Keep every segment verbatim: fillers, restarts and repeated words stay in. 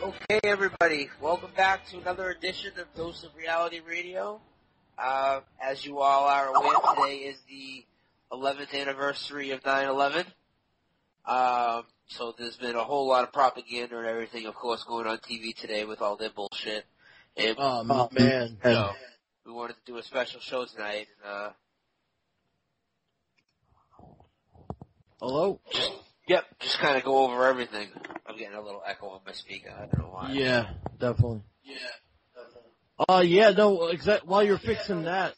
Okay, everybody, welcome back to another edition of Dose of Reality Radio. Uh, as you all are aware, today is the eleventh anniversary of nine eleven. Um, so there's been a whole lot of propaganda and everything, of course, going on T V today with all their bullshit. And, oh, man. You know, we wanted to do a special show tonight. And, uh, Hello? Just, yep, just kind of go over everything. I'm getting a little echo on my speaker. I don't know why. Yeah, definitely. Yeah, definitely. Uh, yeah, no, exact, while you're fixing that,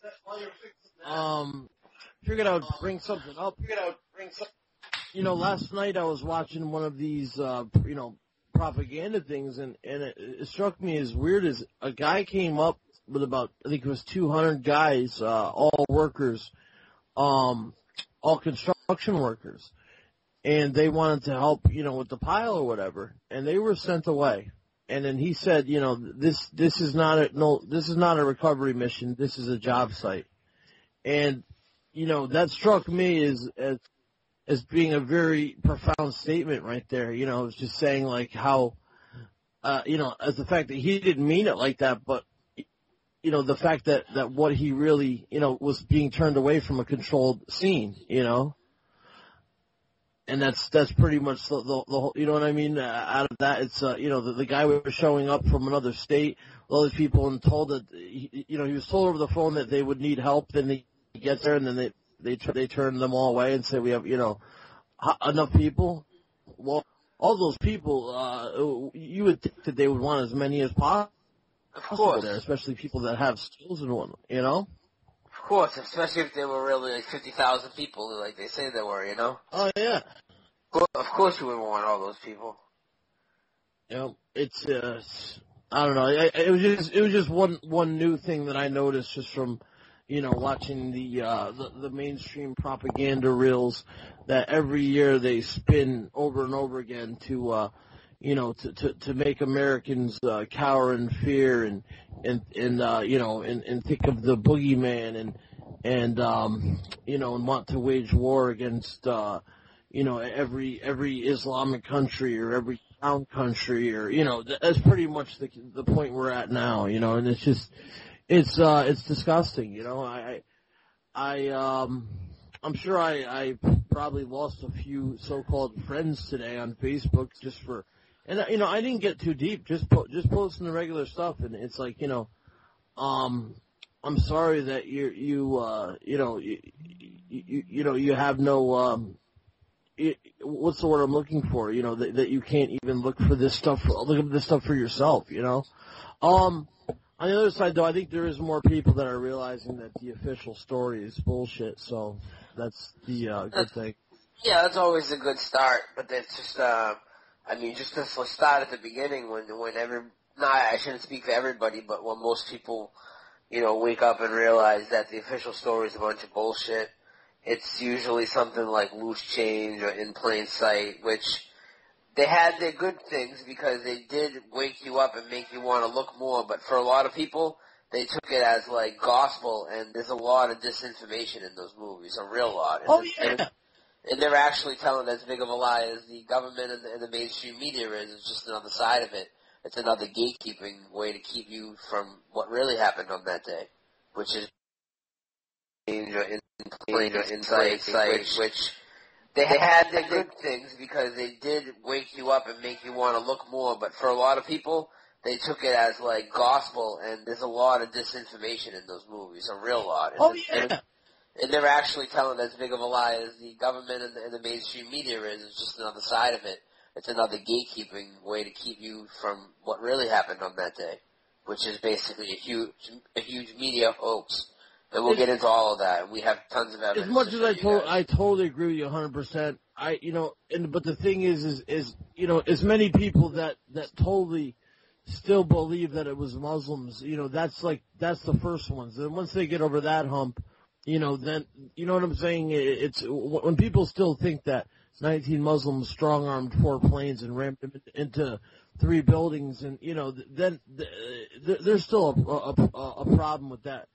um, figured I would bring something up. Figured I would bring something. You know, last night I was watching one of these, uh, you know, propaganda things, and, and it, it struck me as weird as a guy came up with about, I think it was two hundred guys, uh, all workers, um, all construction workers. And they wanted to help, you know, with the pile or whatever, and they were sent away. And then he said, you know, this this is not a no, this is not a recovery mission. This is a job site. And you know, that struck me as as as being a very profound statement right there. You know, it's just saying like how, uh, you know, as the fact that he didn't mean it like that, but you know, the fact that that what he really, you know, was being turned away from a controlled scene. You know. And that's that's pretty much the, the, the whole, you know what I mean? Uh, out of that, it's uh, you know the, the guy was showing up from another state, all these people, and told that he, you know he was told over the phone that they would need help. Then they get there, and then they they they turn them all away and say we have you know enough people. Well, all those people, uh, you would think that they would want as many as possible. Of course, there, especially people that have skills and whatnot, you know. Of course, especially if there were really like fifty thousand people, like they say there were, you know? Oh, yeah. Of course you would want all those people. You know, it's, uh, I don't know, it, it was just, it was just one, one new thing that I noticed just from, you know, watching the, uh, the, the mainstream propaganda reels that every year they spin over and over again to, uh, you know, to, to, to make Americans, uh, cower in fear and, and, and, uh, you know, and, and think of the boogeyman and, and, um, you know, and want to wage war against, uh, you know, every, every Islamic country or every town country or, you know, that's pretty much the, the point we're at now, you know, and it's just, it's, uh, it's disgusting, you know, I, I, um, I'm sure I, I probably lost a few so-called friends today on Facebook just for, and, you know, I didn't get too deep, just po- just posting the regular stuff, and it's like, you know, um, I'm sorry that you, you, uh, you know, you, you, you know, you have no, um, it, what's the word I'm looking for, you know, that, that you can't even look for this stuff, look at this stuff for yourself, you know. Um, on the other side, though, I think there is more people that are realizing that the official story is bullshit, so that's the, uh, good thing. Yeah, that's always a good start, but that's just, uh, I mean, just to start at the beginning when, when every, not, I shouldn't speak for everybody, but when most people, you know, wake up and realize that the official story is a bunch of bullshit, it's usually something like loose change or in plain sight, which they had their good things because they did wake you up and make you want to look more, but for a lot of people, they took it as like gospel, and there's a lot of disinformation in those movies, a real lot. Oh, and, yeah. And, And they're actually telling as big of a lie as the government and the, and the mainstream media is. It's just another side of it. It's another gatekeeping way to keep you from what really happened on that day, which is in plain insight, which, which they had their good things because they did wake you up and make you want to look more. But for a lot of people, they took it as like gospel, and there's a lot of disinformation in those movies, a real lot. And Oh, the, yeah. And, And they're actually telling as big of a lie as the government and the, and the mainstream media is. It's just another side of it. It's another gatekeeping way to keep you from what really happened on that day, which is basically a huge, a huge media hoax. And we'll It's, get into all of that. We have tons of evidence. As much to as I show told, you I totally agree with you one hundred percent. I, you know, and but the thing is, is, is, you know, as many people that that totally still believe that it was Muslims, you know, that's like that's the first ones. And once they get over that hump, you know, then, you know what I'm saying? It's, when people still think that nineteen Muslims strong-armed four planes and rammed them into three buildings and, you know, then there's still a, a, a problem with that.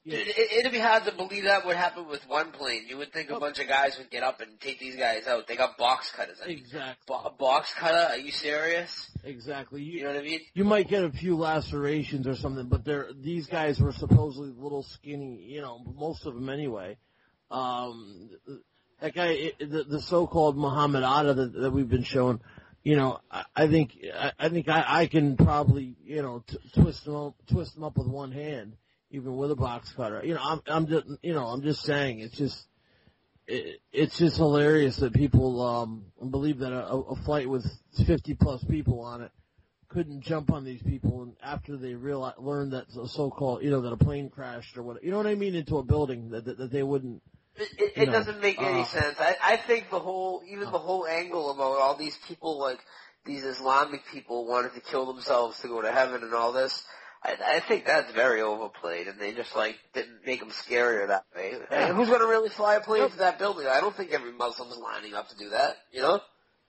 Yeah. Dude, it, it'd be hard to believe that would happen with one plane. You would think a bunch of guys would get up and take these guys out. They got box cutters. I mean, Exactly. bo- box cutter? Are you serious? Exactly. You, You know what I mean? You might get a few lacerations or something, but they're, these guys were supposedly little skinny, you know, most of them anyway. Um, that guy, it, the, the so-called Muhammad Atta that, that we've been shown, you know, I, I think, I, I think I, I can probably, you know, t- twist them up, twist them up with one hand, even with a box cutter. You know, I'm, I'm just, you know, I'm just saying, it's just, it, it's just hilarious that people, um, believe that a, a flight with fifty plus people on it couldn't jump on these people, and after they realize, learned that a so-called, you know, that a plane crashed or what, you know what I mean, into a building, that that, that they wouldn't. It, it, it doesn't make any uh, sense. I, I think the whole, even the whole angle about all these people, like these Islamic people wanted to kill themselves to go to heaven and all this, I, I think that's very overplayed, and they just like didn't make them scarier that way. Yeah. And who's going to really fly a plane yep. to that building? I don't think every Muslim's lining up to do that. You know?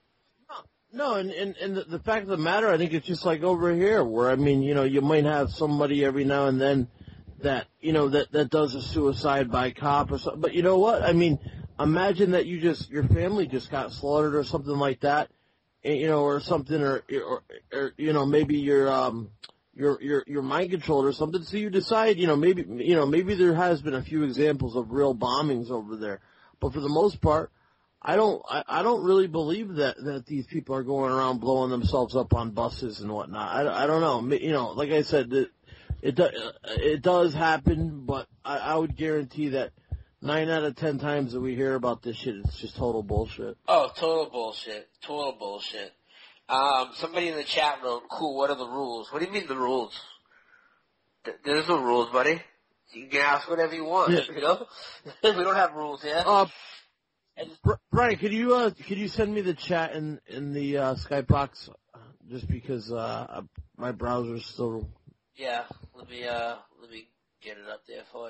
No, and, and, and the, the fact of the matter, I think it's just like over here where, I mean, you know, you might have somebody every now and then that, you know, that, that does a suicide by cop or something. But you know what? I mean, imagine that you just, your family just got slaughtered or something like that, you know, or something, or, or, or you know, maybe you're, um, you're, you're, you're mind controlled or something. So you decide, you know, maybe, you know, maybe there has been a few examples of real bombings over there. But for the most part, I don't, I, I don't really believe that, that these people are going around blowing themselves up on buses and whatnot. I, I don't know. You know, like I said, it, it, do, it does happen, but I, I would guarantee that nine out of ten times that we hear about this shit, it's just total bullshit. Oh, total bullshit. Total bullshit. Um, somebody in the chat wrote, cool, what are the rules? What do you mean the rules? Th- There's no rules, buddy. You can ask whatever you want, Yeah. you know? We don't have rules here. Uh, And Brian, could you uh, could you send me the chat in in the uh, Skype box, just because uh, my browser's still. Yeah, let me uh let me get it up there for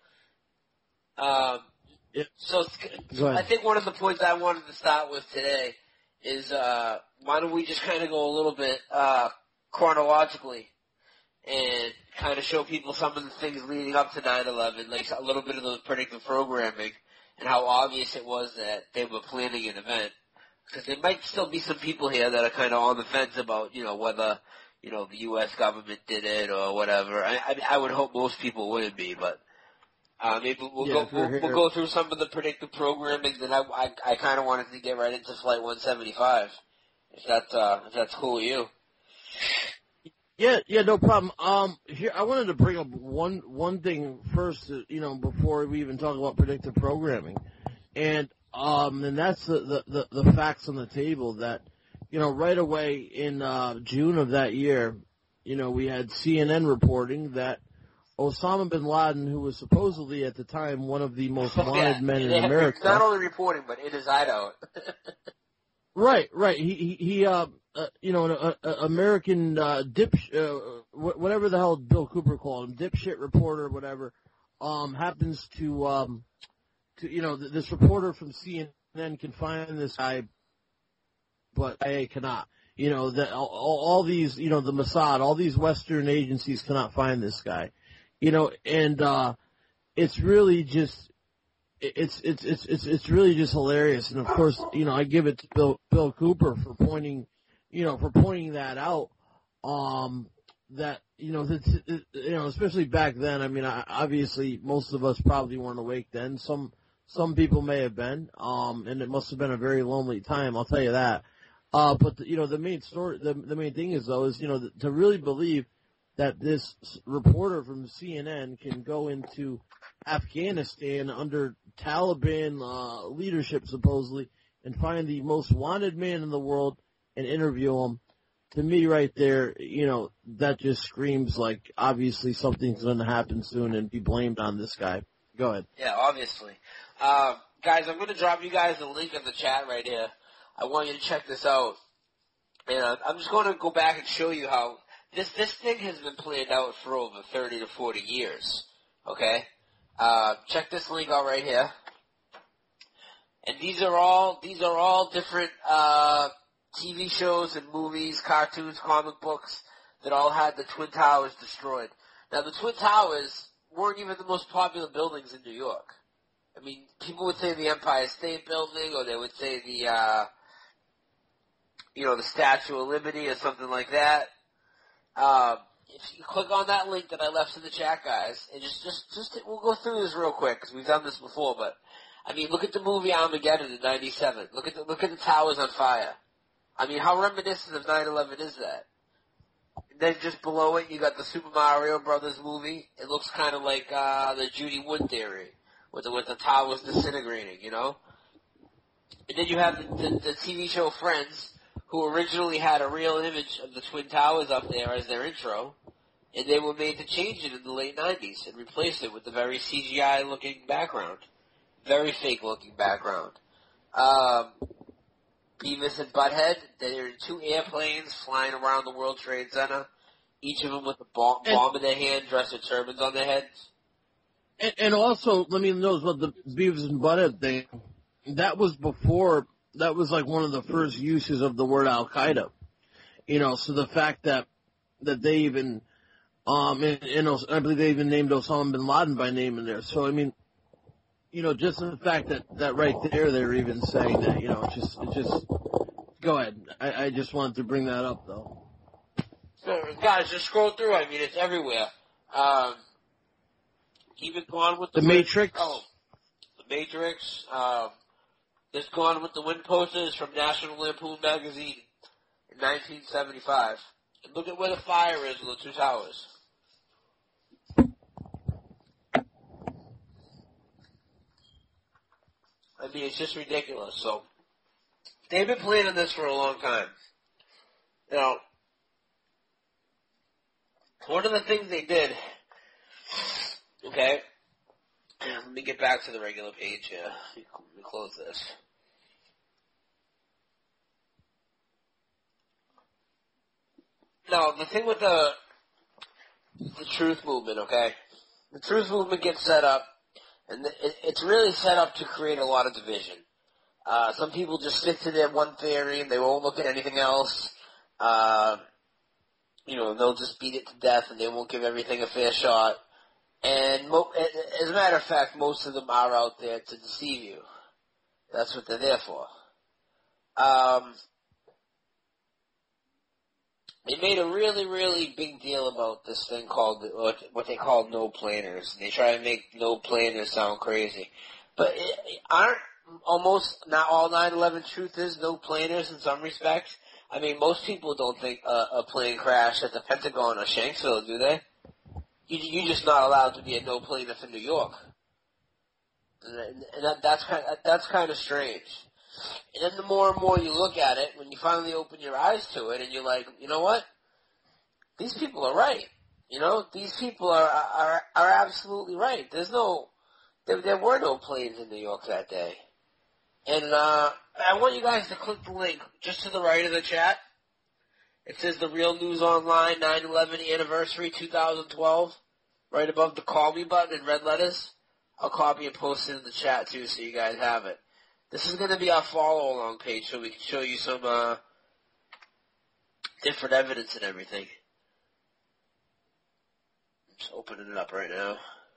you. Um, yeah. so I think one of the points I wanted to start with today is uh why don't we just kind of go a little bit uh chronologically and kind of show people some of the things leading up to nine eleven, like a little bit of the predictive programming. And how obvious it was that they were planning an event. Because there might still be some people here that are kind of on the fence about, you know, whether, you know, the U S government did it or whatever. I, I, I would hope most people wouldn't be, but uh, maybe we'll, yeah, go, we'll, we'll go through some of the predictive programming. Then I, I, I kind of wanted to get right into Flight one seventy-five, if that's uh, if that's cool with you. Yeah, yeah, no problem. Um, here I wanted to bring up one one thing first, you know, before we even talk about predictive programming, and um, and that's the the, the, the facts on the table that, you know, right away in uh, June of that year, you know, we had C N N reporting that Osama bin Laden, who was supposedly at the time one of the most wanted yeah, men in yeah, America, not only reporting but in his hideout. right, right, he he, he uh. Uh, you know, an a, a American uh, dip, uh, whatever the hell Bill Cooper called him, dipshit reporter, whatever, um, happens to, um, to you know, th- this reporter from C N N can find this guy, but I A cannot. You know, that all, all these, you know, the Mossad, all these Western agencies cannot find this guy. You know, and uh, it's really just. It's it's it's it's it's really just hilarious, and of course, you know, I give it to Bill Bill Cooper for pointing. You know, for pointing that out, um, that, you know, that, you know, especially back then, I mean, I, obviously most of us probably weren't awake then. Some, some people may have been, um, and it must have been a very lonely time, I'll tell you that. Uh, but, the, you know, the main story, the, the main thing is, though, is, you know, to really believe that this reporter from C N N can go into Afghanistan under Taliban, uh, leadership, supposedly, and find the most wanted man in the world and interview him, to me right there, you know, that just screams like obviously something's going to happen soon and be blamed on this guy. Go ahead. Yeah, obviously. Um, guys, I'm going to drop you guys a link in the chat right here. I want you to check this out. And uh, I'm just going to go back and show you how this this thing has been planned out for over thirty to forty years. Okay? Uh, check this link out right here. And these are all these are all different uh T V shows and movies, cartoons, comic books that all had the Twin Towers destroyed. Now, the Twin Towers weren't even the most popular buildings in New York. I mean, people would say the Empire State Building, or they would say the, uh, you know, the Statue of Liberty or something like that. Um, if you click on that link that I left in the chat, guys, and just, just, just, we'll go through this real quick, because we've done this before, but, I mean, look at the movie Armageddon in ninety-seven. Look at the, look at the towers on fire. I mean, how reminiscent of nine eleven is that? And then just below it, you got the Super Mario Brothers movie. It looks kind of like, uh, the Judy Wood theory, with the, with the towers disintegrating, you know? And then you have the, the, the T V show Friends, who originally had a real image of the Twin Towers up there as their intro, and they were made to change it in the late nineties and replace it with the very C G I-looking background. Very fake-looking background. Um, Beavis and Butthead, they're in two airplanes flying around the World Trade Center, each of them with a bomb, bomb in their hand, dressed with turbans on their heads. And, and also, let me know about the Beavis and Butthead thing. That was before, that was like one of the first uses of the word Al-Qaeda. You know, so the fact that, that they even, um, and, and I believe they even named Osama bin Laden by name in there. So, I mean, you know, just the fact that, that right there, they're even saying that, you know, it just, it just, go ahead. I, I just wanted to bring that up, though. So, guys, just scroll through. I mean, it's everywhere. Um, even Gone with the, the Matrix. Oh, the Matrix. Um, this Gone with the Wind poster is from National Lampoon magazine in nineteen seventy-five. And look at where the fire is in the two towers. I mean, it's just ridiculous. So, they've been planning this for a long time. You know, one of the things they did, okay, let me get back to the regular page here. Let me close this. Now, the thing with the, the truth movement, okay, the truth movement gets set up, and it, it's really set up to create a lot of division. Uh, some people just stick to their one theory and they won't look at anything else. Uh, you know, they'll just beat it to death and they won't give everything a fair shot. And mo- as a matter of fact, most of them are out there to deceive you. That's what they're there for. Um, they made a really, really big deal about this thing called, what, what they call no planners. They try to make no planners sound crazy. But it, aren't almost not all nine eleven truth is no planners in some respects? I mean, most people don't think a, a plane crashed at the Pentagon or Shanksville, do they? You, you're just not allowed to be a no planer in New York. And that, that's kind of, that's kind of strange. And then the more and more you look at it, when you finally open your eyes to it, and you're like, you know what? These people are right. You know, these people are are are absolutely right. There's no, there, there were no planes in New York that day. And uh, I want you guys to click the link just to the right of the chat. It says the Real News Online nine eleven Anniversary twenty twelve, right above the Call Me button in red letters. I'll copy and post it in the chat too, so you guys have it. This is going to be our follow-along page, so we can show you some uh, different evidence and everything. I'm just opening it up right now.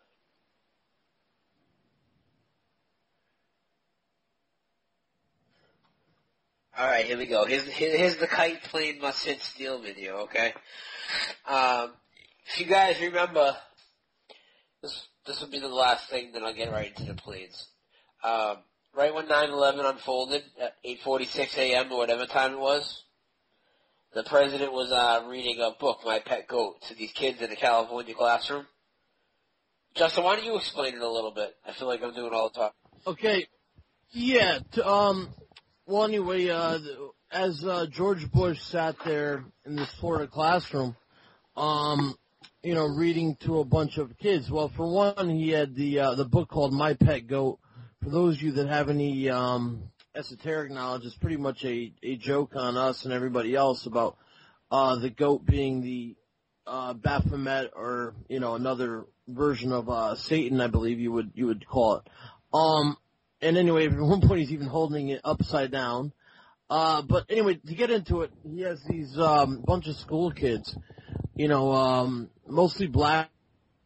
Alright, here we go. Here's, here's the kite plane must hit steel video, okay? Um, if you guys remember, this this will be the last thing, then I'll get right into the planes. Um, right when nine eleven unfolded at eight forty-six a.m. or whatever time it was, the president was uh, reading a book, My Pet Goat, to these kids in a California classroom. Justin, why don't you explain it a little bit? I feel like I'm doing all the talk. Okay. Yeah, to, um... Well, anyway, uh, as uh, George Bush sat there in this Florida classroom, um, you know, reading to a bunch of kids. Well, for one, he had the uh, the book called My Pet Goat. For those of you that have any um, esoteric knowledge, it's pretty much a, a joke on us and everybody else about uh, the goat being the uh, Baphomet, or you know, another version of uh, Satan, I believe you would you would call it. Um, And anyway, at one point he's even holding it upside down. Uh, but anyway, to get into it, he has these, um, bunch of school kids, you know, um, mostly black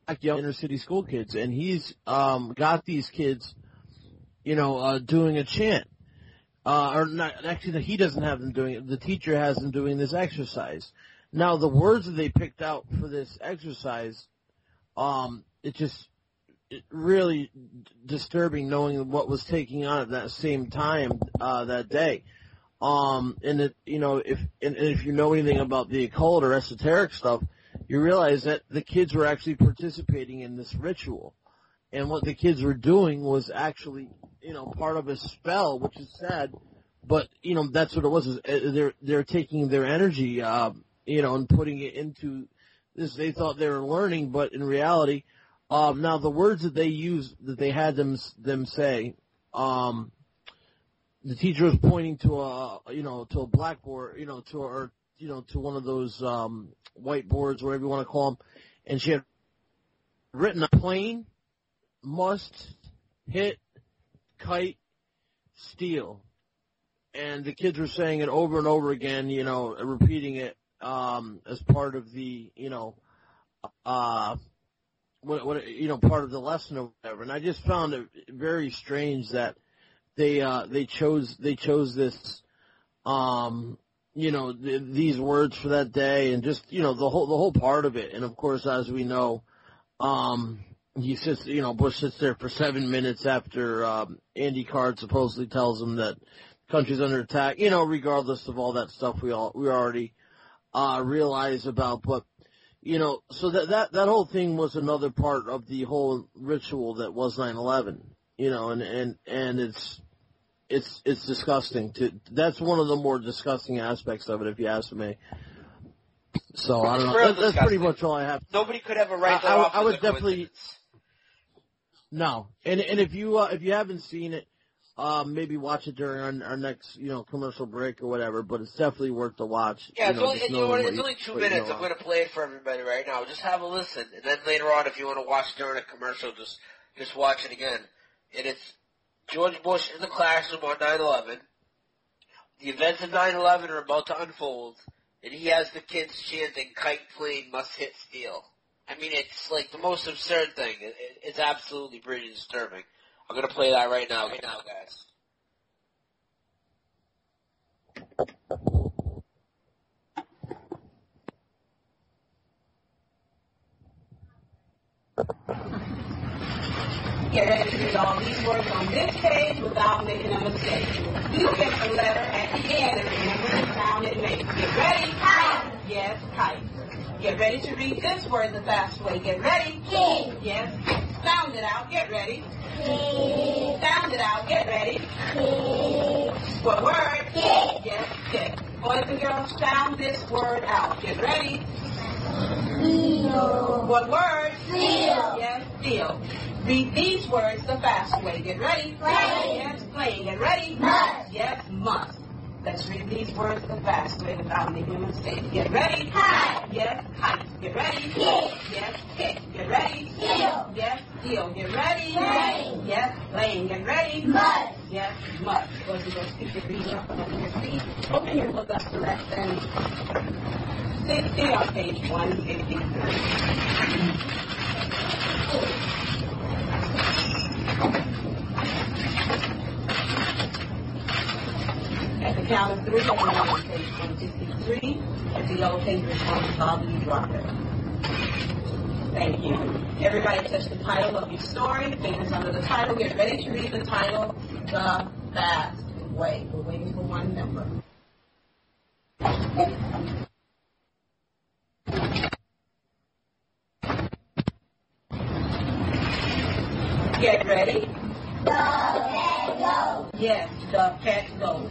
young inner city school kids, and he's um, got these kids, you know, uh, doing a chant. Uh, or not, actually, he doesn't have them doing it. The teacher has them doing this exercise. Now, the words that they picked out for this exercise, um, it just it really disturbing knowing what was taking on at that same time uh, that day. Um, and it, you know, if and, and if you know anything about the occult or esoteric stuff, you realize that the kids were actually participating in this ritual. And what the kids were doing was actually, you know, part of a spell, which is sad, but, you know, that's what it was. Is they're, they're taking their energy, uh, you know, and putting it into this. They thought they were learning, but in reality, um, now the words that they used, that they had them, them say, um, the teacher was pointing to a, you know, to a blackboard, you know, to, or, you know, to one of those, um, whiteboards, whatever you want to call them, and she had written a plane, must, hit, kite, steal. And the kids were saying it over and over again, you know, repeating it, um, as part of the, you know, uh, what, what, you know, part of the lesson or whatever. And I just found it very strange that they, uh, they chose, they chose this, um, you know, th- these words for that day and just, you know, the whole, the whole part of it. And of course, as we know, um, he sits, you know, Bush sits there for seven minutes after um, Andy Card supposedly tells him that the country's under attack. You know, regardless of all that stuff we all we already uh, realize about. But you know, so that that that whole thing was another part of the whole ritual that was nine eleven. You know, and and and it's it's it's disgusting. To that's one of the more disgusting aspects of it, if you ask me. So I don't know. That, that's pretty much all I have. Nobody could have a right to I, I, off I would definitely. Coincidence. No, and and if you uh, if you haven't seen it, um, maybe watch it during our, our next you know commercial break or whatever. But it's definitely worth the watch. Yeah, you it's know, only, just you know what, it's you, only two what minutes. You know I'm going to play it for everybody right now. Just have a listen, and then later on, if you want to watch during a commercial, just just watch it again. And it's George Bush in the classroom on nine eleven. The events of nine eleven are about to unfold, and he has the kids chanting, "Kite, plane, must hit, steal." I mean, it's like the most absurd thing. It, it, it's absolutely pretty disturbing. I'm going to play that right now, right now, guys. Get ready to read all these words on this page without making a mistake. You get the letter at the end and remember the sound it makes. Get ready. Kite. Yes, kite. Get ready to read this word the fast way. Get ready. King. Yes. Sound it out. Get ready. King. Sound it out. Get ready. King. What word? Kick. Yes, kick. Boys and girls, sound this word out. Get ready. Steal. What word? Steal. Yes, steal. Read these words the fast way. Get ready. Play. Yes, play. Get ready. Must. Yes, must. Let's read these words the fast way without making a mistake. Get ready. Kite. Yes, kite. Get ready. Kick. Yes, kick. Get ready. Steal. Yes, steal. Get ready. Play. Yes, playing. Get ready. Must. Yes, must. Go to those people reading up on your feet. Open your book up to lesson sixty on page one fifty-three. At the count of three, everyone on page one fifty-three. If the yellow page responds, I'll be drop it. Thank you. Everybody touch the title of your story. Fingers under the title. Get ready to read the title, The Fast Way. We're waiting for one number. Get ready. The pet goes. Yes, the pet goes.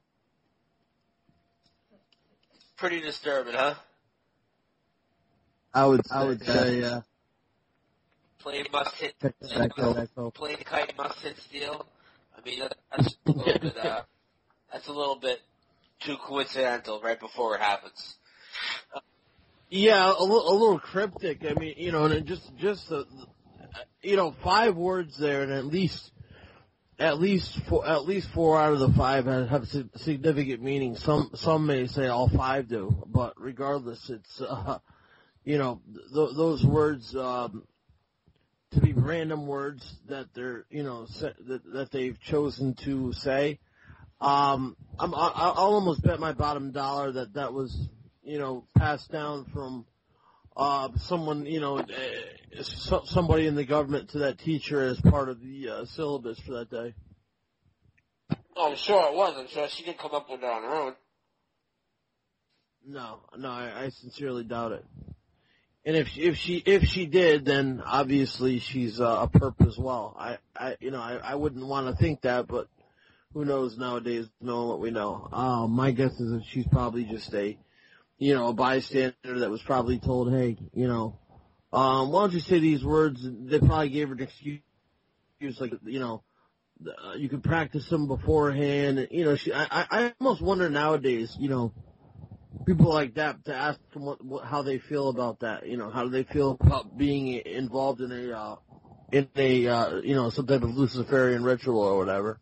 Pretty disturbing, huh? I would, I would say, yeah. Plane must hit, Exactly. plane, kite must hit, steal. I mean, that, that's a little bit, uh, that's a little bit too coincidental right before it happens. Yeah, a little, a little cryptic. I mean, you know, and it just, just, uh, you know, five words there, and at least, at least four, at least four out of the five have, have significant meaning. Some, some may say all five do, but regardless, it's, uh, you know, th- those words, um, to be random words that they're, you know, that, that they've chosen to say. Um, I'm, I'll almost bet my bottom dollar that that was, you know, passed down from uh, someone, you know, uh, somebody in the government to that teacher as part of the uh, syllabus for that day. Oh, I'm sure it was. I'm sure she didn't come up with it on her own. No, no, I, I sincerely doubt it. And if if she if she did, then obviously she's uh, a perp as well. I, I you know I, I wouldn't want to think that, but who knows nowadays, knowing what we know. Uh, my guess is that she's probably just a, you know, a bystander that was probably told, hey, you know, um, why don't you say these words? They probably gave her an excuse, like, you know, uh, you could practice them beforehand. You know, she. I, I almost wonder nowadays, you know, people like that, to ask them what, what, how they feel about that. You know, how do they feel about being involved in a, uh, in a, uh, you know, some type of Luciferian ritual or whatever.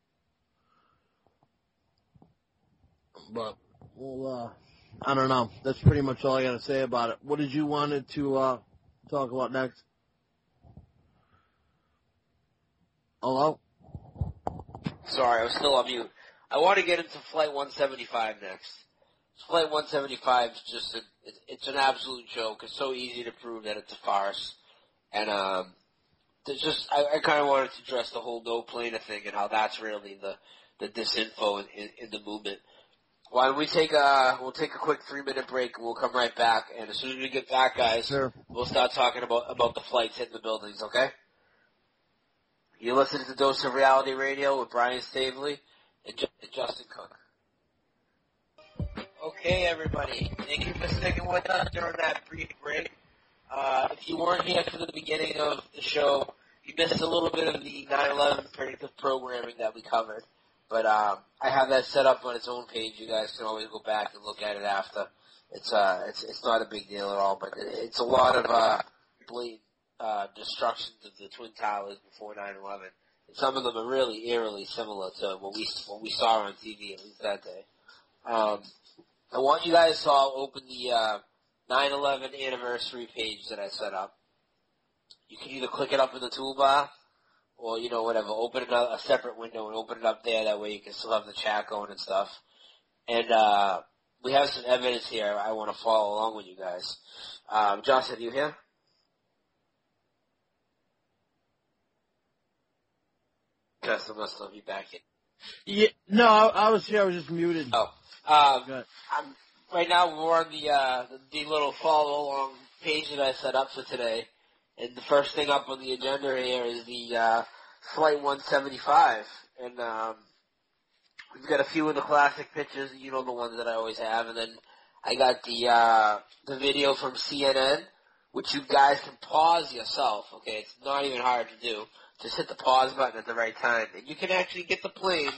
But, well, uh, I don't know. That's pretty much all I got to say about it. What did you wanted to uh, talk about next? Hello? Sorry, I was still on mute. I want to get into Flight one seventy-five next. Flight one seventy-five is just a, it's, it's an absolute joke. It's so easy to prove that it's a farce. And um, there's just I, I kind of wanted to address the whole no planer thing and how that's really the, the disinfo in, in, in the movement. Why don't we take a, we'll take a quick three minute break and we'll come right back. And as soon as we get back, guys, sure. We'll start talking about, about the flights hitting the buildings, okay? You're listening to Dose of Reality Radio with Brian Stavely and, J- and Justin Cook. Okay, everybody. Thank you for sticking with us during that brief break. Uh, if you weren't here for the beginning of the show, you missed a little bit of the nine eleven predictive programming that we covered. But um, I have that set up on its own page. You guys can always go back and look at it after. It's uh, it's it's not a big deal at all, but it's a lot of uh, blatant uh, destructions of the Twin Towers before nine eleven. And some of them are really eerily similar to what we what we saw on T V, at least that day. Um, I want you guys to all open the uh, nine eleven anniversary page that I set up. You can either click it up in the toolbar, or, you know, whatever, open it up, a separate window and open it up there. That way you can still have the chat going and stuff. And uh, we have some evidence here I want to follow along with you guys. Um, Josh, are you here? Justin must still be back in. Yeah, no, I, I was here. I was just muted. Oh. Um, I'm, right now we're on the, uh, the, the little follow-along page that I set up for today. And the first thing up on the agenda here is the uh, Flight one seventy-five. And um, we've got a few of the classic pictures, you know, the ones that I always have. And then I got the uh, the video from C N N, which you guys can pause yourself. Okay, it's not even hard to do. Just hit the pause button at the right time. And you can actually get the plane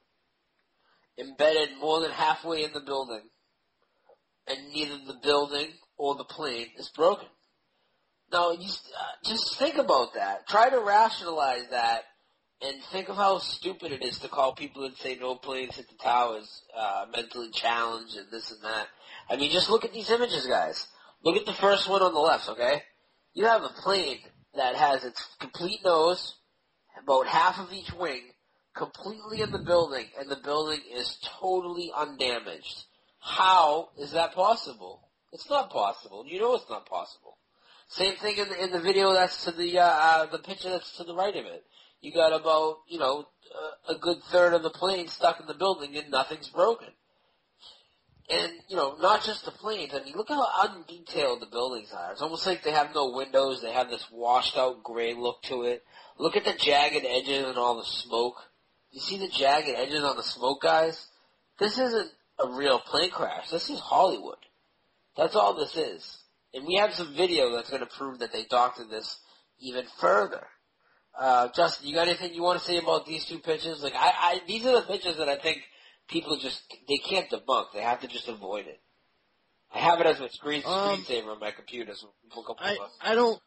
embedded more than halfway in the building. And neither the building or the plane is broken. Now, you, uh, just think about that. Try to rationalize that and think of how stupid it is to call people and say no planes hit the towers, uh, mentally challenged and this and that. I mean, just look at these images, guys. Look at the first one on the left, okay? You have a plane that has its complete nose, about half of each wing, completely in the building, and the building is totally undamaged. How is that possible? It's not possible. You know it's not possible. Same thing in the, in the video that's to the, uh, uh, the picture that's to the right of it. You got about, you know, uh, a good third of the plane stuck in the building and nothing's broken. And, you know, not just the planes. I mean, look how undetailed the buildings are. It's almost like they have no windows. They have this washed out gray look to it. Look at the jagged edges and all the smoke. You see the jagged edges on the smoke, guys? This isn't a real plane crash. This is Hollywood. That's all this is. And we have some video that's going to prove that they doctored this even further. Uh, Justin, you got anything you want to say about these two pictures? Like, I, I, these are the pictures that I think people just, they can't debunk. They have to just avoid it. I have it as a screen, um, screensaver on my computer, so people can I, I don't,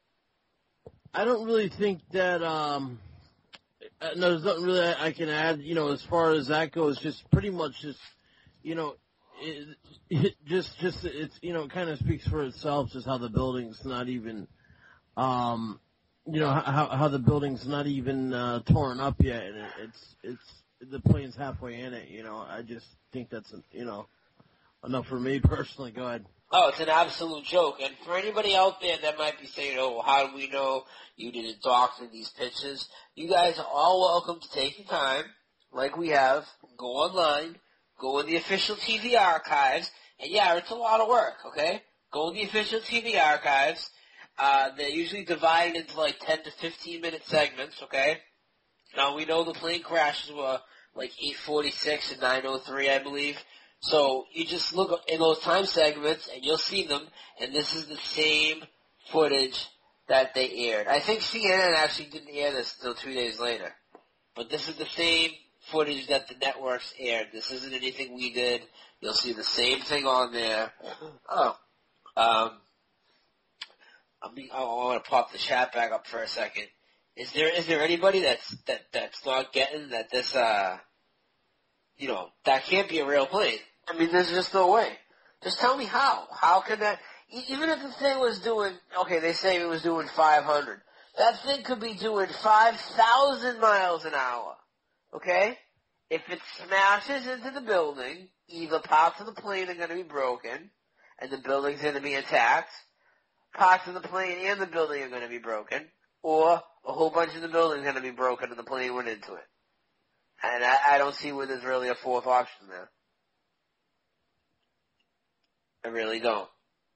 I don't really think that, um, no, there's nothing really I can add, you know, as far as that goes, just pretty much just, you know, It, it just, just, it's, you know, it kind of speaks for itself, just how the building's not even, um, you know, how how the building's not even uh, torn up yet, and it, it's it's the plane's halfway in it. You know, I just think that's you know enough for me personally. Go ahead. Oh, it's an absolute joke. And for anybody out there that might be saying, oh, how do we know you didn't doctor these pictures? You guys are all welcome to take your time, like we have, go online, go in the official T V archives, and yeah, it's a lot of work, okay? Go in the official T V archives. Uh, they're usually divided into like ten to fifteen minute segments, okay? Now, we know the plane crashes were like eight forty-six and nine oh three, I believe. So you just look in those time segments and you'll see them, and this is the same footage that they aired. I think C N N actually didn't air this until two days later. But this is the same footage that the networks aired. This isn't anything we did. You'll see the same thing on there. Oh. Um, I mean, I want to pop the chat back up for a second. Is there is there anybody that's that that's not getting that this uh you know, that can't be a real plane? I mean, there's just no way. Just tell me how. How could that, even if the thing was doing, okay, they say it was doing five hundred. That thing could be doing five thousand miles an hour. Okay? If it smashes into the building, either parts of the plane are going to be broken, and the building's going to be intact, parts of the plane and the building are going to be broken, or a whole bunch of the building is going to be broken and the plane went into it. And I, I don't see where there's really a fourth option there. I really don't.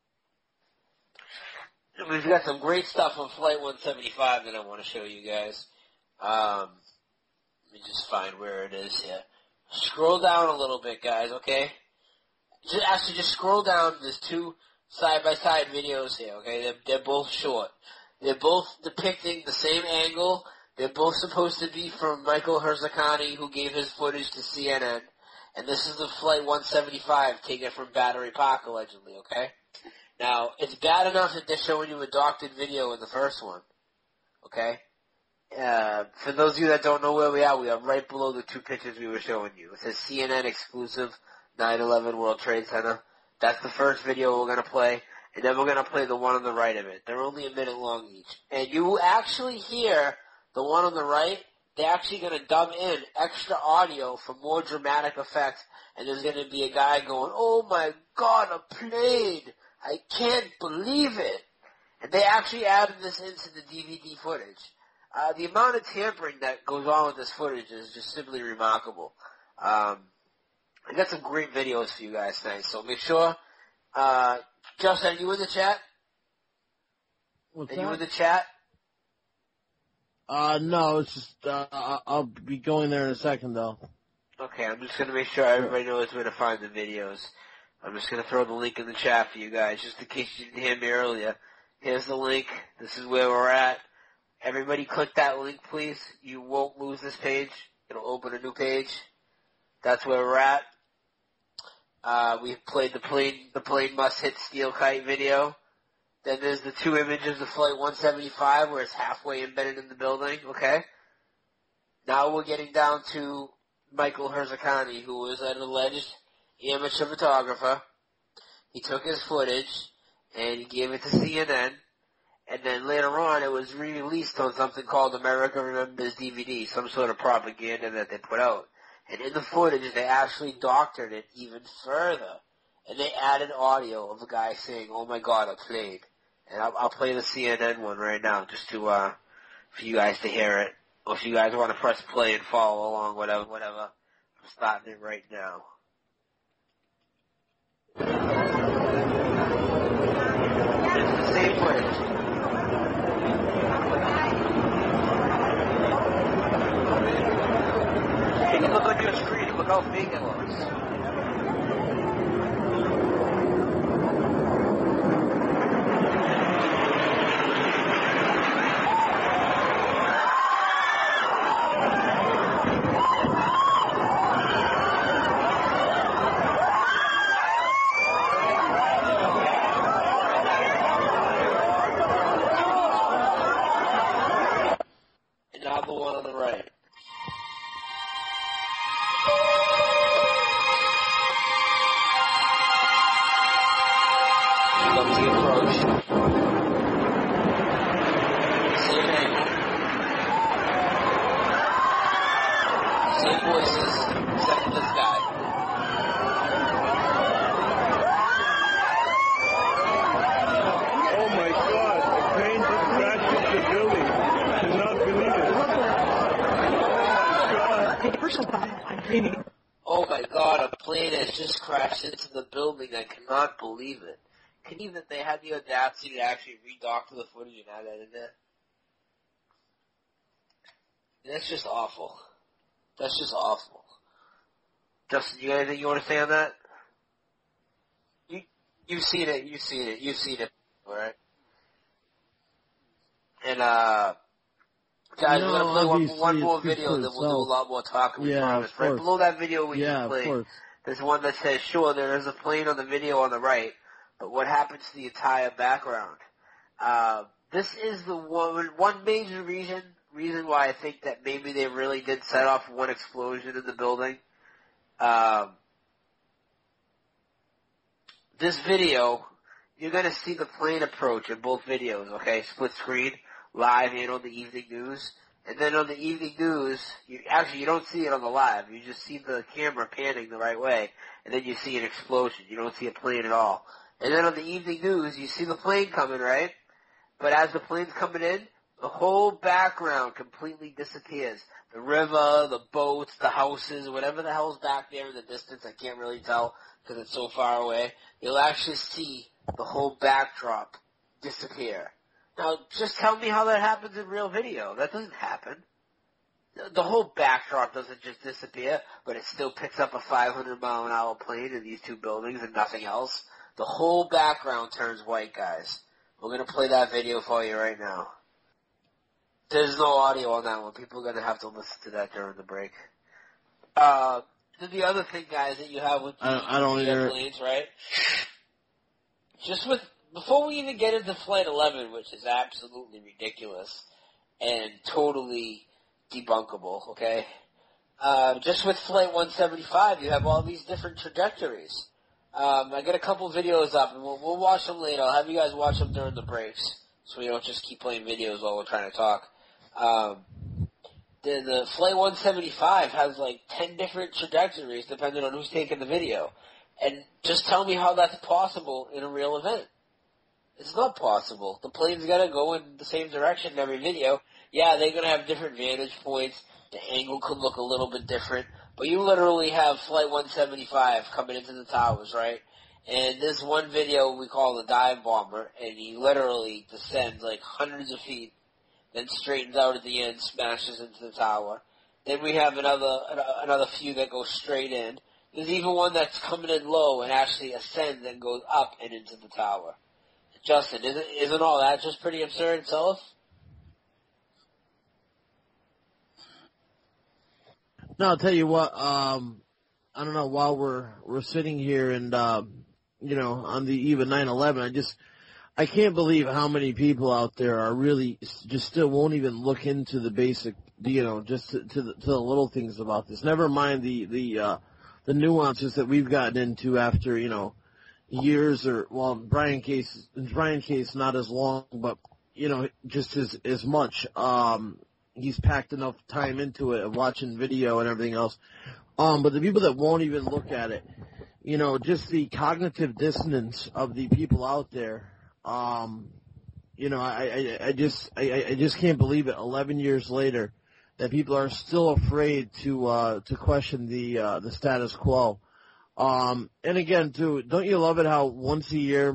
We've got some great stuff on Flight one seventy-five that I want to show you guys. Um, let me just find where it is here. Scroll down a little bit, guys, okay? Just, actually, just scroll down. There's two side-by-side videos here, okay? They're, they're both short. They're both depicting the same angle. They're both supposed to be from Michael Herzakani, who gave his footage to C N N. And this is the Flight one seventy-five taken from Battery Park, allegedly, okay? Now, it's bad enough that they're showing you a doctored video in the first one, okay? Uh, for those of you that don't know where we are, we are right below the two pictures we were showing you. It says C N N exclusive nine eleven World Trade Center. That's the first video we're going to play. And then we're going to play the one on the right of it. They're only a minute long each. And you will actually hear the one on the right. They're actually going to dub in extra audio for more dramatic effect. And there's going to be a guy going, oh my God, a plane. I can't believe it. And they actually added this into the D V D footage. Uh, the amount of tampering that goes on with this footage is just simply remarkable. Um, I got some great videos for you guys tonight, so make sure, uh, Josh, are you in the chat? What's are that? you in the chat? Uh, no, it's just, uh, I'll be going there in a second, though. Okay, I'm just gonna make sure everybody knows where to find the videos. I'm just gonna throw the link in the chat for you guys, just in case you didn't hear me earlier. Here's the link. This is where we're at. Everybody click that link, please. You won't lose this page. It'll open a new page. That's where we're at. Uh, we've played the plane, the plane must hit steel kite video. Then there's the two images of Flight one seventy-five where it's halfway embedded in the building, okay? Now we're getting down to Michael Herzakani, who was an alleged amateur photographer. He took his footage and he gave it to C N N. And then later on, it was re-released on something called America Remembers D V D, some sort of propaganda that they put out. And in the footage, they actually doctored it even further. And they added audio of a guy saying, oh my God, I played. And I'll, I'll play the C N N one right now, just to, uh, for you guys to hear it. Or if you guys want to press play and follow along, whatever, whatever. I'm starting it right now. It's the same footage. Take a look on your screen and look how big it looks. And now the one on the right. Comes the approach. Same angle. course I thought I'm dreaming. Oh my God, a plane has just crashed into the building. I cannot believe it. Can you believe that they had the audacity to actually redoctor the footage and add that in there? That's just awful. That's just awful. Justin, you got anything you want to say on that? You, you've seen it, you've seen it, you've seen it, alright? And, uh, guys, no, we're gonna play one, one more it's video, and then we'll do a lot more talking, we yeah, promise. Right below that video we yeah, just played, of course. there's one that says, sure, there is a plane on the video on the right, but what happens to the entire background? Uh, this is the one, one major reason, reason why I think that maybe they really did set off one explosion in the building. Um, this video, you're gonna see the plane approach in both videos, okay? Split screen, live and on the evening news. And then on the evening news, you, actually you don't see it on the live, you just see the camera panning the right way, and then you see an explosion, you don't see a plane at all. And then on the evening news, you see the plane coming, right? But as the plane's coming in, the whole background completely disappears. The river, the boats, the houses, whatever the hell's back there in the distance, I can't really tell because it's so far away. You'll actually see the whole backdrop disappear. Now, just tell me how that happens in real video. That doesn't happen. The whole backdrop doesn't just disappear, but it still picks up a five hundred mile an hour plane in these two buildings and nothing else. The whole background turns white, guys. We're going to play that video for you right now. There's no audio on that one. People are going to have to listen to that during the break. Uh, the other thing, guys, that you have with the, I, I don't the hear airplanes, right? Just with, before we even get into Flight eleven, which is absolutely ridiculous and totally debunkable, okay? Uh, just with Flight one seventy-five, you have all these different trajectories. Um, I got a couple videos up, and we'll, we'll watch them later. I'll have you guys watch them during the breaks, so we don't just keep playing videos while we're trying to talk. Um, the, the Flight one seventy-five has like ten different trajectories depending on who's taking the video. And just tell me how that's possible in a real event. It's not possible. The plane's gotta go in the same direction in every video. Yeah, they're gonna have different vantage points. The angle could look a little bit different. But you literally have Flight one seventy-five coming into the towers, right? And this one video we call the dive bomber, and he literally descends like hundreds of feet, then straightens out at the end, smashes into the tower. Then we have another another few that go straight in. There's even one that's coming in low and actually ascends and goes up and into the tower. Justin, isn't, isn't all that just pretty absurd itself? No, I'll tell you what, um, I don't know, while we're, we're sitting here and, uh, you know, on the eve of nine eleven, I just, I can't believe how many people out there are really, just still won't even look into the basic, you know, just to, to the, to the little things about this. Never mind the, the, uh, the nuances that we've gotten into after, you know, years or, well, in Brian case, in Brian's case, not as long, but, you know, just as, as much, um, he's packed enough time into it of watching video and everything else. Um, but the people that won't even look at it, you know, just the cognitive dissonance of the people out there, um, you know, I, I, I just, I, I just can't believe it. Eleven years later, that people are still afraid to, uh, to question the, uh, the status quo. Um, and again, too, don't you love it how once a year,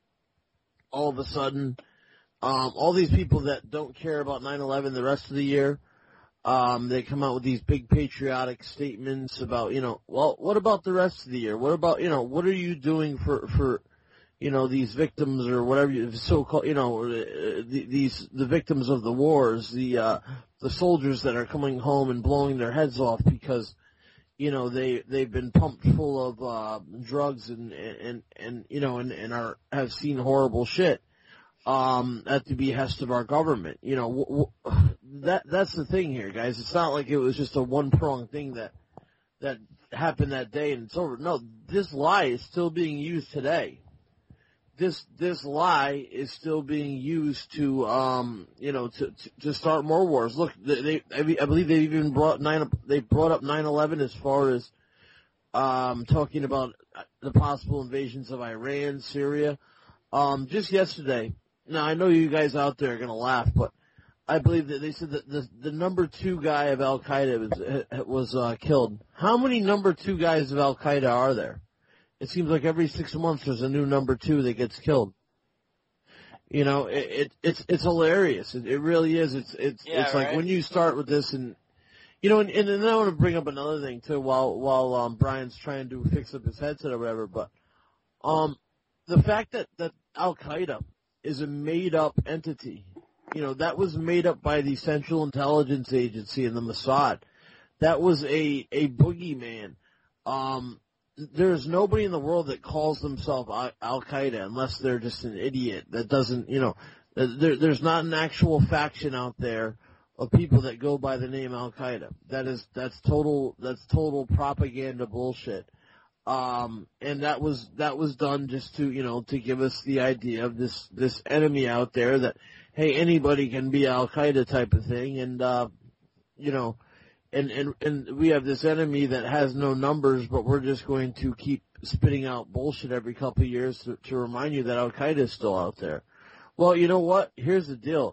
all of a sudden, um, all these people that don't care about nine eleven the rest of the year, um, they come out with these big patriotic statements about, you know, well, what about the rest of the year? What about, you know, what are you doing for, for, you know, these victims or whatever you so-called, you know, uh, the, these, the victims of the wars, the, uh, the soldiers that are coming home and blowing their heads off because, you know, they, they've been pumped full of, uh, drugs and, and, and, you know, and, and are, have seen horrible shit, um, at the behest of our government. You know, w- w- that, that's the thing here, guys. It's not like it was just a one-pronged thing that, that happened that day and it's over. No, this lie is still being used today. This, this lie is still being used to, um, you know, to, to, to start more wars. Look, they, I believe they even brought nine, they brought up nine eleven as far as, um, talking about the possible invasions of Iran, Syria. Um, just yesterday, now I know you guys out there are gonna laugh, but, I believe that they said that the the number two guy of Al Qaeda was was uh, killed. How many number two guys of Al Qaeda are there? It seems like every six months there's a new number two that gets killed. You know, it, it it's it's hilarious. It, it really is. It's it's Yeah, it's right? like when you start with this, and you know, and, and then I want to bring up another thing too, while while um, Brian's trying to fix up his headset or whatever. But um, the fact that that Al Qaeda is a made up entity. You know, that was made up by the Central Intelligence Agency and the Mossad. That was a, a boogeyman. Um, there's nobody in the world that calls themselves Al Qaeda unless they're just an idiot that doesn't, you know, there, there's not an actual faction out there of people that go by the name Al Qaeda. That is, that's total, that's total propaganda bullshit. Um, and that was, that was done just to, you know, to give us the idea of this, this enemy out there that, hey, anybody can be Al Qaeda type of thing, and uh, you know, and, and and we have this enemy that has no numbers, but we're just going to keep spitting out bullshit every couple of years to, to remind you that Al Qaeda is still out there. Well, you know what? Here's the deal.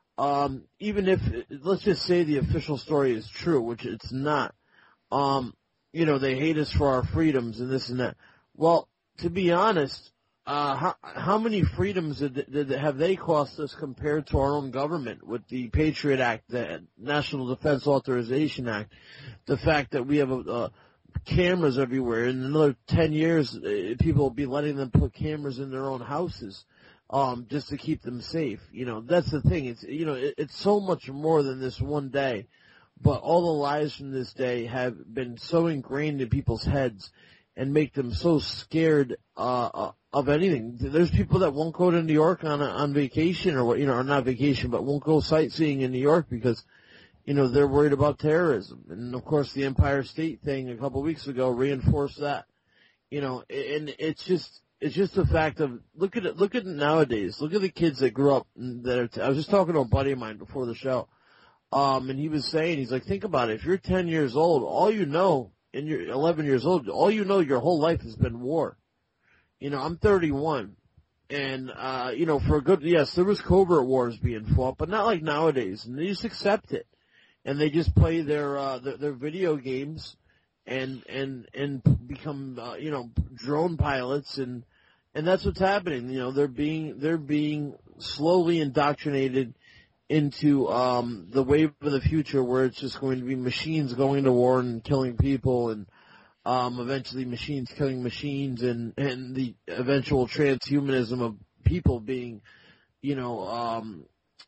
Um, even if let's just say the official story is true, which it's not. Um, you know, they hate us for our freedoms and this and that. Well, to be honest. Uh, how, how many freedoms did, did, have they cost us compared to our own government with the Patriot Act, the National Defense Authorization Act, the fact that we have uh, cameras everywhere. In another ten years, uh, people will be letting them put cameras in their own houses um, just to keep them safe. You know, that's the thing. It's you know, it, it's so much more than this one day. But all the lies from this day have been so ingrained in people's heads and make them so scared uh, of anything. There's people that won't go to New York on a, on vacation or what, you know, or not vacation, but won't go sightseeing in New York because, you know, they're worried about terrorism. And of course, the Empire State thing a couple of weeks ago reinforced that. You know, and it's just it's just the fact of look at it. Look at it nowadays. Look at the kids that grew up. That are t- I was just talking to a buddy of mine before the show, um, and he was saying, he's like, think about it. If you're ten years old, all you know. And you're eleven years old, all you know your whole life has been war. You know, I'm thirty-one. And, uh, you know, for a good, yes, there was covert wars being fought, but not like nowadays. And they just accept it. And they just play their, uh, their, their video games and, and, and become, uh, you know, drone pilots. And, and that's what's happening. You know, they're being, they're being slowly indoctrinated into um the wave of the future where it's just going to be machines going to war and killing people and um eventually machines killing machines and and the eventual transhumanism of people being, you know, um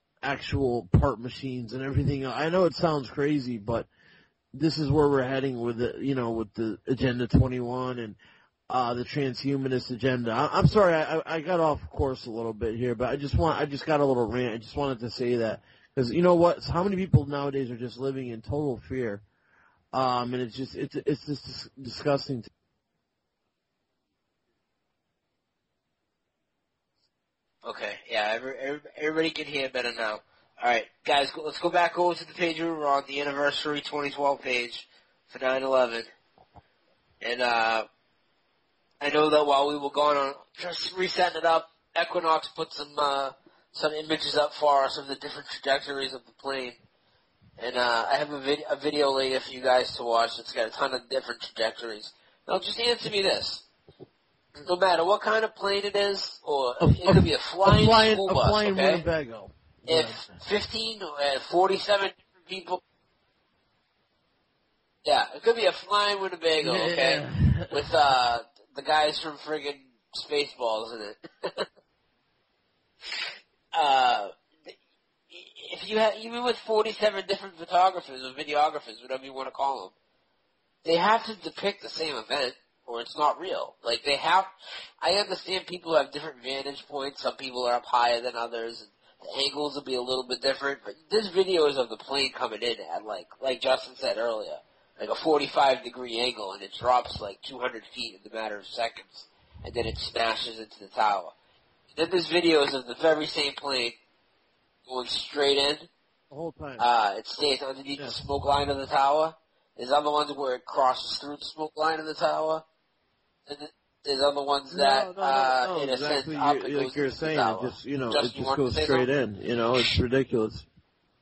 actual part machines and everything. I know it sounds crazy, but this is where we're heading with the, you know, with the Agenda twenty-one and uh the transhumanist agenda. I, I'm sorry, I, I got off course a little bit here, but I just want, I just got a little rant. I just wanted to say that because you know what? How many people nowadays are just living in total fear? Um, and it's just, it's, it's just dis- disgusting. Okay, yeah, every, every, everybody can hear better now. All right, guys, go, let's go back over to the page we were on, the anniversary twenty twelve page for nine eleven, and uh. I know that while we were going on, just resetting it up, Equinox put some uh, some images up for us of the different trajectories of the plane. And uh, I have a, vid- a video later for you guys to watch that's got a ton of different trajectories. Now, just answer me this. No matter what kind of plane it is, or A, it could be a flying, a flying school a bus, flying okay? Winnebago. If fifteen or forty-seven people... Yeah, it could be a flying Winnebago, okay? Yeah. With, uh... the guys from friggin' Spaceballs in it. uh, if you have, even with forty-seven different photographers or videographers, whatever you want to call them, they have to depict the same event or it's not real. Like they have, I understand people have different vantage points. Some people are up higher than others and the angles will be a little bit different, but this video is of the plane coming in at like, like Justin said earlier, like a forty-five degree angle, and it drops like two hundred feet in a matter of seconds, and then it smashes into the tower. Then there's videos of the very same plane going straight in. The whole time. Uh, it stays underneath yeah. the smoke line of the tower. There's other ones where it crosses through the smoke line of the tower. And there's other ones that, no, no, no, uh, no, in a exactly. sense, up you, and like goes you're into saying, the tower. it just, you know, Justin, it you just goes straight something? in. You know, it's ridiculous.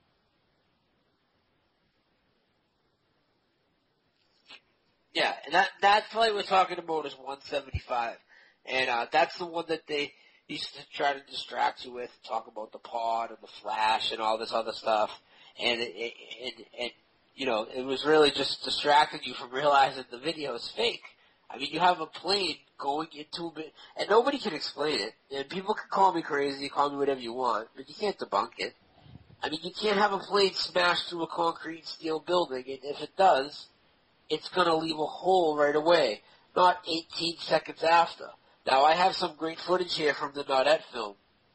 And that, that flight we're talking about is one seventy-five. And, uh, that's the one that they used to try to distract you with, talk about the pod and the flash and all this other stuff. And, it, it, it, it you know, it was really just distracting you from realizing the video is fake. I mean, you have a plane going into it, and nobody can explain it. And people can call me crazy, call me whatever you want, but you can't debunk it. I mean, you can't have a plane smash through a concrete and steel building, and if it does, it's going to leave a hole right away, not eighteen seconds after. Now, I have some great footage here from the Naudette film.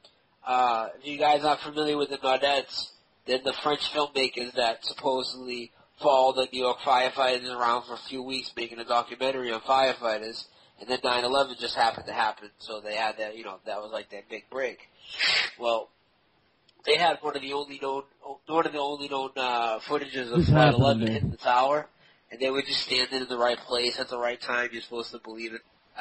Uh, if you guys aren't familiar with the Naudettes, they're the French filmmakers that supposedly followed the New York firefighters around for a few weeks making a documentary on firefighters, and then nine eleven just happened to happen, so they had that, you know, that was like their big break. Well, they had one of the only known, one of the only known, uh, footages of nine eleven hitting the tower, and they were just standing in the right place at the right time. You're supposed to believe it.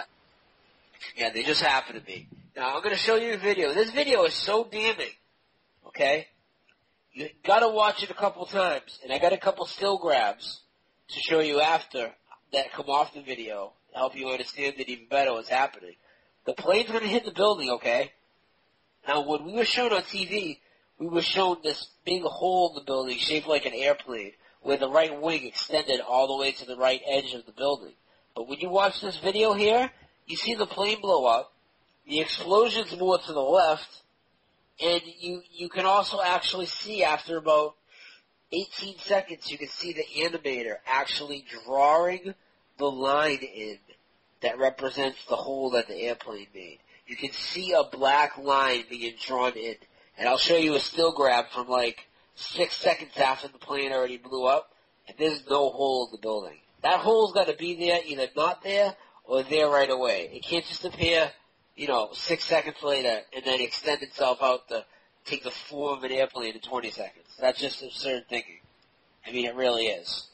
Yeah, they just happened to be. Now, I'm gonna show you a video. This video is so damning, okay? You gotta watch it a couple times, and I got a couple still grabs to show you after that come off the video to help you understand it even better what's happening. The plane's gonna hit the building, okay? Now, when we were shown on T V, we were shown this big hole in the building shaped like an airplane, where the right wing extended all the way to the right edge of the building. But when you watch this video here, you see the plane blow up, the explosion's more to the left, and you, you can also actually see after about eighteen seconds, you can see the animator actually drawing the line in that represents the hole that the airplane made. You can see a black line being drawn in. And I'll show you a still grab from like six seconds after the plane already blew up, and there's no hole in the building. That hole's got to be there, either not there or there right away. It can't just appear, you know, six seconds later and then extend itself out to take the form of an airplane in twenty seconds. That's just absurd thinking. I mean, it really is.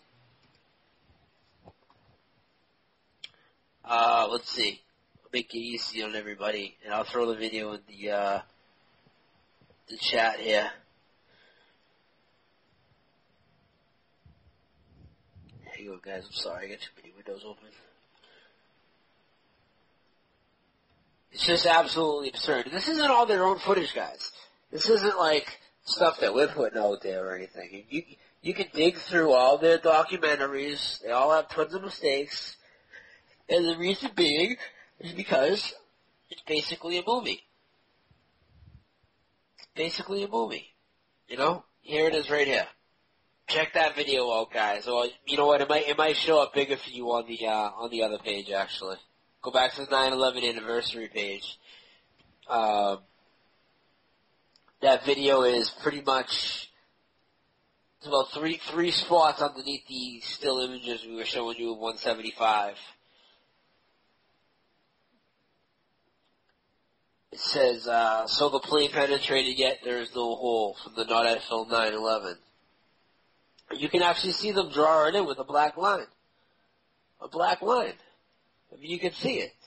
Uh, let's see. I'll make it easy on everybody, and I'll throw the video in the, uh, the chat here. Hang on, guys. I'm sorry. I got too many windows open. It's just absolutely absurd. This isn't all their own footage, guys. This isn't like stuff that we're putting out there or anything. You you can dig through all their documentaries. They all have tons of mistakes. And the reason being is because it's basically a movie. It's basically a movie. You know? Here it is right here. Check that video out, guys. Or, you know what? It might, it might show up bigger for you on the, uh, on the other page, actually. Go back to the nine eleven anniversary page. Um, that video is pretty much, it's about three, three spots underneath the still images we were showing you of one seventy-five. It says, uh, so the plane penetrated yet there is no hole from the Naudette film nine eleven. You can actually see them draw it in with a black line. A black line. I mean, you can see it.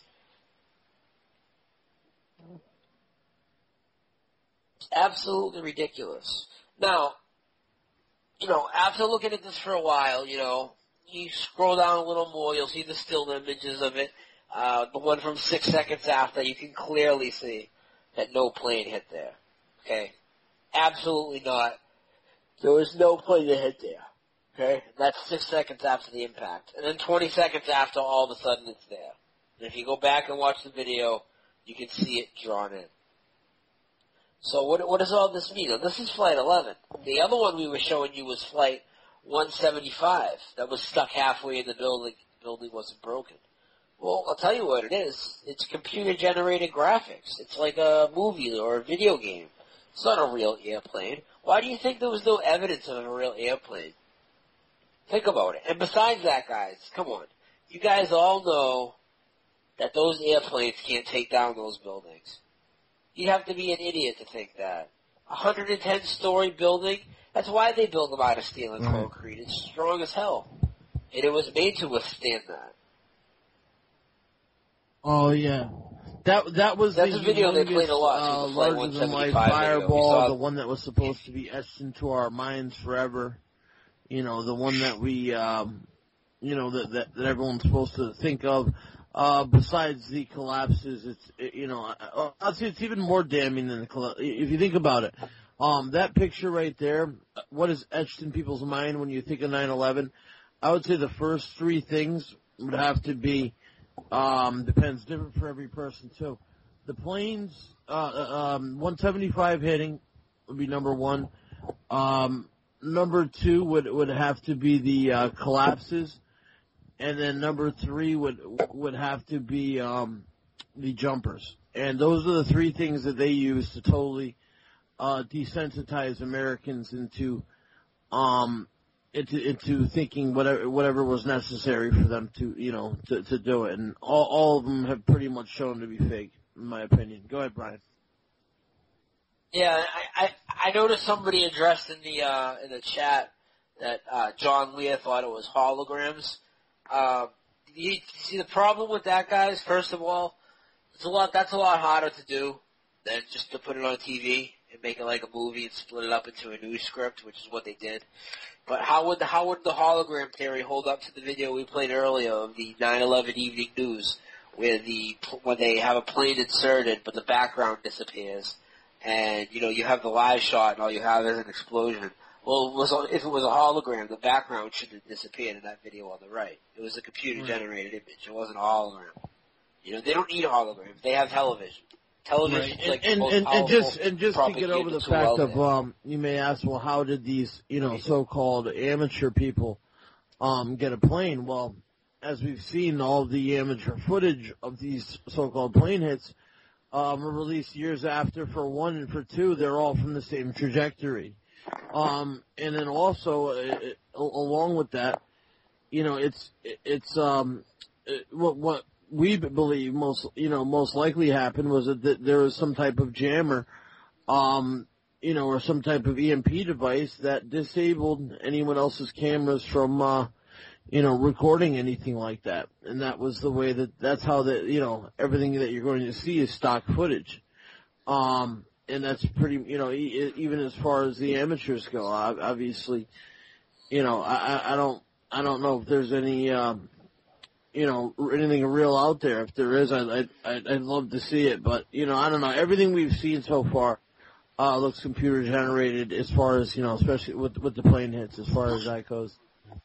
It's absolutely ridiculous. Now, you know, after looking at this for a while, you know, you scroll down a little more, you'll see the still images of it. Uh, the one from six seconds after, you can clearly see that no plane hit there. Okay? Absolutely not. There was no plane that hit there. Okay? That's six seconds after the impact. And then twenty seconds after, all of a sudden it's there. And if you go back and watch the video, you can see it drawn in. So what, what does all this mean? Now, this is Flight eleven. The other one we were showing you was Flight one seventy-five. That was stuck halfway in the building. The building wasn't broken. Well, I'll tell you what it is. It's computer-generated graphics. It's like a movie or a video game. It's not a real airplane. Why do you think there was no evidence of a real airplane? Think about it. And besides that, guys, come on. You guys all know that those airplanes can't take down those buildings. You'd have to be an idiot to think that. A one hundred ten story building, that's why they build them out of steel and concrete. It's strong as hell. And it was made to withstand that. Oh, yeah. That that was That's the a video they played a lot. Uh, Too, like larger than life fireball, saw... the one that was supposed to be etched into our minds forever. You know, the one that we um, you know, that, that, that everyone's supposed to think of. Uh, besides the collapses, it's, it, you know, I'd say it's even more damning than the collapse. If you think about it, um, that picture right there, what is etched in people's mind when you think of nine eleven? I would say the first three things would have to be, um, depends, different for every person too. The planes, uh, um, one seventy-five hitting would be number one. Um, number two would, would have to be the, uh, collapses. And then number three would would have to be um, the jumpers, and those are the three things that they use to totally uh, desensitize Americans into um, into into thinking whatever whatever was necessary for them to you know to, to do it, and all all of them have pretty much shown to be fake, in my opinion. Go ahead, Brian. Yeah, I I, I noticed somebody addressed in the uh, in the chat that uh, John Lear thought it was holograms. Uh, you see the problem with that, guys? First of all, it's a lot. That's a lot harder to do than just to put it on T V and make it like a movie and split it up into a news script, which is what they did. But how would the how would the hologram theory hold up to the video we played earlier of the nine eleven evening news, where the when they have a plane inserted but the background disappears, and you know you have the live shot and all you have is an explosion. Well, it was, if it was a hologram, the background should have disappeared in that video on the right. It was a computer-generated image. It wasn't a hologram. You know, they don't need holograms. They have television. Television Right. is like and, the most and, powerful and just and just to get over the propaganda fact tool of um, you may ask, well, how did these you know so-called amateur people um get a plane? Well, as we've seen, all the amateur footage of these so-called plane hits um, were released years after. For one and for two, they're all from the same trajectory. Um, and then also, uh, along with that, you know, it's, it's, um, it, what, what we believe most, you know, most likely happened was that, that there was some type of jammer, um, you know, or some type of E M P device that disabled anyone else's cameras from, uh, you know, recording anything like that. And that was the way that, that's how the, you know, everything that you're going to see is stock footage. Um, And that's pretty, you know, even as far as the amateurs go, obviously, you know, I, I don't, I don't know if there's any, um, you know, anything real out there. If there is, I'd, I'd, I'd love to see it. But, you know, I don't know. Everything we've seen so far, uh, looks computer generated as far as, you know, especially with, with the plane hits, as far as that goes.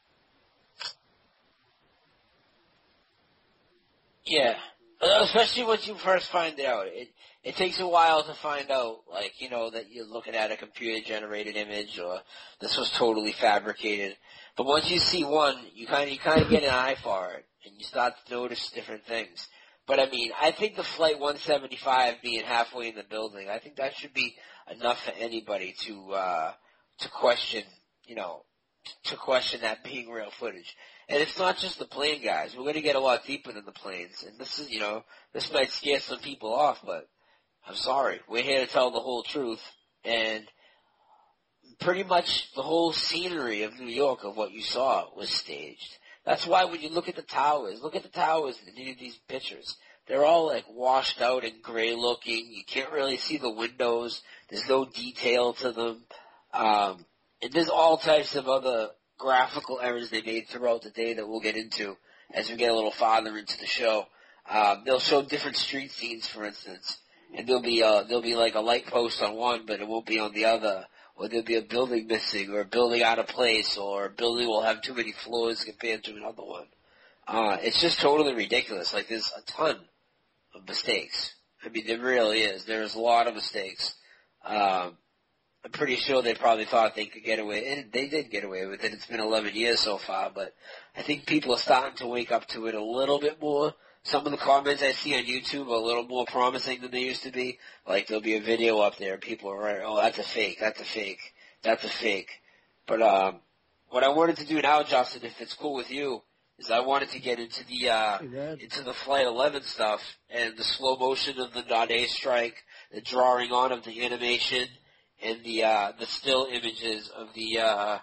Yeah. Especially once you first find out. It, It takes a while to find out, like, you know, that you're looking at a computer-generated image or this was totally fabricated. But once you see one, you kind of you kind of get an eye for it, and you start to notice different things. But, I mean, I think the Flight one seventy-five being halfway in the building, I think that should be enough for anybody to uh, to question, you know, to question that being real footage. And it's not just the plane guys. We're going to get a lot deeper than the planes. And this is, you know, this might scare some people off, but I'm sorry. We're here to tell the whole truth, and pretty much the whole scenery of New York of what you saw was staged. That's why when you look at the towers, look at the towers in any of these pictures. They're all like washed out and gray looking. You can't really see the windows. There's no detail to them. Um, and there's all types of other graphical errors they made throughout the day that we'll get into as we get a little farther into the show. Um, they'll show different street scenes, for instance. And there'll be a, there'll be like a light post on one, but it won't be on the other. Or there'll be a building missing, or a building out of place, or a building will have too many floors compared to another one. Uh, it's just totally ridiculous. Like, there's a ton of mistakes. I mean, there really is. There's a lot of mistakes. Um, I'm pretty sure they probably thought they could get away, and they did get away with it. It's been eleven years so far, but I think people are starting to wake up to it a little bit more. Some of the comments I see on YouTube are a little more promising than they used to be. Like, there'll be a video up there, and people are right, oh, that's a fake, that's a fake, that's a fake. But, um, what I wanted to do now, Justin, if it's cool with you, is I wanted to get into the, uh, into the Flight eleven stuff, and the slow motion of the Nade strike, the drawing on of the animation, and the, uh, the still images of the, uh,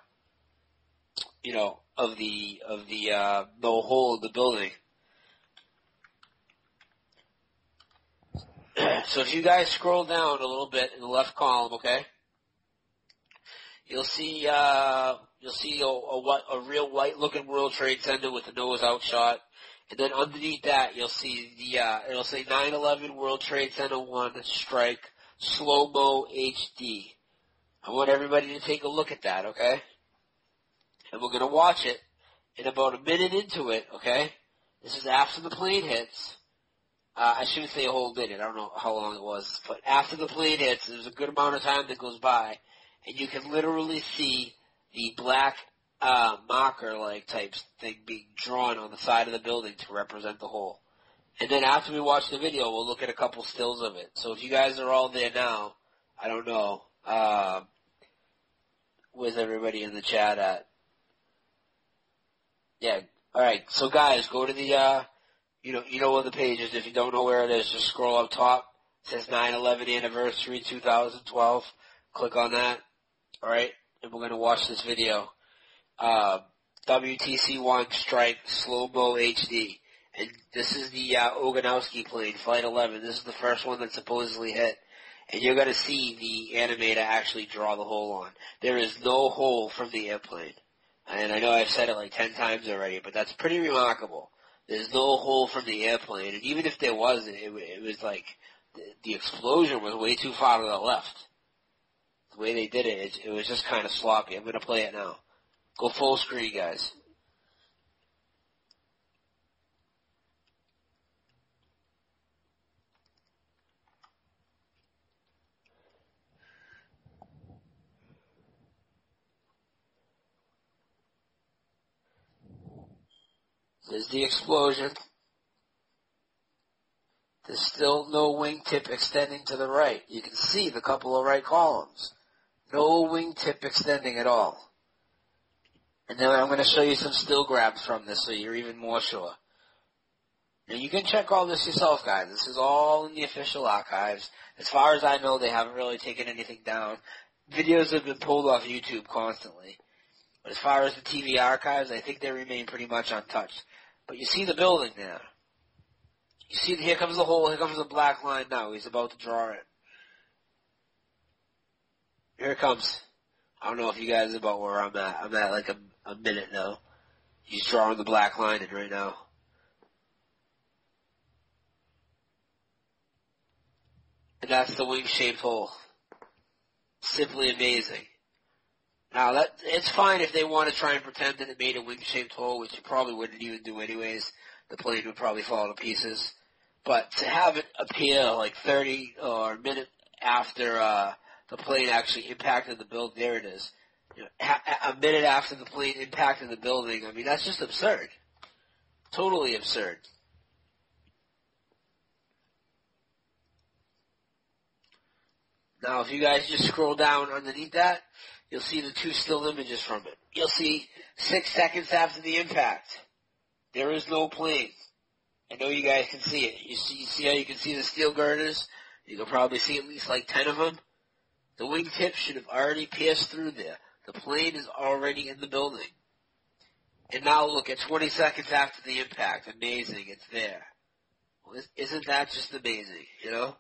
you know, of the, of the, uh, the hole in the building. So if you guys scroll down a little bit in the left column, okay, you'll see uh, you'll see a, a, a real white-looking World Trade Center with the nose out shot. And then underneath that, you'll see the, uh, it'll say nine eleven World Trade Center one strike slow-mo H D. I want everybody to take a look at that, okay? And we're gonna watch it in about a minute into it, okay? This is after the plane hits. Uh, I shouldn't say a whole minute. I don't know how long it was. But after the plane hits, there's a good amount of time that goes by. And you can literally see the black Uh, marker-like type thing being drawn on the side of the building to represent the hole. And then after we watch the video, we'll look at a couple stills of it. So if you guys are all there now, I don't know, uh, where's everybody in the chat at? Yeah, alright, so guys, go to the, uh, you know, you know where the page is. If you don't know where it is, just scroll up top. It says nine eleven Anniversary twenty twelve. Click on that, alright? And we're gonna watch this video. Uh, W T C one strike slow-mo H D. And this is the uh, Ogonowski plane, Flight eleven. This is the first one that supposedly hit. And you're going to see the animator actually draw the hole on. There is no hole from the airplane. And I know I've said it like ten times already, but that's pretty remarkable. There's no hole from the airplane. And even if there was, it, it was like the, the explosion was way too far to the left. The way they did it, it, it was just kind of sloppy. I'm going to play it now. Go full screen, guys. There's the explosion. There's still no wingtip extending to the right. You can see the couple of right columns. No wingtip extending at all. And then I'm going to show you some still grabs from this so you're even more sure. Now you can check all this yourself, guys. This is all in the official archives. As far as I know, they haven't really taken anything down. Videos have been pulled off YouTube constantly. But as far as the T V archives, I think they remain pretty much untouched. But you see the building there. You see, here comes the hole, here comes the black line now. He's about to draw it. Here it comes. I don't know if you guys are about where I'm at. I'm at like a, a minute now. He's drawing the black line in right now. And that's the wing-shaped hole. Simply amazing. Now, that it's fine if they want to try and pretend that it made a wing-shaped hole, which you probably wouldn't even do anyways. The plane would probably fall to pieces. But to have it appear like thirty or a minute after uh, the plane actually impacted the building, there it is. You know, a minute after the plane impacted the building, I mean, that's just absurd. Totally absurd. Now, if you guys just scroll down underneath that, you'll see the two still images from it. You'll see six seconds after the impact. There is no plane. I know you guys can see it. You see, you see how you can see the steel girders? You can probably see at least like ten of them. The wingtip should have already pierced through there. The plane is already in the building. And now look at twenty seconds after the impact. Amazing, it's there. Well, isn't that just amazing, you know?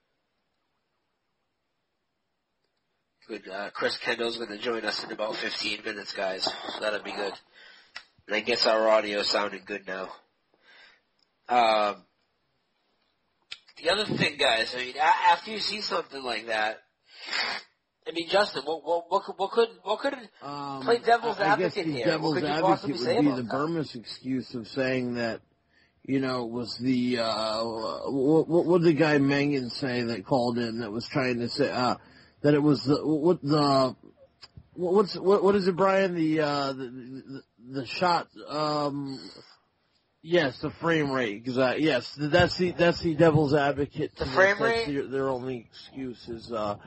Good. Uh, Chris Kendall's going to join us in about fifteen minutes, guys. So that'll be good. And I guess our audio sounded good now. Um, the other thing, guys, I mean, a- after you see something like that, I mean, Justin, what what what could what could, what could um, play devil's I, I advocate guess the here? devil's What could you advocate possibly would say be about the that? Burmese excuse of saying that, you know, was the uh, what, what did the guy Mangan say that called in that was trying to say uh, that it was the what the what's what what is it, Brian? The uh, the, the the shot. Um, Yes, the frame rate. Cause, uh, yes, that's the that's the devil's advocate. The to frame this. That's rate? their, their only excuse is. Uh,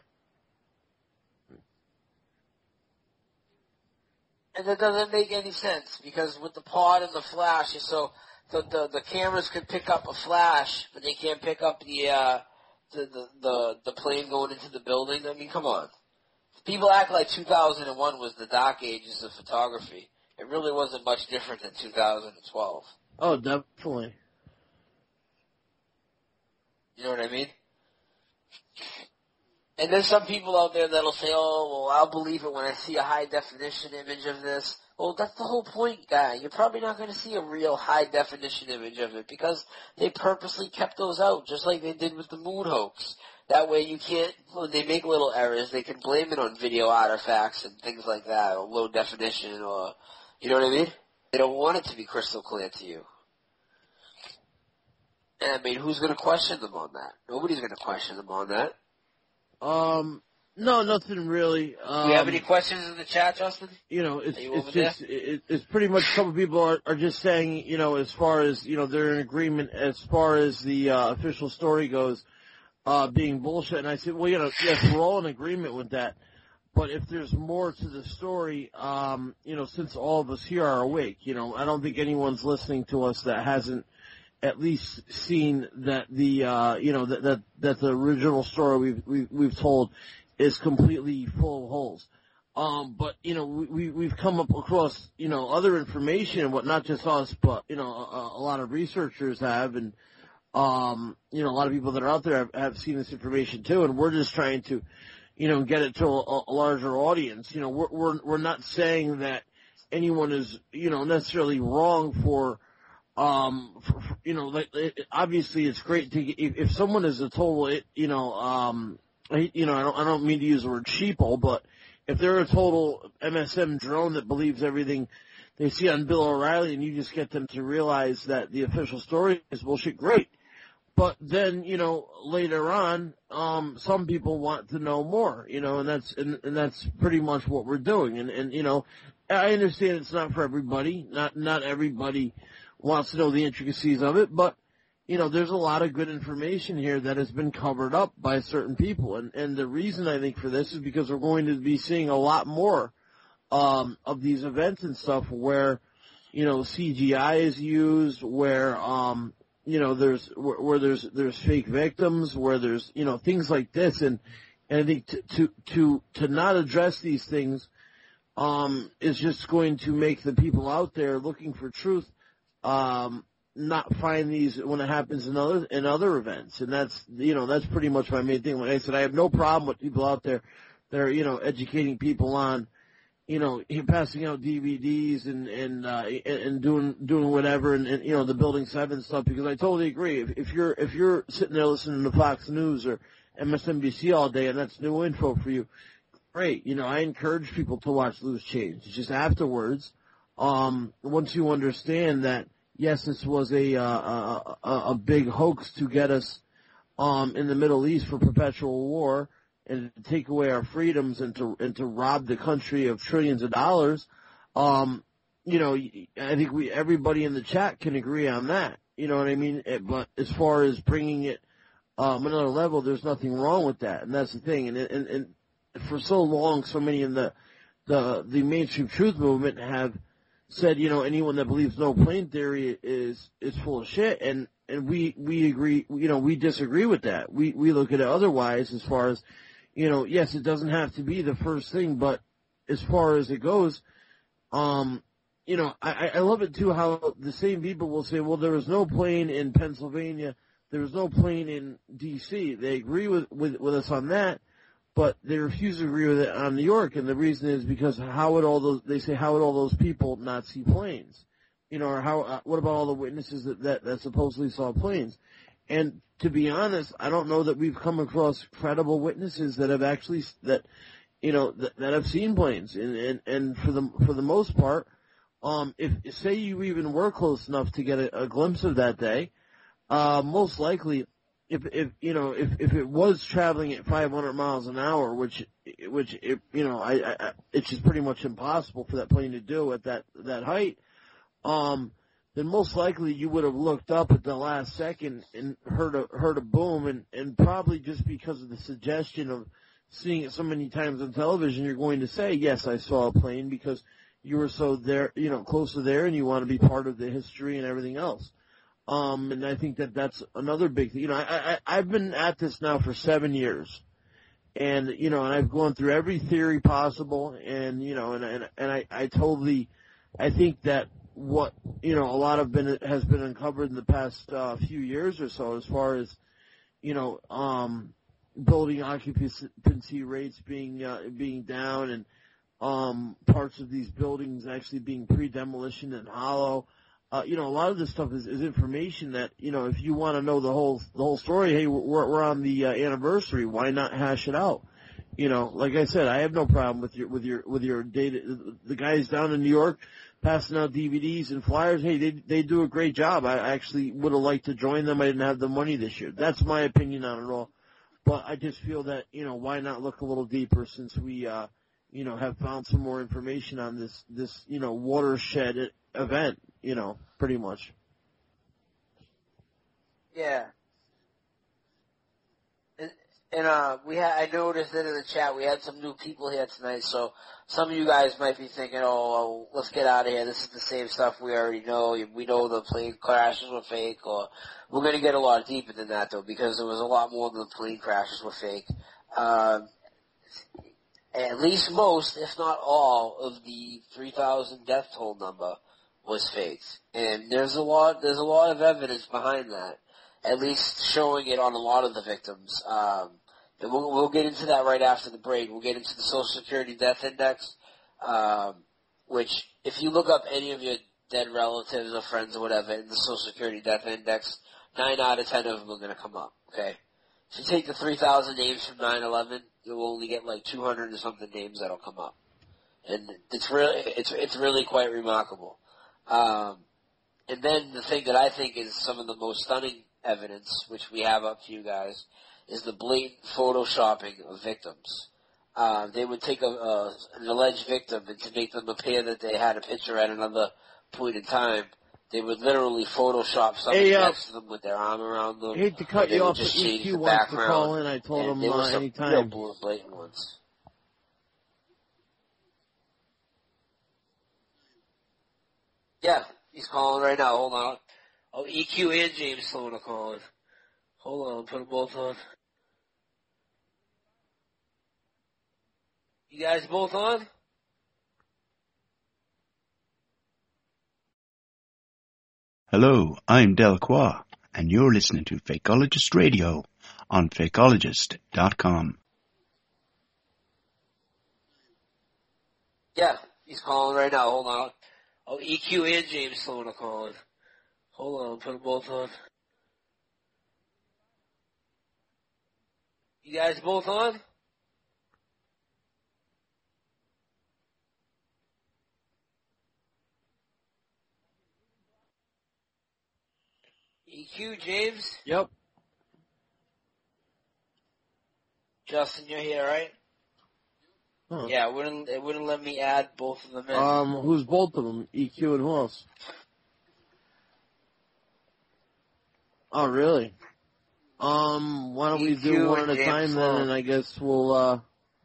And that doesn't make any sense because with the pod and the flash, so the the, the cameras could pick up a flash, but they can't pick up the uh, the, the the the plane going into the building. I mean, come on. People act like two thousand one was the dark ages of photography. It really wasn't much different than two thousand twelve. oh, definitely. You know what I mean? And there's some people out there that'll say, oh, well, I'll believe it when I see a high-definition image of this. Well, that's the whole point, guy. You're probably not going to see a real high-definition image of it because they purposely kept those out, just like they did with the moon hoax. That way you can't, when they make little errors, they can blame it on video artifacts and things like that, or low definition, or, you know what I mean? They don't want it to be crystal clear to you. And, I mean, who's going to question them on that? Nobody's going to question them on that. Um, no, nothing really. Um, Do you have any questions in the chat, Justin? You know, it's it's just it, it's pretty much a couple people are, are just saying, you know, as far as, you know, they're in agreement as far as the uh, official story goes, uh, being bullshit. And I said, well, you know, yes, we're all in agreement with that. But if there's more to the story, um, you know, since all of us here are awake, you know, I don't think anyone's listening to us that hasn't at least seen that the, uh, you know, that, that, that the original story we've, we've, we've told is completely full of holes. Um, but, you know, we, we've come up across, you know, other information, what not just us, but, you know, a, a lot of researchers have, and, um, you know, a lot of people that are out there have, have seen this information too, and we're just trying to, you know, get it to a, a larger audience. You know, we're, we're, we're not saying that anyone is, you know, necessarily wrong for, Um, for, for, you know, like, it, obviously it's great to, if, if someone is a total, it, you know, um, I, you know, I don't, I don't mean to use the word sheeple, but if they're a total M S M drone that believes everything they see on Bill O'Reilly and you just get them to realize that the official story is bullshit, great. But then, you know, later on, um, some people want to know more, you know, and that's, and, and that's pretty much what we're doing. And, and, you know, I understand it's not for everybody, not, not everybody wants to know the intricacies of it, but, you know, there's a lot of good information here that has been covered up by certain people. And, and the reason I think for this is because we're going to be seeing a lot more, um, of these events and stuff where, you know, C G I is used, where, um, you know, there's, where, where there's, there's fake victims, where there's, you know, things like this. And, and I think to, to, to, to not address these things, um, is just going to make the people out there looking for truth, um, not find these when it happens in other, in other events. And that's, you know, that's pretty much my main thing. Like I said, I have no problem with people out there that are, you know, educating people on, you know, passing out D V Ds and, and, uh, and doing, doing whatever and, and, you know, the Building seven stuff, because I totally agree. If, if you're, if you're sitting there listening to Fox News or M S N B C all day and that's new info for you, great. You know, I encourage people to watch Loose Change. It's just afterwards, um, once you understand that, yes, this was a, uh, a, a big hoax to get us, um, in the Middle East for perpetual war and to take away our freedoms and to, and to rob the country of trillions of dollars. Um, you know, I think we, everybody in the chat can agree on that. You know what I mean? But as far as bringing it, um, another level, there's nothing wrong with that. And that's the thing. And, and, and for so long, so many in the, the, the mainstream truth movement have said, you know, anyone that believes no plane theory is, is full of shit. And, and we, we agree, you know, we disagree with that. We, we look at it otherwise as far as, you know, yes, it doesn't have to be the first thing, but as far as it goes, um, you know, I, I love it too how the same people will say, well, there was no plane in Pennsylvania. There was no plane in D C. They agree with, with, with us on that, but they refuse to agree with it on New York. And the reason is because how would all those, they say, how would all those people not see planes? You know, or how, uh, what about all the witnesses that, that, that supposedly saw planes? And to be honest, I don't know that we've come across credible witnesses that have actually, that, you know, that, that have seen planes. And, and, and for the, for the most part, um, if, say you even were close enough to get a, a glimpse of that day, uh, most likely, if, if, you know, if, if it was traveling at five hundred miles an hour, which, which, it, you know, I, I, it's just pretty much impossible for that plane to do at that, that height, um, then most likely you would have looked up at the last second and heard a, heard a boom, and, and probably just because of the suggestion of seeing it so many times on television, you're going to say, yes, I saw a plane, because you were so there, you know, close to there, and you want to be part of the history and everything else. Um, and I think that that's another big thing. You know, I, I, I've been at this now for seven years. And, you know, and I've gone through every theory possible, and, you know, and, and, and I, I totally, I think that what, you know, a lot of been, has been uncovered in the past, uh, few years or so, as far as, you know, um, building occupancy rates being uh, being down and um, parts of these buildings actually being pre-demolition and hollow. Uh, you know, a lot of this stuff is, is information that, you know, if you want to know the whole the whole story, hey, we're, we're on the uh, anniversary. Why not hash it out? You know, like I said, I have no problem with your with your with your data. The guys down in New York passing out D V Ds and flyers. Hey, they they do a great job. I actually would have liked to join them. I didn't have the money this year. That's my opinion on it all. But I just feel that, you know, why not look a little deeper since we, uh, you know, have found some more information on this this you know watershed event. You know, pretty much. Yeah. And, and uh, we had, I noticed that in the chat we had some new people here tonight, so some of you guys might be thinking, oh, well, let's get out of here. This is the same stuff we already know. We know the plane crashes were fake, or we're going to get a lot deeper than that, though, because there was a lot more than the plane crashes were fake. Um, at least most, if not all, of the three thousand death toll number was faked. And there's a lot, there's a lot of evidence behind that, at least showing it on a lot of the victims. Um, and we'll, we'll get into that right after the break. We'll get into the Social Security Death Index, um, which if you look up any of your dead relatives or friends or whatever in the Social Security Death Index, nine out of ten of them are going to come up, okay? If you take the three thousand names from nine eleven, you'll only get like two hundred or something names that'll come up. And it's really, it's, it's really quite remarkable. Um, and then the thing that I think is some of the most stunning evidence, which we have up for you guys, is the blatant photoshopping of victims. Uh, they would take a, a, an alleged victim, and to make them appear that they had a picture at another point in time, they would literally Photoshop somebody hey, uh, next to them with their arm around them. I hate to cut you off, but E Q wants to call in. I told him uh, anytime. Real blue, blatant ones. Yeah, he's calling right now. Hold on. Oh, E Q and James Sloan are calling. Hold on, I'll put them both on. You guys both on? Hello, I'm Delacroix, and you're listening to Fakeologist Radio on fakeologist dot com. Yeah, he's calling right now. Hold on. Oh, E Q and James Sloan are calling. Hold on, I'll put them both on. You guys both on? E Q, James? Yep. Justin, you're here, right? Huh. Yeah, it wouldn't, it wouldn't let me add both of them in. Um, who's both of them? E Q and who else? Oh, really? Um, why don't we do one at a time then, and I guess we'll, uh...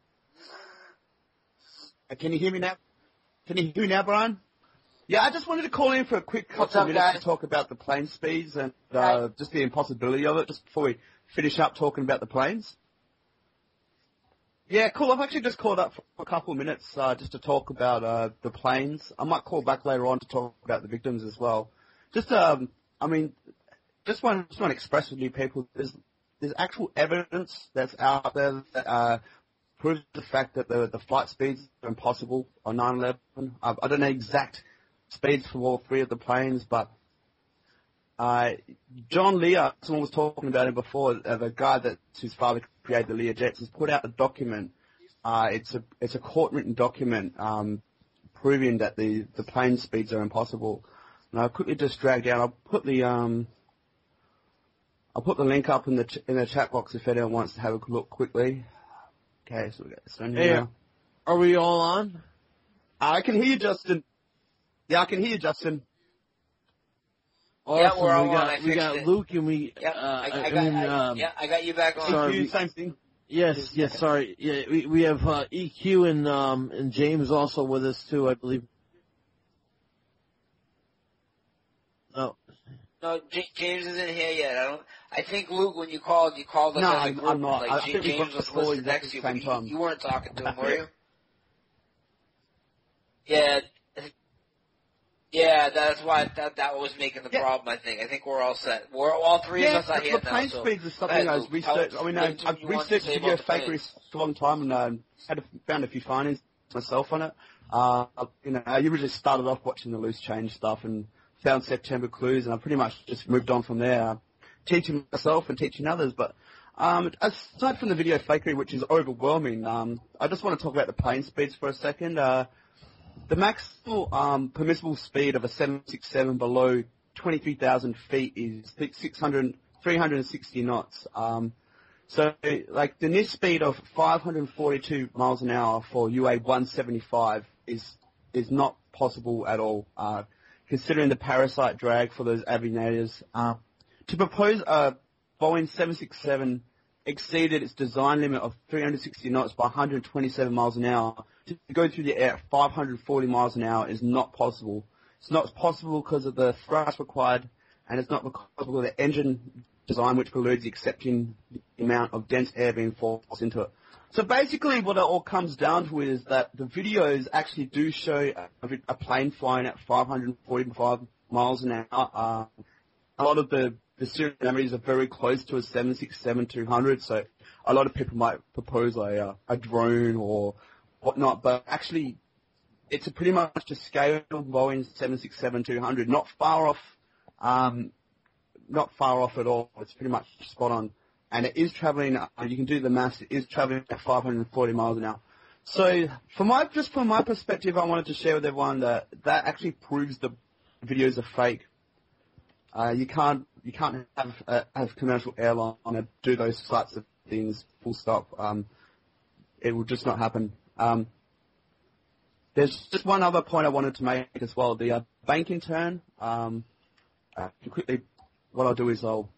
Can you hear me now? Can you hear me now, Brian? Yeah, I just wanted to call in for a quick couple What's up, of minutes guys? to talk about the plane speeds and uh, Right. just the impossibility of it, just before we finish up talking about the planes. Yeah, cool. I've actually just called up for a couple of minutes uh, just to talk about uh, the planes. I might call back later on to talk about the victims as well. Just, um, I mean, just want just want to express with you people, there's there's actual evidence that's out there that uh, proves the fact that the the flight speeds are impossible on nine eleven. I, I don't know exact speeds for all three of the planes, but uh, John Lear, someone was talking about him before, uh, the guy that his father created the Lear jets, has put out a document. Uh, it's a it's a court written document um, proving that the, the plane speeds are impossible. And I'll quickly just drag down. I'll put the um I'll put the link up in the ch- in the chat box if anyone wants to have a look quickly. Okay, so we got this on here. Hey, are we all on? I can hear you, Justin. Yeah, I can hear you, Justin. Awesome. Yeah, we're all we got, on. I we fixed got it. Luke and we, Yep, uh, I, I, I, got, mean, I, um, yeah, I got you back on. sorry. You, we- same thing. yes, yes, sorry. Yeah, we, we have, uh, E Q and, um, and James also with us too, I believe. Oh, No, J- James isn't here yet. I don't. I think Luke, when you called, you called us No, as a I'm- group. I'm not. Like I J- think we James both was called listed at next the to you, same but you, time. you weren't talking to him, were you? Yeah. I think- Yeah, that's why that that was making the Yeah. problem. I think. I think we're all set. We're all three Yeah, of us are the here now. plane So speeds is go something ahead, I was Luke. research. Tell- I mean, tell I, us I've what you want to researched say video about the fakery planes. for a long time, and um, had a, found a few findings myself on it. Uh, you know, I originally started off watching the loose change stuff and found September clues, and I pretty much just moved on from there, uh, teaching myself and teaching others. But um, aside from the video fakery, which is overwhelming, um, I just want to talk about the plane speeds for a second. Uh, the maximal um, permissible speed of a seven sixty-seven below twenty-three thousand feet is six hundred, three hundred sixty knots. Um, so, like, the nist speed of five hundred forty-two miles an hour for U A one seventy-five is is not possible at all, uh, considering the parasite drag for those aviators. Uh, to propose a Boeing seven sixty-seven exceeded its design limit of three hundred sixty knots by one hundred twenty-seven miles an hour, to go through the air at five hundred forty miles an hour is not possible. It's not possible because of the thrust required, and it's not possible of the engine design, which preludes accepting the amount of dense air being forced into it. So basically what it all comes down to is that the videos actually do show a, a plane flying at five hundred forty-five miles an hour. Uh, a lot of the, the serial numbers are very close to a seven sixty-seven two hundred, so a lot of people might propose a, uh, a drone or whatnot, but actually it's a pretty much a scale Boeing seven sixty-seven two hundred, not far off, um, not far off at all. It's pretty much spot on. And it is traveling, uh, you can do the maths, it is traveling at five hundred forty miles an hour. So, from my, just from my perspective, I wanted to share with everyone that that actually proves the videos are fake. Uh, you can't, you can't have, uh, have commercial airline do those sorts of things, full stop. Um, it will just not happen. Um, there's just one other point I wanted to make as well. The uh, banking turn, um, uh, quickly, what I'll do is I'll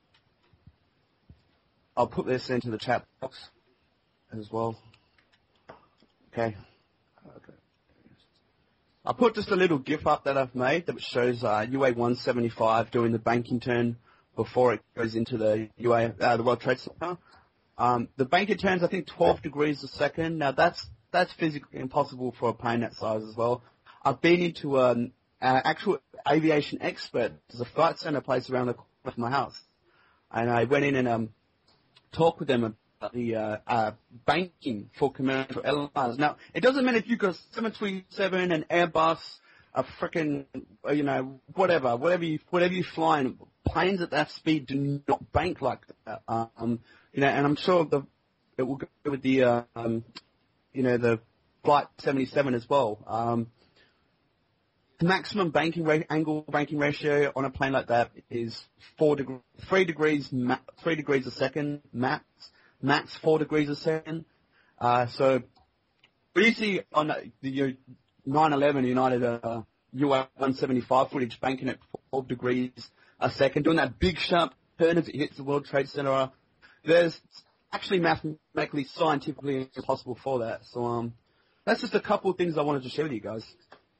I'll put this into the chat box as well. Okay. Okay. I'll put just a little GIF up that I've made that shows uh, U A one seventy-five doing the banking turn before it goes into the U A uh, the World Trade Center. Um, the banking turns, I think, twelve degrees a second. Now that's that's physically impossible for a plane that size as well. I've been into an uh, actual aviation expert. There's a flight center place around the corner from my house, and I went in and um. talk with them about the uh, uh, banking for commercial airlines. Now, it doesn't matter if you've got seven twenty-seven, an Airbus, a frickin', you know, whatever, whatever you, whatever you fly in, planes at that speed do not bank like that. Um, you know, and I'm sure the it will go with the, uh, um, you know, the Flight seventy-seven as well. Um, the maximum banking rate, angle banking ratio on a plane like that is four deg- three degrees, ma- three degrees a second, max, max four degrees a second. Uh, so, when you see on the, the nine eleven United uh, U A one seventy-five footage banking at four degrees a second, doing that big sharp turn as it hits the World Trade Center, there's actually mathematically, scientifically impossible for that. So, um, that's just a couple of things I wanted to share with you guys.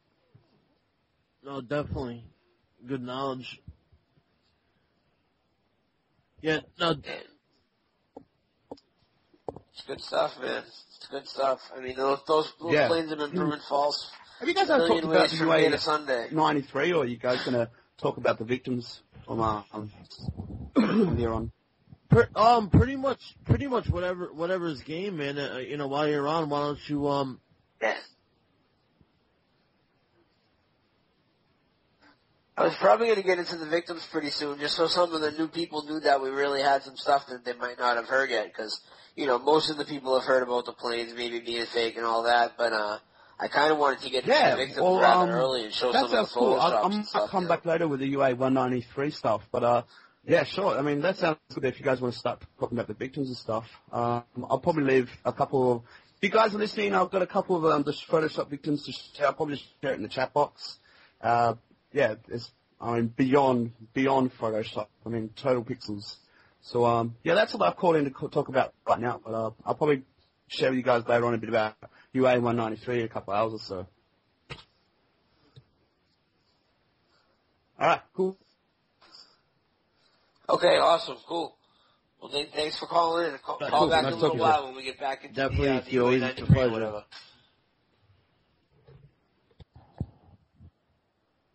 No, definitely. Good knowledge. Yeah, no. It's good stuff, man. It's good stuff. I mean, those those, those Yeah. planes have been proven false. Have you guys a ever talked million about ways the from U day A to Sunday. ninety-three, or are you guys going to talk about the victims from, uh, um, from here on? Per, um, pretty much, pretty much whatever, whatever's game, man. Uh, you know, while you're on, why don't you, um, Yeah. I was probably going to get into the victims pretty soon, just so some of the new people knew that we really had some stuff that they might not have heard yet, because, you know, most of the people have heard about the planes maybe being fake and all that, but, uh, I kind of wanted to get into Yeah, the victims well, rather um, early and show that some of the sounds cool. I, Photoshops I and might stuff. come you know? back later with the U A one ninety-three stuff, but, uh, yeah, sure. I mean, that sounds good if you guys want to start talking about the victims and stuff. Um, I'll probably leave a couple of, if you guys are listening, I've got a couple of, um, just Photoshop victims to share. I'll probably share it in the chat box. Uh, yeah, it's, I mean, beyond, beyond Photoshop. I mean, total pixels. So, um, yeah, that's what I've called in to co- talk about right now, but, uh, I'll probably share with you guys later on a bit about U A one ninety-three in a couple of hours or so. Alright, cool. Okay, awesome, cool. Well, th- thanks for calling in. Call, Cool, call back nice in a little talking to while when we get back into Definitely, the, uh, it's the U A always a ninety-three or pleasure. whatever.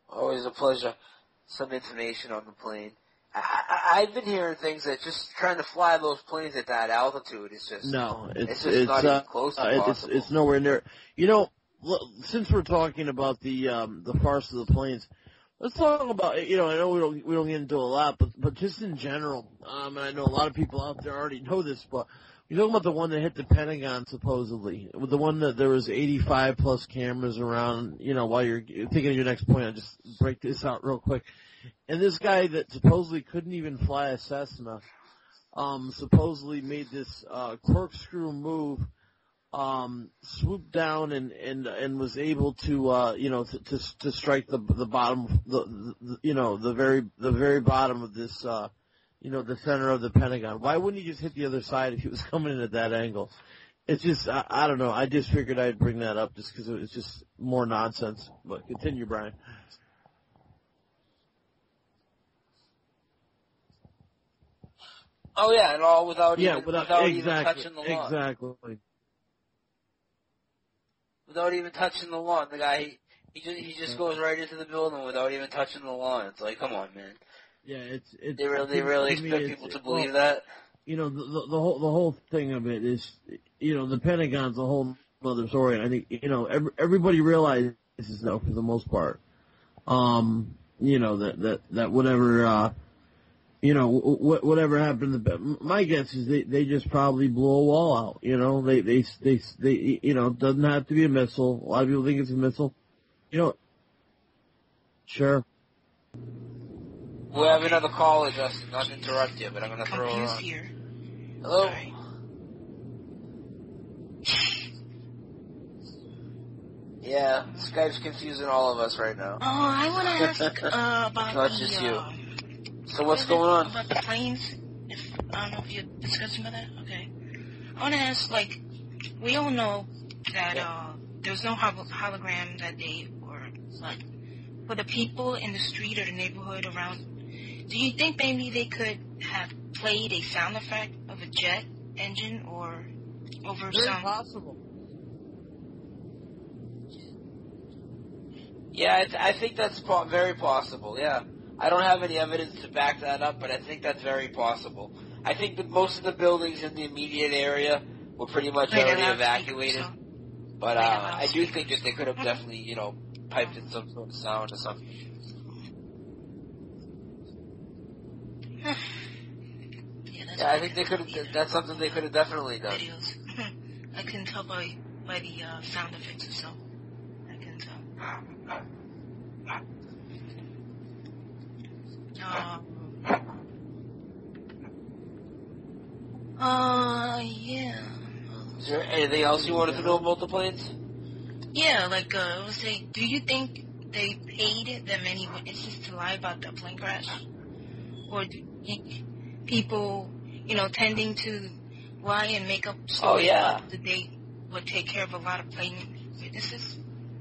Always a pleasure. Some information on the plane. I, I, I've been hearing things that just trying to fly those planes at that altitude is just no, it's it's just it's, not uh, even close to uh, it's possible. it's nowhere near. You know, l- since we're talking about the um, the farce of the planes, let's talk about. You know, I know we don't we don't get into a lot, but but just in general, um, and I know a lot of people out there already know this, but you're talking about the one that hit the Pentagon supposedly, the one that there was eighty-five plus cameras around. You know, while you're thinking of your next point, I'll just break this out real quick. And this guy that supposedly couldn't even fly a Cessna, um, supposedly made this uh, corkscrew move, um, swooped down and, and and was able to uh, you know to, to to strike the the bottom the, the you know the very the very bottom of this uh, you know the center of the Pentagon. Why wouldn't he just hit the other side if he was coming in at that angle? It's just I, I don't know. I just figured I'd bring that up just because it's just more nonsense. But continue, Brian. Oh yeah, and all without Yeah, even without, without exactly, even touching the lawn. Exactly. Without even touching the lawn, the guy he, he just he just goes right into the building without even touching the lawn. It's like, come on, man. Yeah, it's it's. They really they really to me, expect it's- people to well, believe that. You know, the, the the whole the whole thing of it is, you know, the Pentagon's a whole other story. And I think you know every, everybody realizes though for the most part, um, you know that that that whatever. Uh, You know, wh- whatever happened. To, my guess is they they just probably blew a wall out. You know, they they they they you know it doesn't have to be a missile. A lot of people think it's a missile. You know, sure. We have another caller, Justin. Not to interrupt you, but I'm gonna throw her Confused on. here. Hello. Sorry. Yeah, Skype's confusing all of us right now. Oh, I want to ask uh, about Not the, just you. uh, So what's is it going on? About the planes. If I don't know if you're discussing about that. Okay. I want to ask, like, we all know that uh, there was no hol- hologram that day, or like, for the people in the street or the neighborhood around. Do you think maybe they could have played a sound effect of a jet engine or over Very some? possible. Yeah, I, th- I think that's po- very possible. Yeah, I don't have any evidence to back that up, but I think that's very possible. I think that most of the buildings in the immediate area were pretty much Right, already allowed evacuated. speakers, But Right, uh, allowed I do speakers. think that they could have definitely, you know, piped in some sort of sound or something. Yeah, that's Yeah, I think they could have. That's something they could have definitely done. videos. I can tell by by the uh, sound effects or so. I can tell. Um, uh, yeah. Is there anything else you wanted to know about the planes? Yeah, like, uh, I would say, do you think they paid that many witnesses to lie about the plane crash? Or do you think people, you know, tending to lie and make up stories Oh, yeah. about the date would take care of a lot of plane witnesses?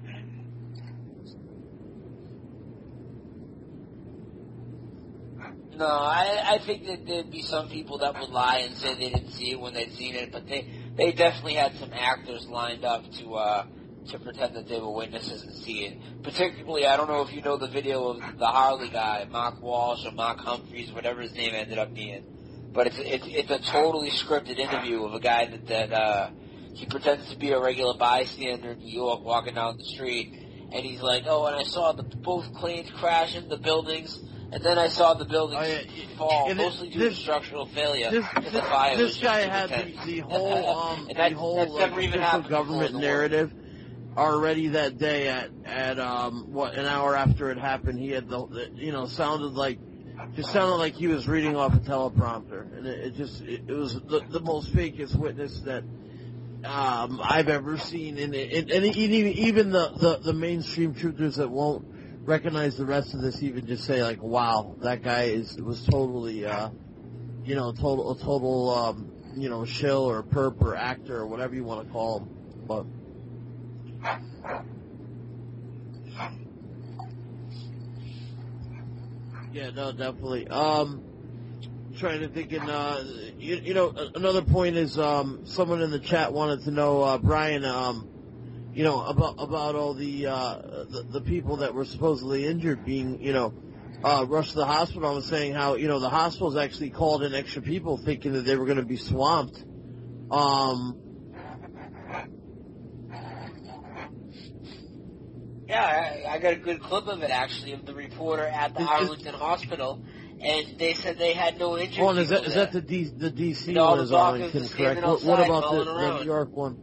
No, I I think that there'd be some people that would lie and say they didn't see it when they'd seen it, but they they definitely had some actors lined up to uh to pretend that they were witnesses and see it. Particularly, I don't know if you know the video of the Harley guy, Mark Walsh or Mark Humphreys, whatever his name ended up being. But it's it's it's a totally scripted interview of a guy that that uh he pretends to be a regular bystander in New York walking down the street, and he's like, oh, and I saw the both planes crash into the buildings. And then I saw the buildings Oh, yeah. fall, And mostly due this- to structural failure. This, and the this, fire this was just guy too had the, intense. the whole um And that- the whole that's like, never even official happened before government in the world. narrative already that day at at um what an hour after it happened. He had the, the you know sounded like just sounded like he was reading off a teleprompter, and it, it just it, it was the, the most fakest witness that um I've ever seen. And it, and even even the, the the mainstream truthers that won't recognize the rest of this even just say like, wow, that guy is was totally uh you know total a total um you know shill or perp or actor or whatever you want to call him. But yeah, no, definitely. Um, trying to think, in, uh, you, you know, another point is um, someone in the chat wanted to know, uh, Brian, um, you know, about about all the uh, the, the people that were supposedly injured being, you know, uh, rushed to the hospital. I was saying how, you know, the hospitals actually called in extra people thinking that they were going to be swamped. Um, yeah, I, I got a good clip of it actually of the reporter at the Arlington Hospital, and they said they had no injuries. Oh, and is that is that the D, the D C no, one is Arlington, correct? What, what about the, the New York one?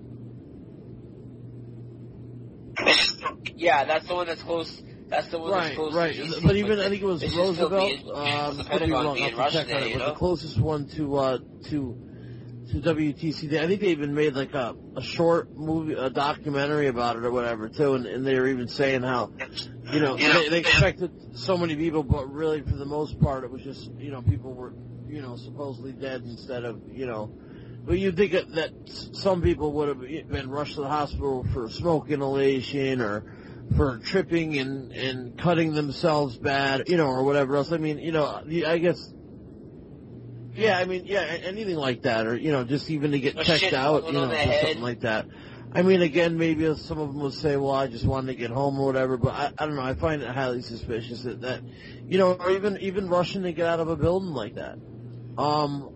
Yeah, that's the one that's close. That's the one right, that's close right. to D C. But even but I think it was Roosevelt. Being, um, could be wrong. I'll have to check on it. But the closest one to uh, to to W T C. I think they even made like a, a short movie, a documentary about it or whatever too. And, and they were even saying how, you know, they, they expected so many people, but really for the most part it was just, you know, people were, you know, supposedly dead instead of, you know. But you'd think that some people would have been rushed to the hospital for smoke inhalation or for tripping and, and cutting themselves bad, you know, or whatever else. I mean, you know, I guess, yeah, I mean, yeah, anything like that, or, you know, just even to get a checked out, you know, just something like that. I mean, again, maybe some of them will say, well, I just wanted to get home or whatever, but I, I don't know, I find it highly suspicious that, that, you know, or even, even rushing to get out of a building like that. Um,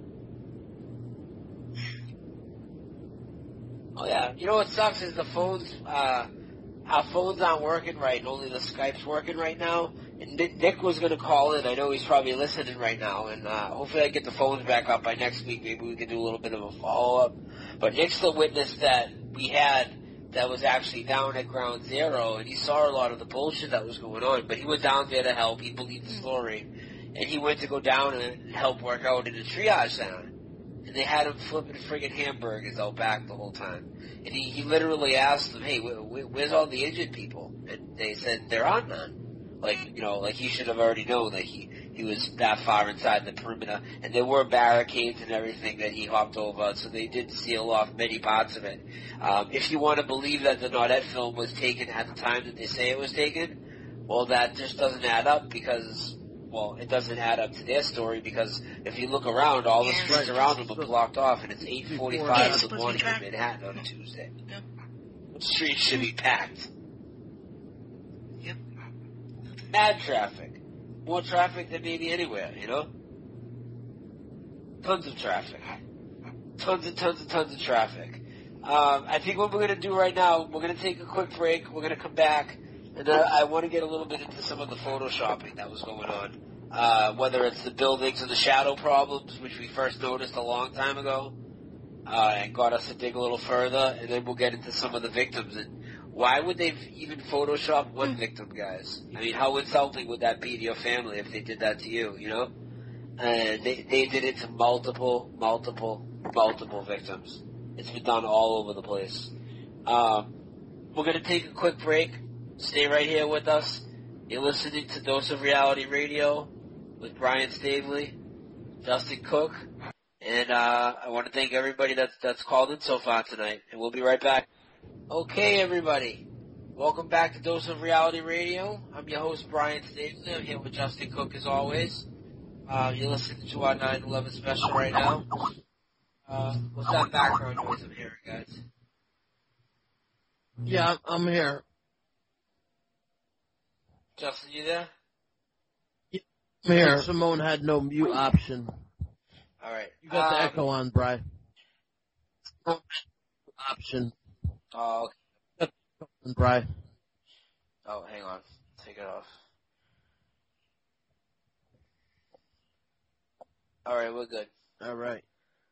Oh yeah, you know what sucks is the phones. Uh, our phones aren't working right, and only the Skype's working right now. And Nick, Nick was going to call in. I know he's probably listening right now, and uh, hopefully I get the phones back up by next week. Maybe we can do a little bit of a follow up. But Nick's the witness that we had that was actually down at Ground Zero, and he saw a lot of the bullshit that was going on. But he went down there to help. He believed the story, and he went to go down and help work out in the triage center. And they had him flipping friggin' hamburgers out back the whole time. And he, he literally asked them, hey, wh- wh- where's all the injured people? And they said, there are none. Like, you know, like he should have already known that he, he was that far inside the perimeter. And there were barricades and everything that he hopped over, so they did seal off many parts of it. Um, if you want to believe that the Nardette film was taken at the time that they say it was taken, well, that just doesn't add up because... Well, it doesn't add up to their story because if you look around, all the streets Yeah. around them are blocked off, and it's eight forty-five Yeah, in the morning in Manhattan on a Tuesday. Yep. The streets should be packed. Yep. Mad traffic. More traffic than maybe anywhere, you know? Tons of traffic. Tons and tons and tons of traffic. Um, I think what we're going to do right now, we're going to take a quick break. We're going to come back. And uh, I want to get a little bit into some of the photoshopping that was going on, uh, whether it's the buildings and the shadow problems, which we first noticed a long time ago, uh, and got us to dig a little further, and then we'll get into some of the victims. And why would they even Photoshop one victim, guys? I mean, how insulting would that be to your family if they did that to you, you know? And they, they did it to multiple, multiple, multiple victims. It's been done all over the place. Um, we're going to take a quick break. Stay right here with us. You're listening to Dose of Reality Radio with Brian Stavely, Justin Cook, and uh, I want to thank everybody that's that's called in so far tonight. And we'll be right back. Okay, everybody, welcome back to Dose of Reality Radio. I'm your host Brian Stavely. I'm here with Justin Cook as always. Uh, you're listening to our nine eleven special right now. Uh, what's that background noise I'm hearing, guys? Yeah, I'm here. Justin, you there? I'm here. Simone had no mute option. All right. You got um, the echo on, Bri. Option. Oh, okay. Bri. Oh, hang on. Take it off. All right, we're good. All right.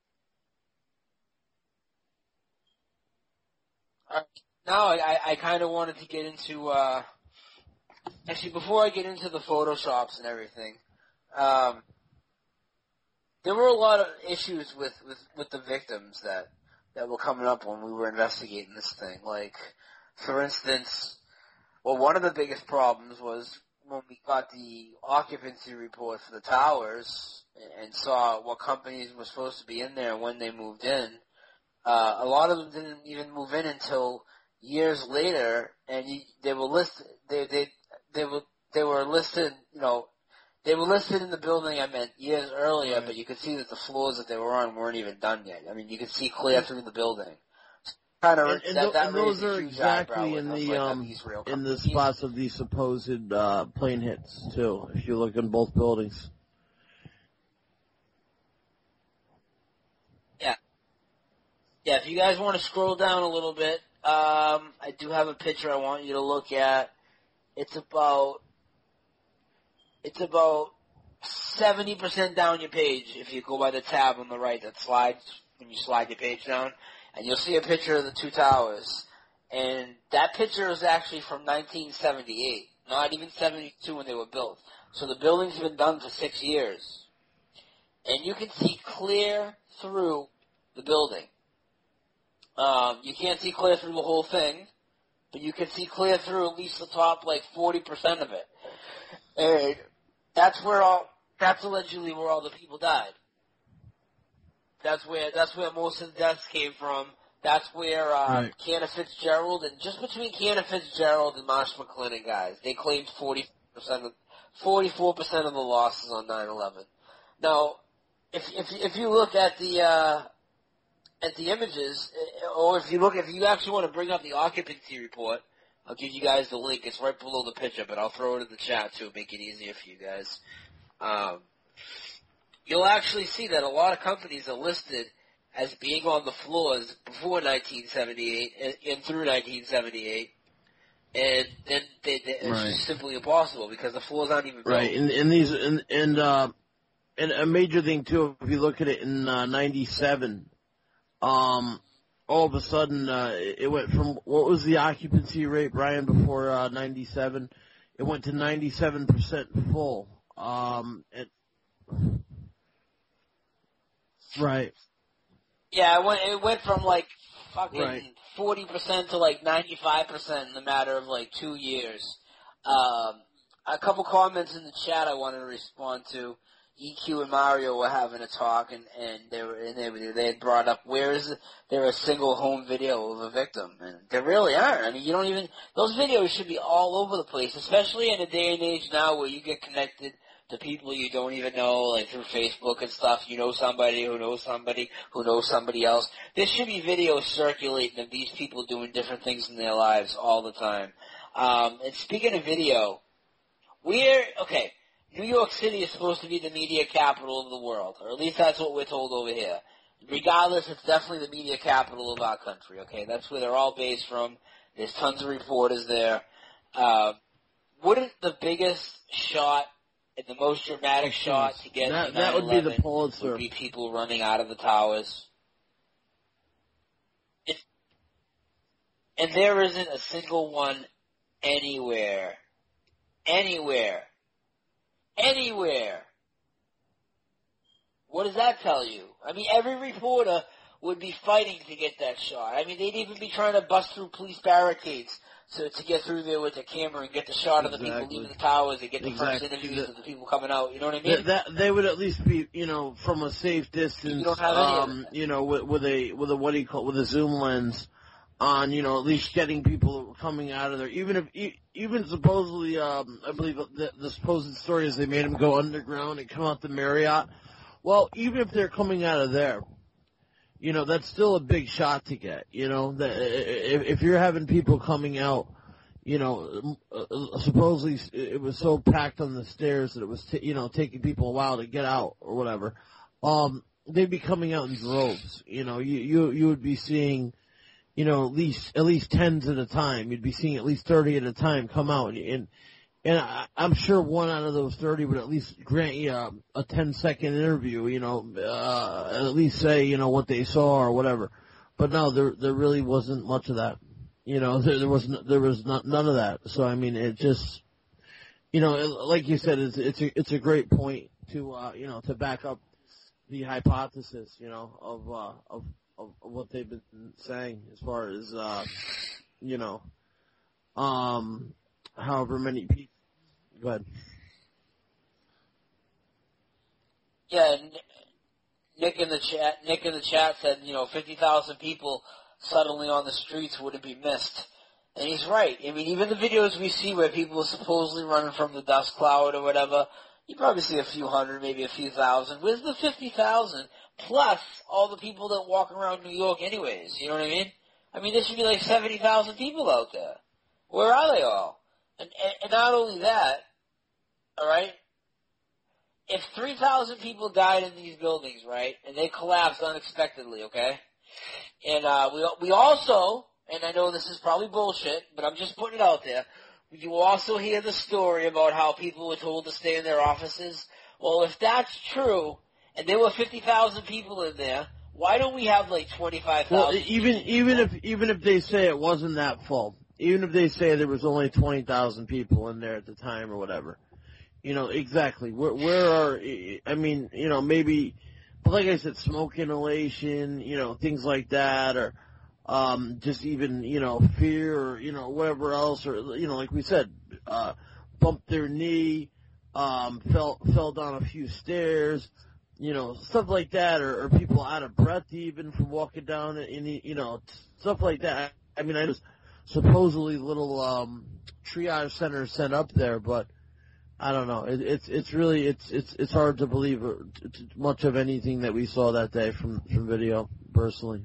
All right. Now, I, I kind of wanted to get into, uh, actually, before I get into the Photoshops and everything, um, there were a lot of issues with, with, with the victims that, that were coming up when we were investigating this thing. Like, for instance, well, one of the biggest problems was when we got the occupancy report for the towers and saw what companies were supposed to be in there and when they moved in. Uh, a lot of them didn't even move in until years later, and you, they were listed. They they they were they were listed. You know, they were listed in the building. I meant years earlier, Right. but you could see that the floors that they were on weren't even done yet. I mean, you could see clear through the building. kind of And, and, that, th- that and those raised a are huge exactly eyebrow in with us, the like, um on these real in the companies. spots of the supposed uh, plane hits too. If you look in both buildings. Yeah. Yeah, if you guys want to scroll down a little bit, um, I do have a picture I want you to look at. It's about, it's about seventy percent down your page if you go by the tab on the right that slides when you slide your page down, and you'll see a picture of the two towers. And that picture is actually from nineteen seventy-eight, not even seventy-two when they were built. So the building's been done for six years. And you can see clear through the building. Um, you can't see clear through the whole thing, but you can see clear through at least the top, like, forty percent of it. And that's where all, that's allegedly where all the people died. That's where, that's where most of the deaths came from. That's where, uh, Right. Canna Fitzgerald, and just between Canna Fitzgerald and Marsh McLennan, guys, they claimed forty percent of, forty-four percent of the losses on nine eleven. Now, if, if, if you look at the, uh, at the images, or if you look, if you actually want to bring up the occupancy report, I'll give you guys the link. It's right below the picture, but I'll throw it in the chat too, make it easier for you guys. Um, you'll actually see that a lot of companies are listed as being on the floors before nineteen seventy-eight and, and through nineteen seventy-eight, and then they, they, it's Right. just simply impossible because the floors aren't even built. Right, and, and these and and uh, and a major thing too, if you look at it in uh, ninety-seven, um, all of a sudden uh, it went from what was the occupancy rate, Brian, before uh, ninety-seven? It went to ninety-seven percent full. Um, it, right. Yeah, it went, it went from like fucking Right. forty percent to like ninety-five percent in the matter of like two years. Um, a couple comments in the chat I wanted to respond to. E Q and Mario were having a talk, and, and they were and they, were, they had brought up, where is there a single home video of a victim? And there really aren't. I mean, you don't even, those videos should be all over the place, especially in a day and age now where you get connected to people you don't even know, like through Facebook and stuff. You know somebody who knows somebody who knows somebody else. There should be videos circulating of these people doing different things in their lives all the time. Um, and speaking of video, we're, okay, New York City is supposed to be the media capital of the world, or at least that's what we're told over here. Regardless, it's definitely the media capital of our country, okay? That's where they're all based from. There's tons of reporters there. Uh, wouldn't the biggest shot and the most dramatic shot to get That to that would be the nine eleven Pulitzer. would be people running out of the towers? It, and there isn't a single one anywhere. Anywhere. Anywhere. What does that tell you? I mean, every reporter would be fighting to get that shot. I mean, they'd even be trying to bust through police barricades to to get through there with the camera and get the shot of the people Exactly. leaving the towers and get the Exactly. first interviews of the people coming out. You know what I That, mean? that they would at least be, you know, from a safe distance. You don't have any of um, you know, with, with a with a what do you call with a zoom lens on, you know, at least getting people coming out of there. Even if e- even supposedly, um, I believe the, the supposed story is they made them go underground and come out the Marriott. Well, even if they're coming out of there, you know, that's still a big shot to get. You know, that if, if you're having people coming out. You know, uh, supposedly it was so packed on the stairs that it was, t- you know, taking people a while to get out or whatever. Um, they'd be coming out in droves. You know, you you you would be seeing, you know, at least at least tens at a time. You'd be seeing at least thirty at a time come out, and and, and I, I'm sure one out of those thirty would at least grant you a, a ten second interview. You know, uh, at least say you know what they saw or whatever. But no, there there really wasn't much of that. You know, there, there was n- there was not, none of that. So I mean, it just, you know, it, like you said, it's it's a it's a great point to uh, you know to back up the hypothesis, you know, of uh, of, of of what they've been saying as far as uh, you know, um, however many people. Go ahead. Yeah, Nick in the chat. Nick in the chat said, you know, fifty thousand people suddenly on the streets wouldn't be missed. And he's right. I mean, even the videos we see where people are supposedly running from the dust cloud or whatever, you probably see a few hundred, maybe a few thousand. Where's the fifty thousand plus all the people that walk around New York anyways? You know what I mean? I mean, there should be like seventy thousand people out there. Where are they all? And, and, and not only that, all right, if three thousand people died in these buildings, right, and they collapsed unexpectedly, okay, and uh, we we also, and I know this is probably bullshit, but I'm just putting it out there, you also hear the story about how people were told to stay in their offices. Well, if that's true, and there were fifty thousand people in there, why don't we have like twenty-five thousand? Well, even even if even if they say it wasn't that full, even if they say there was only twenty thousand people in there at the time or whatever, you know, exactly. Where where are? I mean, you know, maybe, but like I said, smoke inhalation, you know, things like that, or um, just even you know fear, or you know whatever else, or you know, like we said, uh, bumped their knee, um, fell fell down a few stairs. You know, stuff like that, or, or people out of breath even from walking down, and you know, stuff like that. I mean, I was supposedly little um, triage centers sent up there, but I don't know. It, it's it's really it's it's it's hard to believe much of anything that we saw that day from from video. Personally,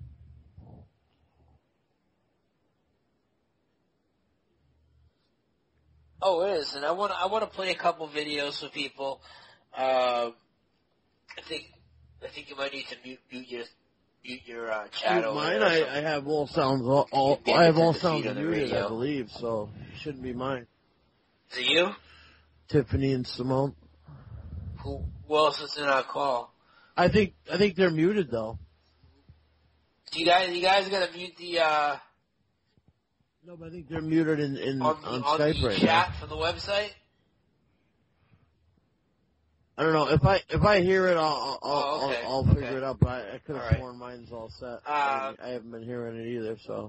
oh, it is, and I want I want to play a couple videos for people. Uh, I think I think you might need to mute, mute your mute your uh, chat over mine, there. I, I have all sounds all, all I have all sounds muted, I believe, so it shouldn't be mine. Is it you? Tiffany and Simone. Who, who else is in our call? I think I think they're muted though. Do you guys you guys gotta mute the uh No, but I think they're muted in, in on, the, on on Skype the right chat now. from the website? I don't know if I if I hear it, I'll I'll, Oh, okay. I'll, I'll figure Okay. it out. But I, I could have All right. sworn mine's all set. Uh, I, I haven't been hearing it either. So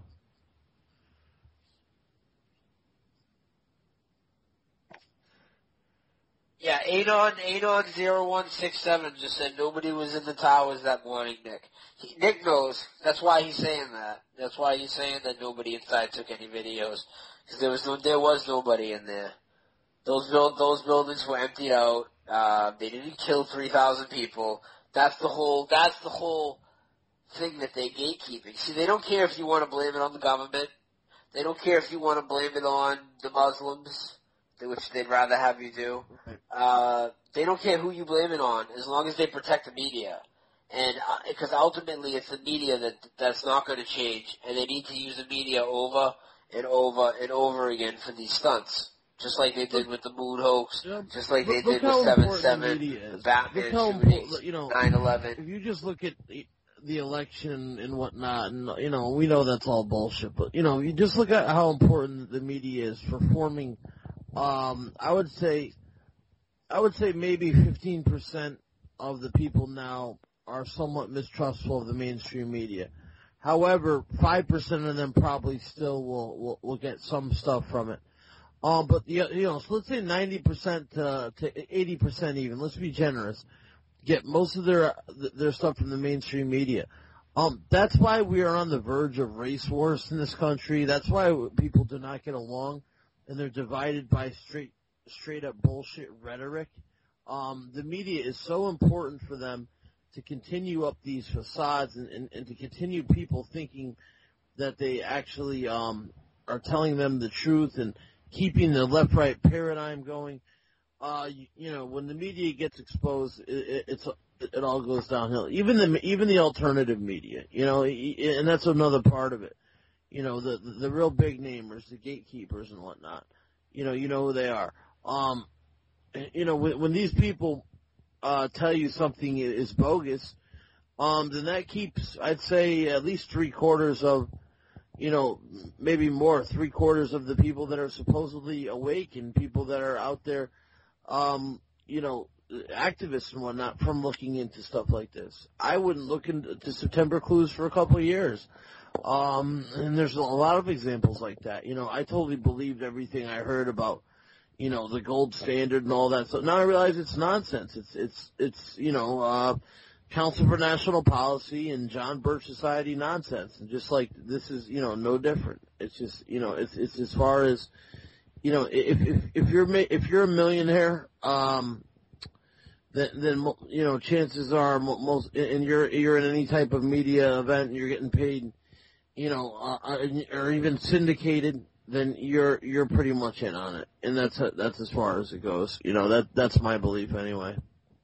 Yeah, Adon, Adon zero one six seven just said nobody was in the towers that morning, Nick. He, Nick knows. That's why he's saying that. That's why he's saying that nobody inside took any videos. Because there was no, there was nobody in there. Those build, those buildings were emptied out. Uh, they didn't kill three thousand people. That's the whole, that's the whole thing that they're gatekeeping. See, they don't care if you want to blame it on the government. They don't care if you want to blame it on the Muslims, which they'd rather have you do. Uh, they don't care who you blame it on, as long as they protect the media. And, uh, because ultimately it's the media that, that's not going to change, and they need to use the media over and over and over again for these stunts. Just like they did with the moon hoax, yeah, just like they look, did look with seven seven, the Batman shootings, you know, nine eleven. If you just look at the, the election and whatnot, and you know, we know that's all bullshit, but you know, you just look at how important the media is for forming. Um, I would say, I would say maybe fifteen percent of the people now are somewhat mistrustful of the mainstream media. However, five percent of them probably still will, will, will get some stuff from it. Um, but, the, you know, so let's say ninety percent to, to eighty percent even, let's be generous, get most of their, their stuff from the mainstream media. Um, that's why we are on the verge of race wars in this country. That's why people do not get along, and they're divided by straight, straight up bullshit rhetoric. Um, the media is so important for them to continue up these facades and, and, and to continue people thinking that they actually, um, are telling them the truth and keeping the left-right paradigm going. Uh, you, you know, when the media gets exposed, it, it, it's it all goes downhill. Even the even the alternative media, you know, and that's another part of it. You know, the the, the real big namers, the gatekeepers and whatnot. You know, you know who they are. Um, you know, when, when these people uh, tell you something is bogus, um, then that keeps, I'd say, at least three quarters of, you know, maybe more, three quarters of the people that are supposedly awake and people that are out there, um, you know, activists and whatnot from looking into stuff like this. I wouldn't look into September clues for a couple of years. Um, and there's a lot of examples like that. You know, I totally believed everything I heard about, you know, the gold standard and all that. So now I realize it's nonsense. It's, it's, it's, you know, uh, Council for National Policy and John Birch Society nonsense. And just like this is, you know, no different. It's just, you know, it's, it's as far as, you know, if, if, if you're, if you're a millionaire, um, then, then, you know, chances are most, and you're, you're in any type of media event and you're getting paid, you know, uh, or even syndicated, then you're you're pretty much in on it, and that's that's as far as it goes. You know, that that's my belief anyway.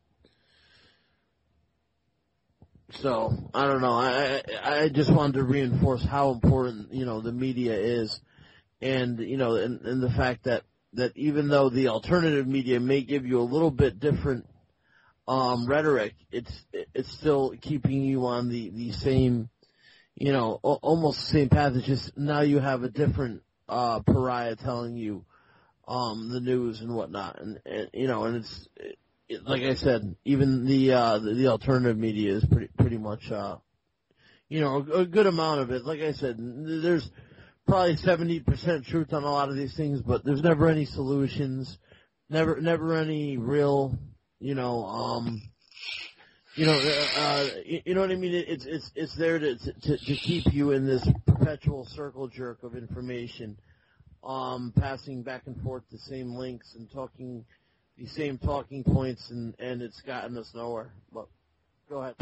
So I don't know. I I just wanted to reinforce how important, you know, the media is, and you know, and, and the fact that that even though the alternative media may give you a little bit different um, rhetoric, it's it's still keeping you on the, the same, you know, almost the same path. It's just now you have a different uh, pariah telling you um, the news and whatnot, and, and you know, and it's. It, Like I said, even the, uh, the the alternative media is pretty pretty much, uh, you know, a, a good amount of it. Like I said, there's probably seventy percent truth on a lot of these things, but there's never any solutions, never never any real, you know, um, you know, uh, you, you know what I mean? It's it's it's there to to to keep you in this perpetual circle jerk of information, um, passing back and forth the same links and talking. The same talking points, and, and it's gotten us nowhere. But go ahead.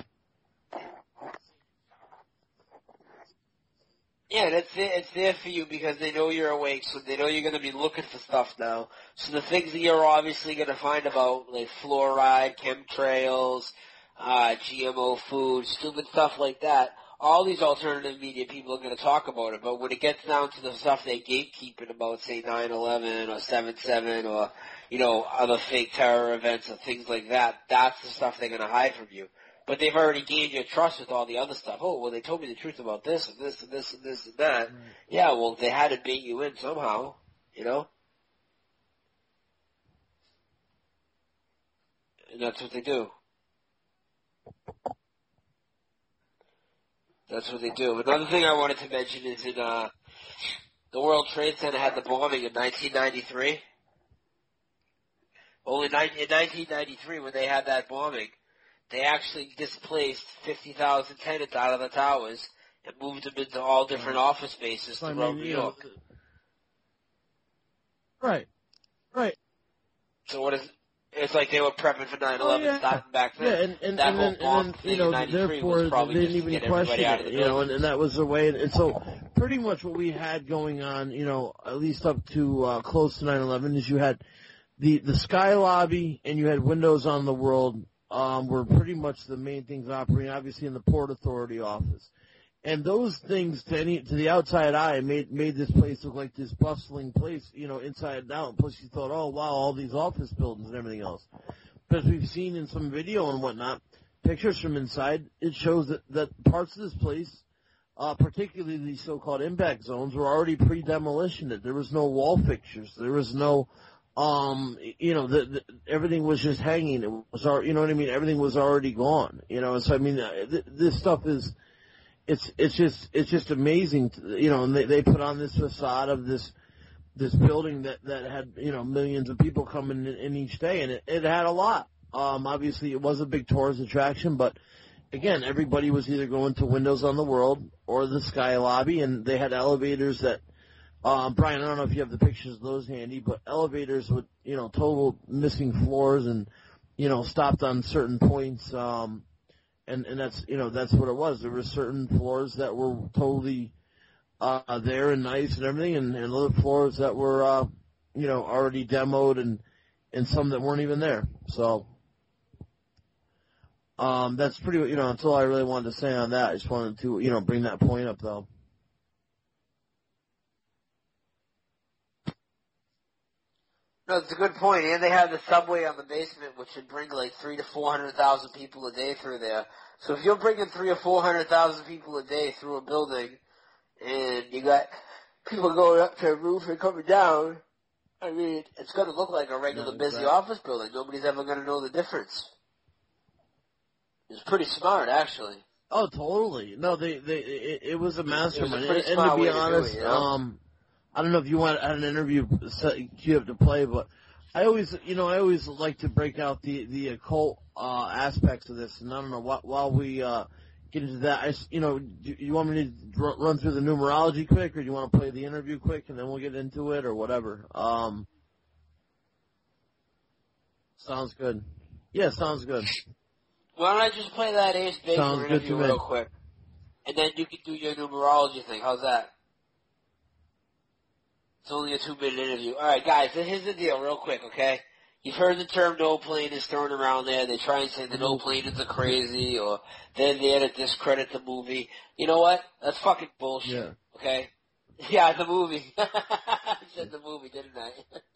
Yeah, that's it. It's there for you because they know you're awake, so they know you're going to be looking for stuff now. So the things that you're obviously going to find about, like fluoride, chemtrails, uh, G M O food, stupid stuff like that, all these alternative media people are going to talk about it. But when it gets down to the stuff they're gatekeeping about, say, nine eleven or seven seven or, you know, other fake terror events or things like that, that's the stuff they're going to hide from you. But they've already gained your trust with all the other stuff. Oh, well, they told me the truth about this and this and this and this and that. Right. Yeah, well, they had to bait you in somehow, you know? And that's what they do. That's what they do. Another thing I wanted to mention is in, uh, the World Trade Center had the bombing in nineteen ninety-three. Well, in nineteen ninety-three, when they had that bombing, they actually displaced fifty thousand tenants out of the towers and moved them into all different office spaces I throughout mean, New you York. know, right, right. So what is? It's like they were prepping for nine eleven, oh, yeah. starting back then. Yeah, and, and, that and whole then, bomb and then thing you know, in ninety-three therefore was probably they just didn't to even get question everybody out of it, the you know, building. and, and that was the way. And, and so, pretty much what we had going on, you know, at least up to uh, close to nine eleven, is you had the the Sky Lobby and you had Windows on the World. Um, were pretty much the main things operating, obviously in the Port Authority office, and those things to any to the outside eye made made this place look like this bustling place, you know, inside and out. Plus, you thought, oh wow, all these office buildings and everything else. But as we've seen in some video and whatnot, pictures from inside, it shows that that parts of this place, uh, particularly the so-called impact zones, were already pre-demolition. That there was no wall fixtures, there was no Um, you know, the, the, everything was just hanging. It was, you know what I mean? Everything was already gone. You know, so I mean, th- this stuff is, it's, it's just, it's just amazing. To, you know, and they, they put on this facade of this, this building that that had, you know, millions of people coming in, in each day, and it, it had a lot. Um, obviously, it was a big tourist attraction, but again, everybody was either going to Windows on the World or the Sky Lobby, and they had elevators that. Um, Brian, I don't know if you have the pictures of those handy, but elevators with, you know, total missing floors and, you know, stopped on certain points. Um, and, and that's, you know, that's what it was. There were certain floors that were totally, uh, there and nice and everything, and, and other floors that were, uh, you know, already demoed and, and some that weren't even there. So, um, that's pretty, you know, that's all I really wanted to say on that. I just wanted to, you know, bring that point up though. No, it's a good point. And they have the subway on the basement, which should bring like three to four hundred thousand people a day through there. So if you're bringing three or four hundred thousand people a day through a building, and you got people going up to the roof and coming down, I mean, it's going to look like a regular No, busy right. office building. Nobody's ever going to know the difference. It's pretty smart, actually. Oh, totally. No, they, they, it, it was a mastermind. It was a pretty and, and smart to be way to do honest, it, you know? um, I don't know if you want had an interview set you have to play, but I always, you know, I always like to break out the the occult uh, aspects of this. And I don't know while, while we uh, get into that, I, you know, do you want me to run through the numerology quick, or do you want to play the interview quick, and then we'll get into it, or whatever? Um, sounds good. Yeah, sounds good. Why don't I just play that Ace Baker Sounds good interview to me. real quick? and then you can do your numerology thing. How's that? It's only a two-minute interview. All right, guys, so here's the deal real quick, okay? You've heard the term no planers thrown around there. They try and say the no planers are crazy, or they're there to discredit the movie. You know what? That's fucking bullshit, Yeah. okay? Yeah, the movie. I said the movie, didn't I?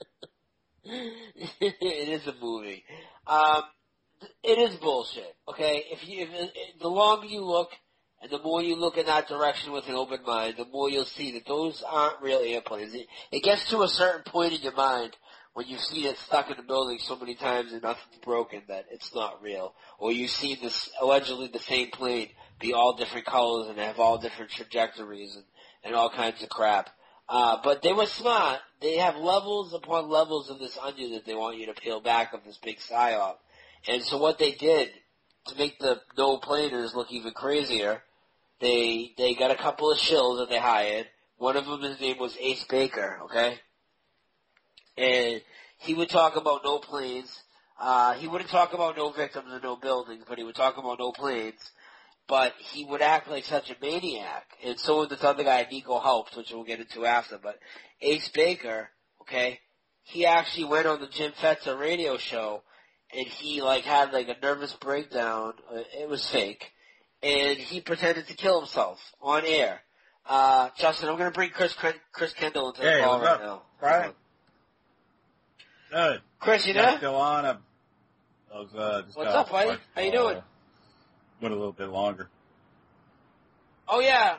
It is a movie. Um, it is bullshit, okay? If you, if, if, the longer you look, and the more you look in that direction with an open mind, the more you'll see that those aren't real airplanes. It, it gets to a certain point in your mind when you've seen it stuck in the building so many times and nothing's broken that it's not real. Or you've seen this, allegedly the same plane be all different colors and have all different trajectories and, and all kinds of crap. Uh, but they were smart. They have levels upon levels of this onion that they want you to peel back of this big psyop. And so what they did to make the no planers look even crazier, They they got a couple of shills that they hired. One of them, his name was Ace Baker, okay? And he would talk about no planes. Uh, he wouldn't talk about no victims and no buildings, but he would talk about no planes. But he would act like such a maniac. And so would this other guy, Nico Helps, which we'll get into after. But Ace Baker, okay, he actually went on the Jim Fetzer radio show, and he, like, had, like, a nervous breakdown. It was fake. And he pretended to kill himself on air. Uh, Justin, I'm going to bring Chris Chris Kendall into the hey, call what's right up? now. Right. Good. Chris, you Yeah, there? Still on. I was, uh, just What's got up, buddy? off, How you uh, doing? Went a little bit longer. Oh, yeah.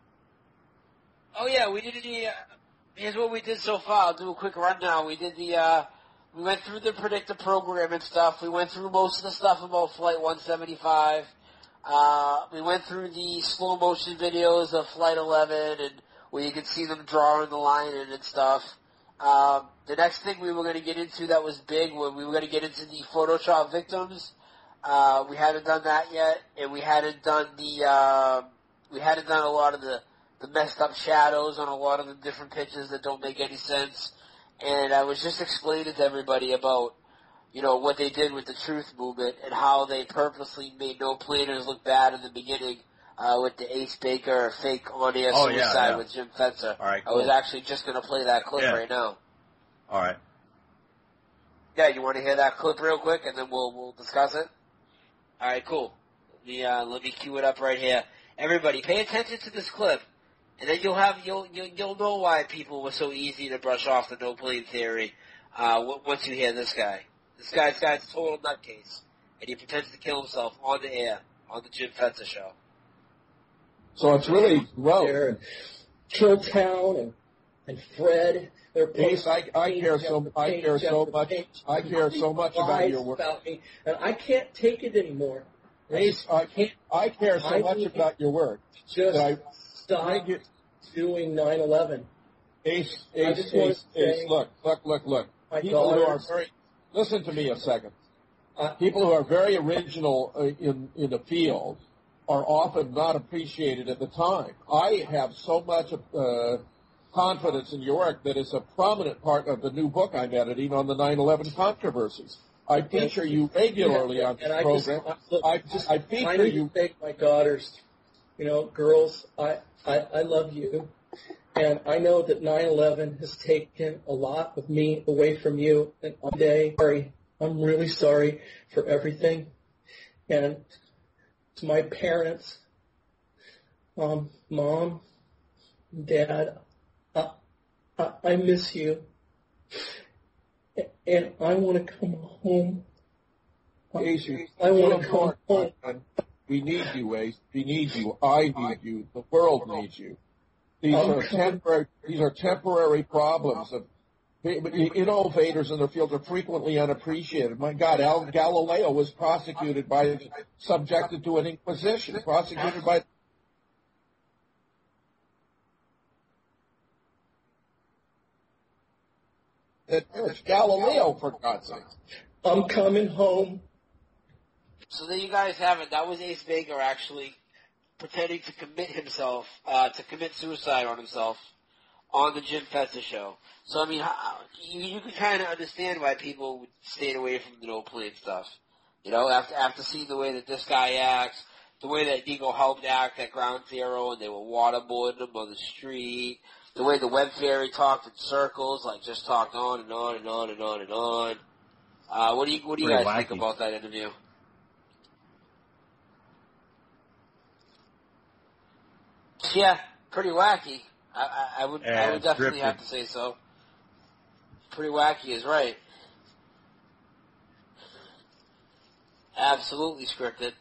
Oh, yeah, we did the, uh, here's what we did so far. I'll do a quick rundown. We did the, uh, we went through the predictor program and stuff. We went through most of the stuff about Flight one seventy-five. Uh, we went through the slow motion videos of Flight eleven and where you could see them drawing the line in and stuff. Um, the next thing we were going to get into that was big, where we were going to get into the Photoshop victims. Uh, we hadn't done that yet, and we hadn't done the, uh, we hadn't done a lot of the, the messed up shadows on a lot of the different pictures that don't make any sense. And I was just explaining to everybody about, you know, what they did with the Truth Movement and how they purposely made no planers look bad in the beginning, uh, with the Ace Baker fake on-air Oh, suicide yeah, yeah. with Jim Fetzer. All right, I was cool. actually just going to play that clip Yeah. right now. All right. Yeah, you want to hear that clip real quick, and then we'll we'll discuss it? All right, cool. Let me, uh, let me cue it up right here. Everybody, pay attention to this clip, and then you'll have you'll you'll, you'll know why people were so easy to brush off the no plane theory. Uh, w- once you hear this guy, this guy's guy's a total nutcase, and he pretends to kill himself on the air on the Jim Fetzer show. So it's really gross. And Killtown and and Fred, they're Ace, I, I care so I care so much I care so much about your work. About me, and I can't take it anymore. Ace, I can't I care so I much need about your work. Just that I stop you, doing nine eleven. Ace, I Ace, just want Ace, to Ace, say look, look, look, look. my People who are daughters- very listen to me a second. Uh, People who are very original uh, in in the field are often not appreciated at the time. I have so much uh, confidence in your work that it's a prominent part of the new book I'm editing on the nine eleven controversies. I feature you regularly on this and I program. Just, look, I, just, I I feature need you. to thank my daughters. You know, girls, I, I, I love you. And I know that nine eleven has taken a lot of me away from you. And I'm day, sorry. I'm really sorry for everything. And to my parents, um, mom, dad, I, I, I miss you. And I want to come home. Ace, you- I want you to come home. and we need you, Ace. We need you. I need you. The world needs you. These I'm are temporary. These are temporary problems. Of the innovators in their field are frequently unappreciated. My God, Al, Galileo was prosecuted by, subjected to an inquisition, prosecuted by. It's Galileo, for God's sake. I'm coming home. So there you guys have it. That was Ace Baker actually pretending to commit himself, uh, to commit suicide on himself on the Jim Fetzer show. So, I mean, how, you, you can kind of understand why people would stay away from the no plane stuff. You know, after after seeing the way that this guy acts, the way that Nico helped act at Ground Zero and they were waterboarding him on the street, the way the Web Fairy talked in circles, like just talked on and on and on and on and on. Uh, what do you, what do you Pretty guys wacky. think about that interview? Yeah, pretty wacky. I, I, I would, I And would definitely scripted. have to say so. Pretty wacky is right. Absolutely scripted.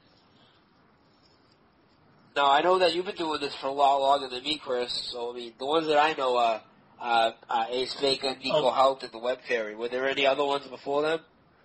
Now, I know that you've been doing this for a lot longer than me, Chris, so, I mean, the ones that I know are uh, uh, Ace Baker, Nico Oh. Hout, and the Web Fairy. Were there any other ones before them?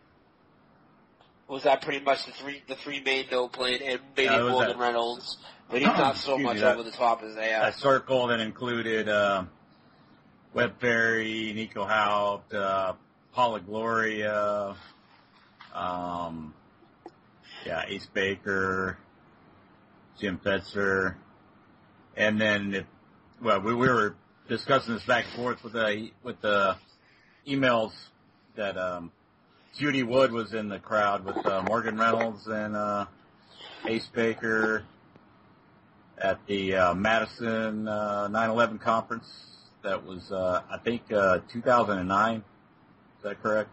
Or was that pretty much the three the three main no playing, and maybe Yeah, it was Morgan that- Reynolds, but he's not so Excuse me, much that- over the top as they are. A circle that included uh, Web Fairy, Nico Hout, uh, Paula Gloria, um, yeah, Ace Baker, Jim Fetzer, and then it, well, we, we were discussing this back and forth with the with the emails that um, Judy Wood was in the crowd with uh, Morgan Reynolds and uh, Ace Baker at the uh, Madison uh, nine eleven conference. That was, uh, I think, uh, two thousand nine. Is that correct?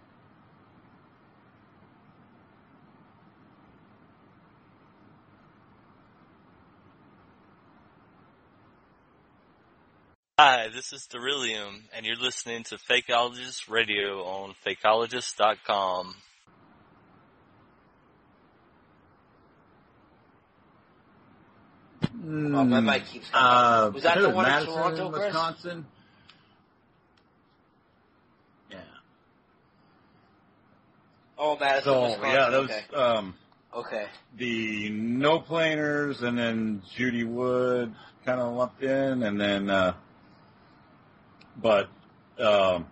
Hi, this is Derillium, and you're listening to Fakeologist Radio on fakeologist dot com. Oh, my mic keeps coming. Uh, Was that I the think it one in Madison, Toronto, Chris? Wisconsin? Yeah. Oh, Madison, So, Wisconsin. yeah, those, okay. um, Okay. the no planers, and then Judy Wood kind of lumped in, and then, uh, but, um,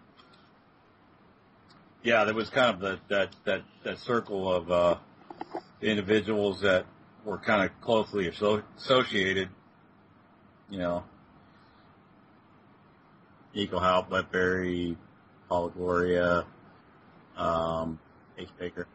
yeah, there was kind of the, that, that, that circle of, uh, individuals that were kind of closely asso- associated, you know, Nico Hout, Web Fairy, Paula Gloria, um, Ace Baker.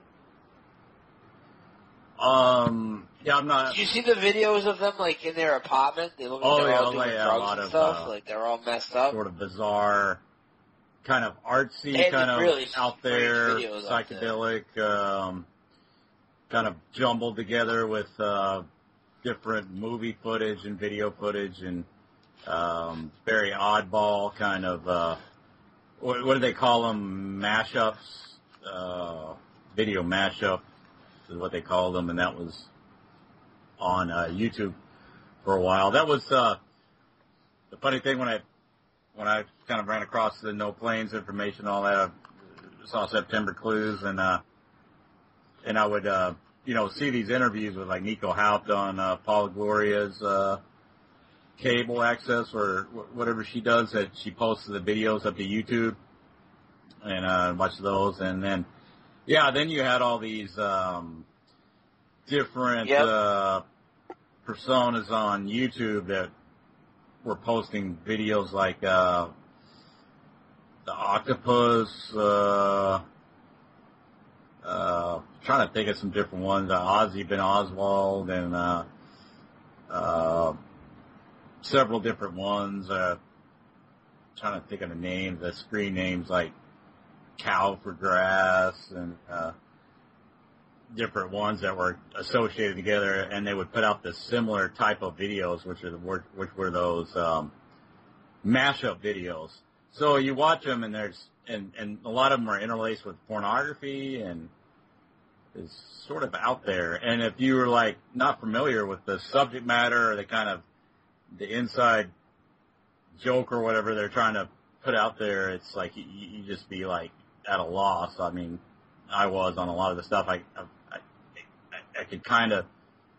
Um, yeah, I'm not. Did you see the videos of them, like, in their apartment? They look like Oh, they're yeah, all oh, doing yeah, a drugs lot and of, stuff. uh, like, they're all messed up. Sort of bizarre, kind of artsy, They kind of really out there, strange videos out there. psychedelic, um, kind of jumbled together with uh, different movie footage and video footage, and um, very oddball kind of. Uh, what, what do they call them? Mashups, uh, video mashup is what they called them, and that was on uh, YouTube for a while. That was uh, the funny thing when I when I kind of ran across the no planes information, all that. I saw September Clues, and uh, and I would uh, you know see these interviews with like Nico Hout on uh, Paula Gloria's uh, cable access or wh- whatever she does, that she posts the videos up to YouTube, and uh, watch those, and then yeah, then you had all these um, different Yep. uh, personas on YouTube that were posting videos like uh, the octopus. Uh, uh, trying to think of some different ones. Uh, Ozzy Ben Oswald and uh, uh, several different ones. Uh, trying to think of the names, the screen names like Cow for Grass and uh, different ones that were associated together, and they would put out the similar type of videos, which are the which were those um, mashup videos. So you watch them, and there's and and a lot of them are interlaced with pornography, and it's sort of out there. And if you were like not familiar with the subject matter or the kind of the inside joke or whatever they're trying to put out there, it's like you, you just be like at a loss. I mean, I was on a lot of the stuff. I I, I, I could kind of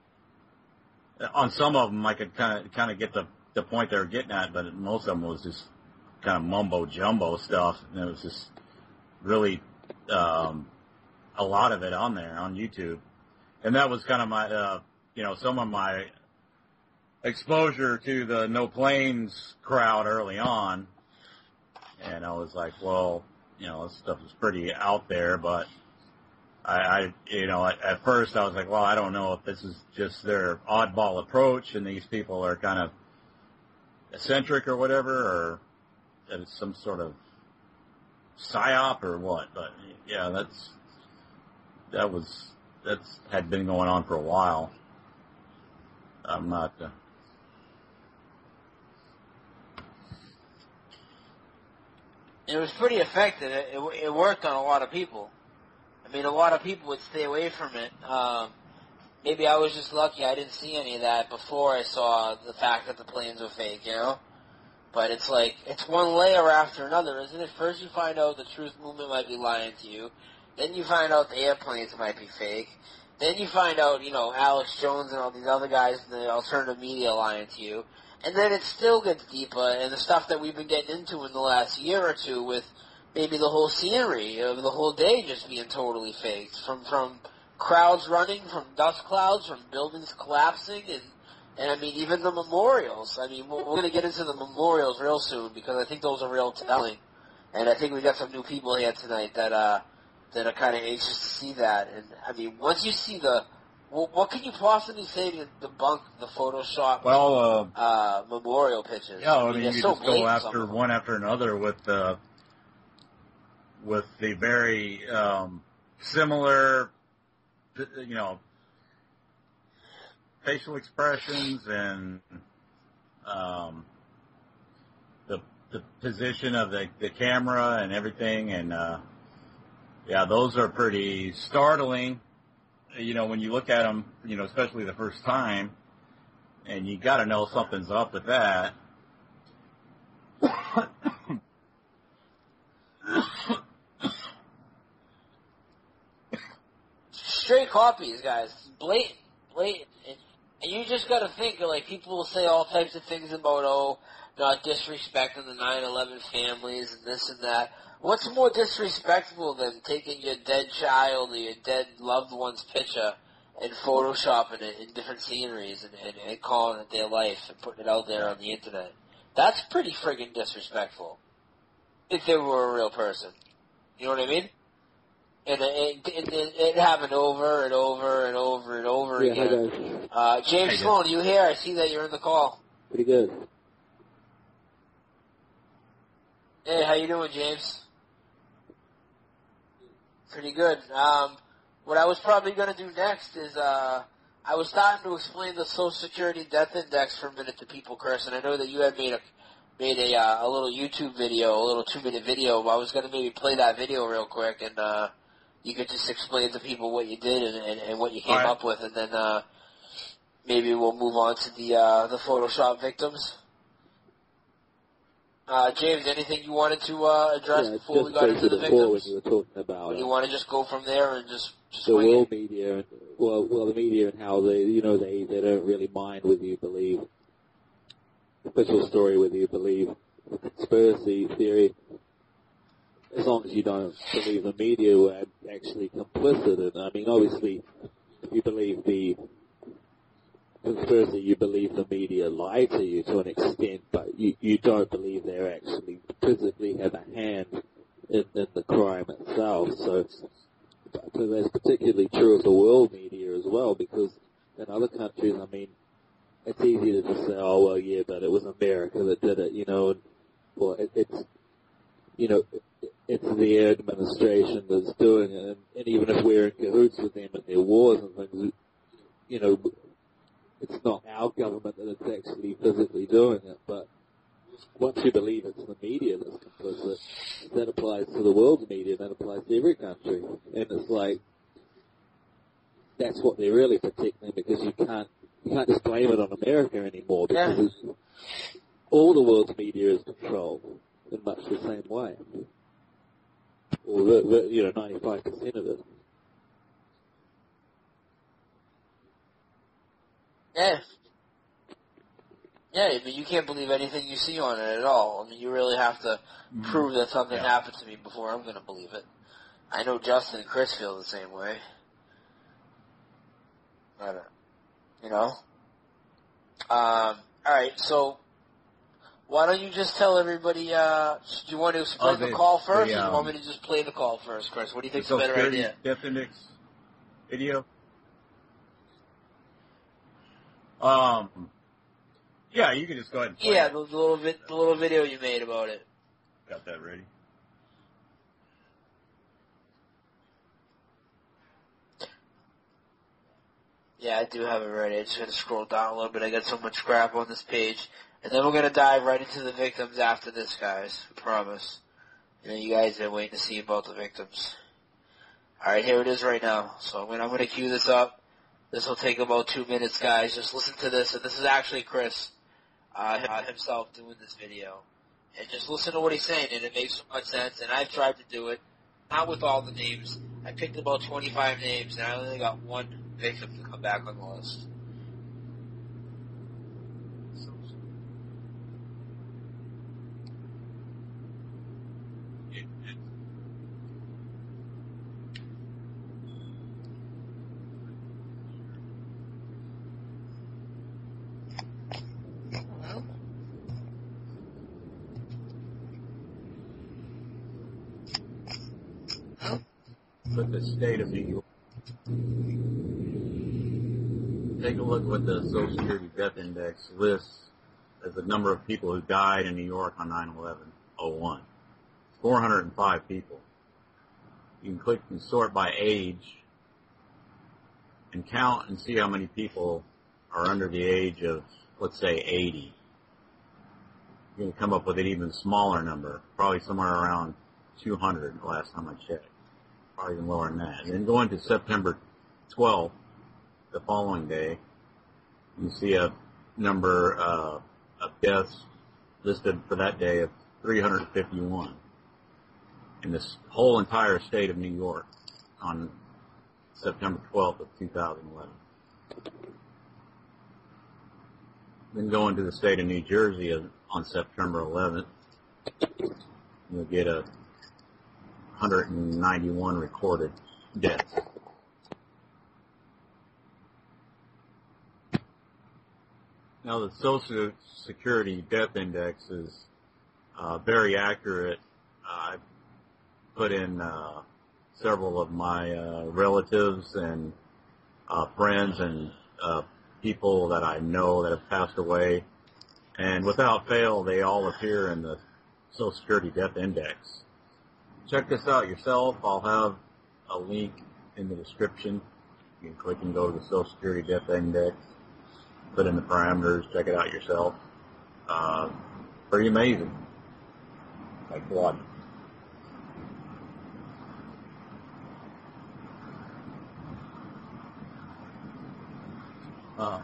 on some of them I could kind of kind of get the the point they were getting at, but most of them was just kind of mumbo jumbo stuff, and it was just really um, a lot of it on there on YouTube, and that was kind of my uh, you know some of my exposure to the No Planes crowd early on, and I was like, well, you know, this stuff is pretty out there, but I, I, you know, at, at first I was like, well, I don't know if this is just their oddball approach and these people are kind of eccentric or whatever, or that it's some sort of psyop or what. But yeah, that's that was that's had been going on for a while. I'm not. Uh, It was pretty effective. It, it, it worked on a lot of people. I mean, a lot of people would stay away from it. Um, maybe I was just lucky I didn't see any of that before I saw the fact that the planes were fake, you know? But it's like, it's one layer after another, isn't it? First you find out the truth movement might be lying to you. Then you find out the airplanes might be fake. Then you find out, you know, Alex Jones and all these other guys in the alternative media lying to you. And then it still gets deeper, and the stuff that we've been getting into in the last year or two with maybe the whole scenery of the whole day just being totally faked. From from crowds running, from dust clouds, from buildings collapsing, and, and I mean, even the memorials. I mean, we're, we're going to get into the memorials real soon because I think those are real telling. And I think we got some new people here tonight that, uh, that are kind of anxious to see that. And, I mean, once you see the... Well, what can you possibly say to debunk the Photoshop well, uh, uh, memorial pictures? Yeah, I mean, I mean you so just go after some one after another with the with the very um, similar, you know, facial expressions and um, the the position of the the camera and everything, and uh, yeah, those are pretty startling. You know, when you look at them, you know, especially the first time, and you got to know something's up with that. Straight copies, guys. Blatant. Blatant. And, and you just got to think, like, people will say all types of things about, oh, not disrespecting the nine eleven families and this and that. What's more disrespectful than taking your dead child or your dead loved one's picture and photoshopping it in different sceneries and, and, and calling it their life and putting it out there on the internet? That's pretty friggin' disrespectful. If they were a real person. You know what I mean? And it, it, it, it happened over and over and over and over yeah, again. Uh, James Sloan, you here? I see that you're in the call. Pretty good. Hey, how you doing, James? Pretty good. Um, what I was probably going to do next is uh, I was starting to explain the Social Security Death Index for a minute to people, Chris, and I know that you had made a made a uh, a little YouTube video, a little two minute video. But I was going to maybe play that video real quick, and uh, you could just explain to people what you did and, and, and what you came right. up with, and then uh, maybe we'll move on to the uh, the Photoshop victims. Uh, James, anything you wanted to uh, address yeah, before we got into the victims? When you were talking about, or do you want to just go from there and just, just the wing world it? media, well, well, the media and how they, you know, they, they don't really mind whether you believe official story, whether you believe the conspiracy theory, as long as you don't believe the media were actually complicit in it. I mean, obviously, if you believe the conspiracy, you believe the media lie to you to an extent, but you, you don't believe they actually physically have a hand in, in the crime itself. So, but that's particularly true of the world media as well, because in other countries, I mean, it's easy to just say, oh, well, yeah, but it was America that did it, you know, and, well, it, it's, you know, it, it's their administration that's doing it, and, and even if we're in cahoots with them in their wars and things, you know, it's not our government that is actually physically doing it, but once you believe it's the media that's complicit, that applies to the world's media, that applies to every country. And it's like, that's what they're really protecting, because you can't, you can't just blame it on America anymore, because Yeah. it's, all the world's media is controlled in much the same way. Or, the, the, you know, ninety-five percent of it. Yeah. Yeah, I mean, you can't believe anything you see on it at all. I mean, you really have to Mm. prove that something Yeah. happened to me before I'm going to believe it. I know Justin and Chris feel the same way. But, uh, you know? Um, alright, so Why don't you just tell everybody, uh, do you want to explain Oh, the- the call first, the, or do you um, want me to just play the call first, Chris? What do you think's a Social better Security idea? Death Index video. Um, yeah, you can just go ahead and play Yeah, it. the, the little vi- the little video you made about it. Got that ready. Yeah, I do have it ready. I just got to scroll down a little bit. I got so much crap on this page. And then we're going to dive right into the victims after this, guys. I promise. You know, you guys have been waiting to see about the victims. Alright, here it is right now. So I'm going to, I'm going to cue this up. This will take about two minutes, guys. Just listen to this. And this is actually Chris uh, himself doing this video. And just listen to what he's saying, and it makes so much sense. And I've tried to do it. Not with all the names. I picked about twenty-five names, and I only got one victim to come back on the list. Hello? Hello? Look at the state of New York. Take a look at what the Social Security Death Index lists as the number of people who died in New York on nine eleven oh one. four hundred five people. You can click and sort by age and count and see how many people are under the age of, let's say, eighty. You're going to come up with an even smaller number, probably somewhere around two hundred the last time I checked. Probably even lower than that. And then going to September twelfth, the following day, you see a number uh, of deaths listed for that day of three hundred fifty-one in this whole entire state of New York on September twelfth of two thousand eleven. Then going to the state of New Jersey on September eleventh, you'll get a one hundred ninety-one recorded deaths. Now, the Social Security Death Index is uh, very accurate. I put in uh, several of my uh, relatives and uh, friends and uh, people that I know that have passed away, and without fail, they all appear in the Social Security Death Index. Check this out yourself. I'll have a link in the description. You can click and go to the Social Security Death Index. Put in the parameters, check it out yourself. Uh, pretty amazing. Like blood. Uh,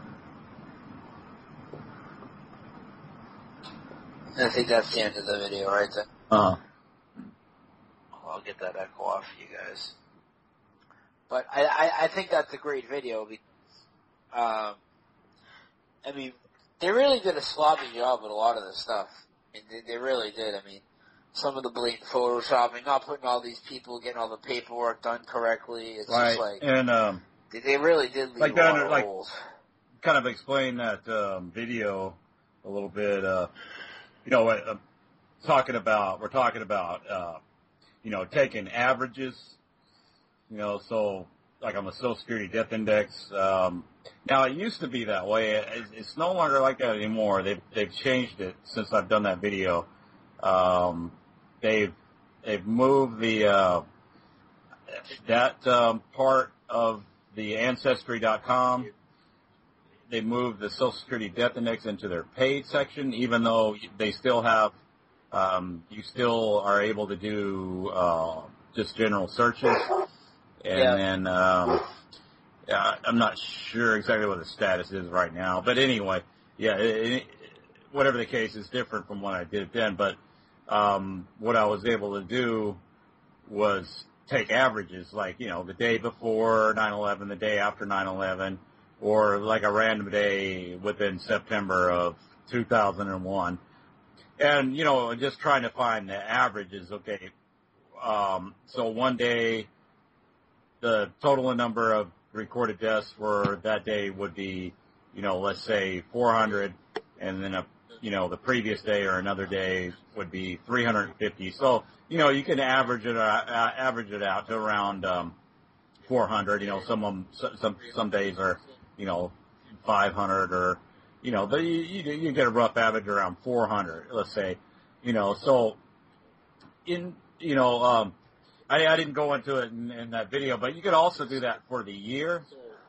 I think that's the end of the video right there. uh, I'll get that echo off for you guys. But I, I, I think that's a great video because, um, I mean, they really did a sloppy job with a lot of this stuff. I mean, they, they really did. I mean, some of the blatant photoshopping, not putting all these people, getting all the paperwork done correctly. It's right. just like, and um, they, they really did leave like a that, lot of like, holes. kind of explain that um, video a little bit. Uh, you know, uh, talking about we're talking about uh, you know taking averages. You know, so like on the Social Security Death Index. Um, now it used to be that way. It's, it's no longer like that anymore. They've they've changed it since I've done that video. Um, they've they've moved the uh, that um, part of the Ancestry dot com. They moved the Social Security Death Index into their paid section, even though they still have, um, you still are able to do uh, just general searches. And Yeah. then um, yeah, I'm not sure exactly what the status is right now. But anyway, yeah, it, it, whatever the case, is different from when I did it then. But um, what I was able to do was take averages, like, you know, the day before nine eleven, the day after nine eleven, or like a random day within September of two thousand one. And, you know, just trying to find the averages, okay. Um, so one day, the total number of recorded deaths for that day would be, you know, let's say four hundred, and then a you know, the previous day or another day would be three hundred fifty. So, you know, you can average it, uh, average it out to around, um, four hundred. You know, some of them, some, some days are, you know, five hundred or, you know, but you, you, you get a rough average around four hundred, let's say, you know, so in, you know, um, I, I didn't go into it in, in that video, but you could also do that for the year,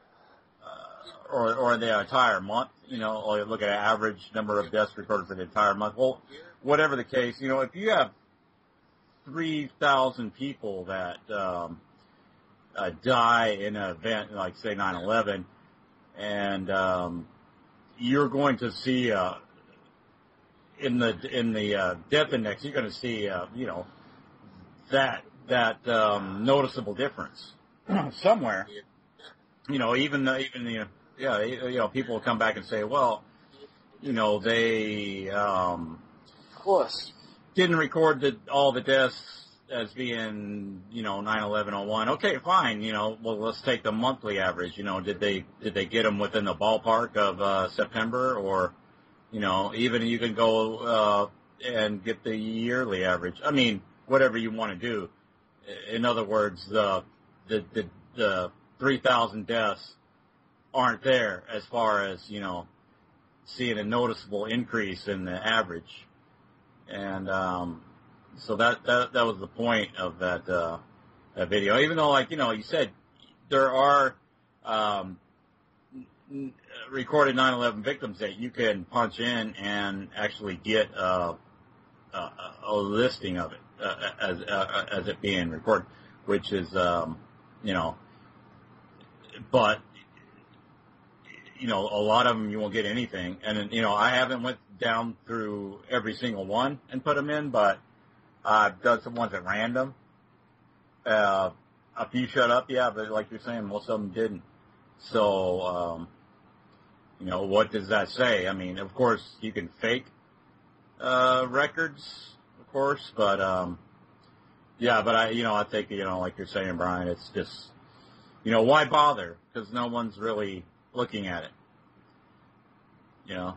uh, or, or the entire month, you know, or look at an average number of deaths recorded for the entire month. Well, whatever the case, you know, if you have three thousand people that, um, uh, die in an event like, say, nine eleven, and, um, you're going to see, uh, in the, in the, uh, death index, you're going to see, uh, you know, that, that, um, noticeable difference somewhere. You know, even the, even the, yeah, you know, people will come back and say, well, you know, they, um, of course, didn't record the, all the deaths as being, you know, nine eleven oh one. Okay, fine. You know, well, let's take the monthly average. You know, did they, did they get them within the ballpark of, uh, September, or, you know, even you can go, uh, and get the yearly average. I mean, whatever you want to do. In other words, the, the, the, the three thousand deaths aren't there as far as, you know, seeing a noticeable increase in the average. And, um, so that, that, that was the point of that, uh, that video. Even though, like, you know, you said there are, um, recorded nine eleven victims that you can punch in and actually get, uh, a, a listing of it, uh, as, uh, as it being recorded, which is, um, you know, but, you know, a lot of them you won't get anything. And, you know, I haven't went down through every single one and put them in, but I've done some ones at random. Uh, a few shut up, yeah, but like you're saying, most of them didn't. So, um, you know, what does that say? I mean, of course, you can fake uh, records, of course, but, um, yeah, but I, you know, I think, you know, like you're saying, Brian, it's just, you know, why bother? Because no one's really looking at it, you know,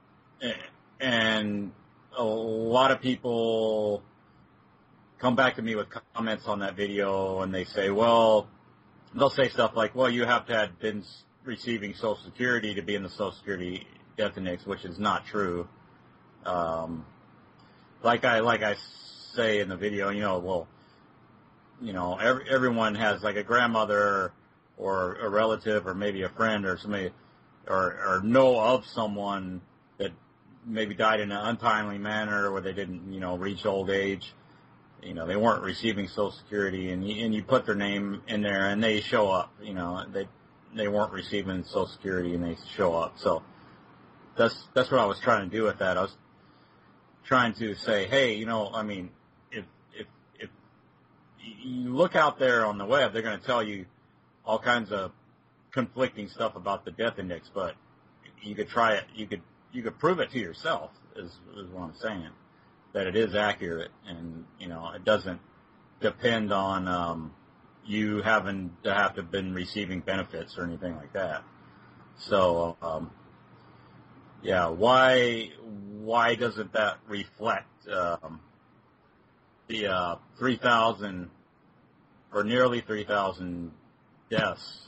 and a lot of people come back to me with comments on that video, and they say, well, they'll say stuff like, well, you have to have been receiving Social Security to be in the Social Security death index, which is not true. Um, like I, like I say in the video, you know, well, you know, every, everyone has like a grandmother or a relative or maybe a friend or somebody, or, or know of someone that maybe died in an untimely manner where they didn't, you know, reach old age. You know, they weren't receiving Social Security, and you, and you put their name in there and they show up, you know, they, they weren't receiving Social Security and they show up. So that's, that's what I was trying to do with that. I was trying to say, hey, you know, I mean, if, if, if you look out there on the web, they're going to tell you all kinds of conflicting stuff about the death index, but you could try it, you could, you could prove it to yourself, is, is what I'm saying, that it is accurate, and, you know, it doesn't depend on, um, you having to have to have been receiving benefits or anything like that. So, um, yeah, why, why doesn't that reflect, um, the, uh, three thousand, or nearly three thousand deaths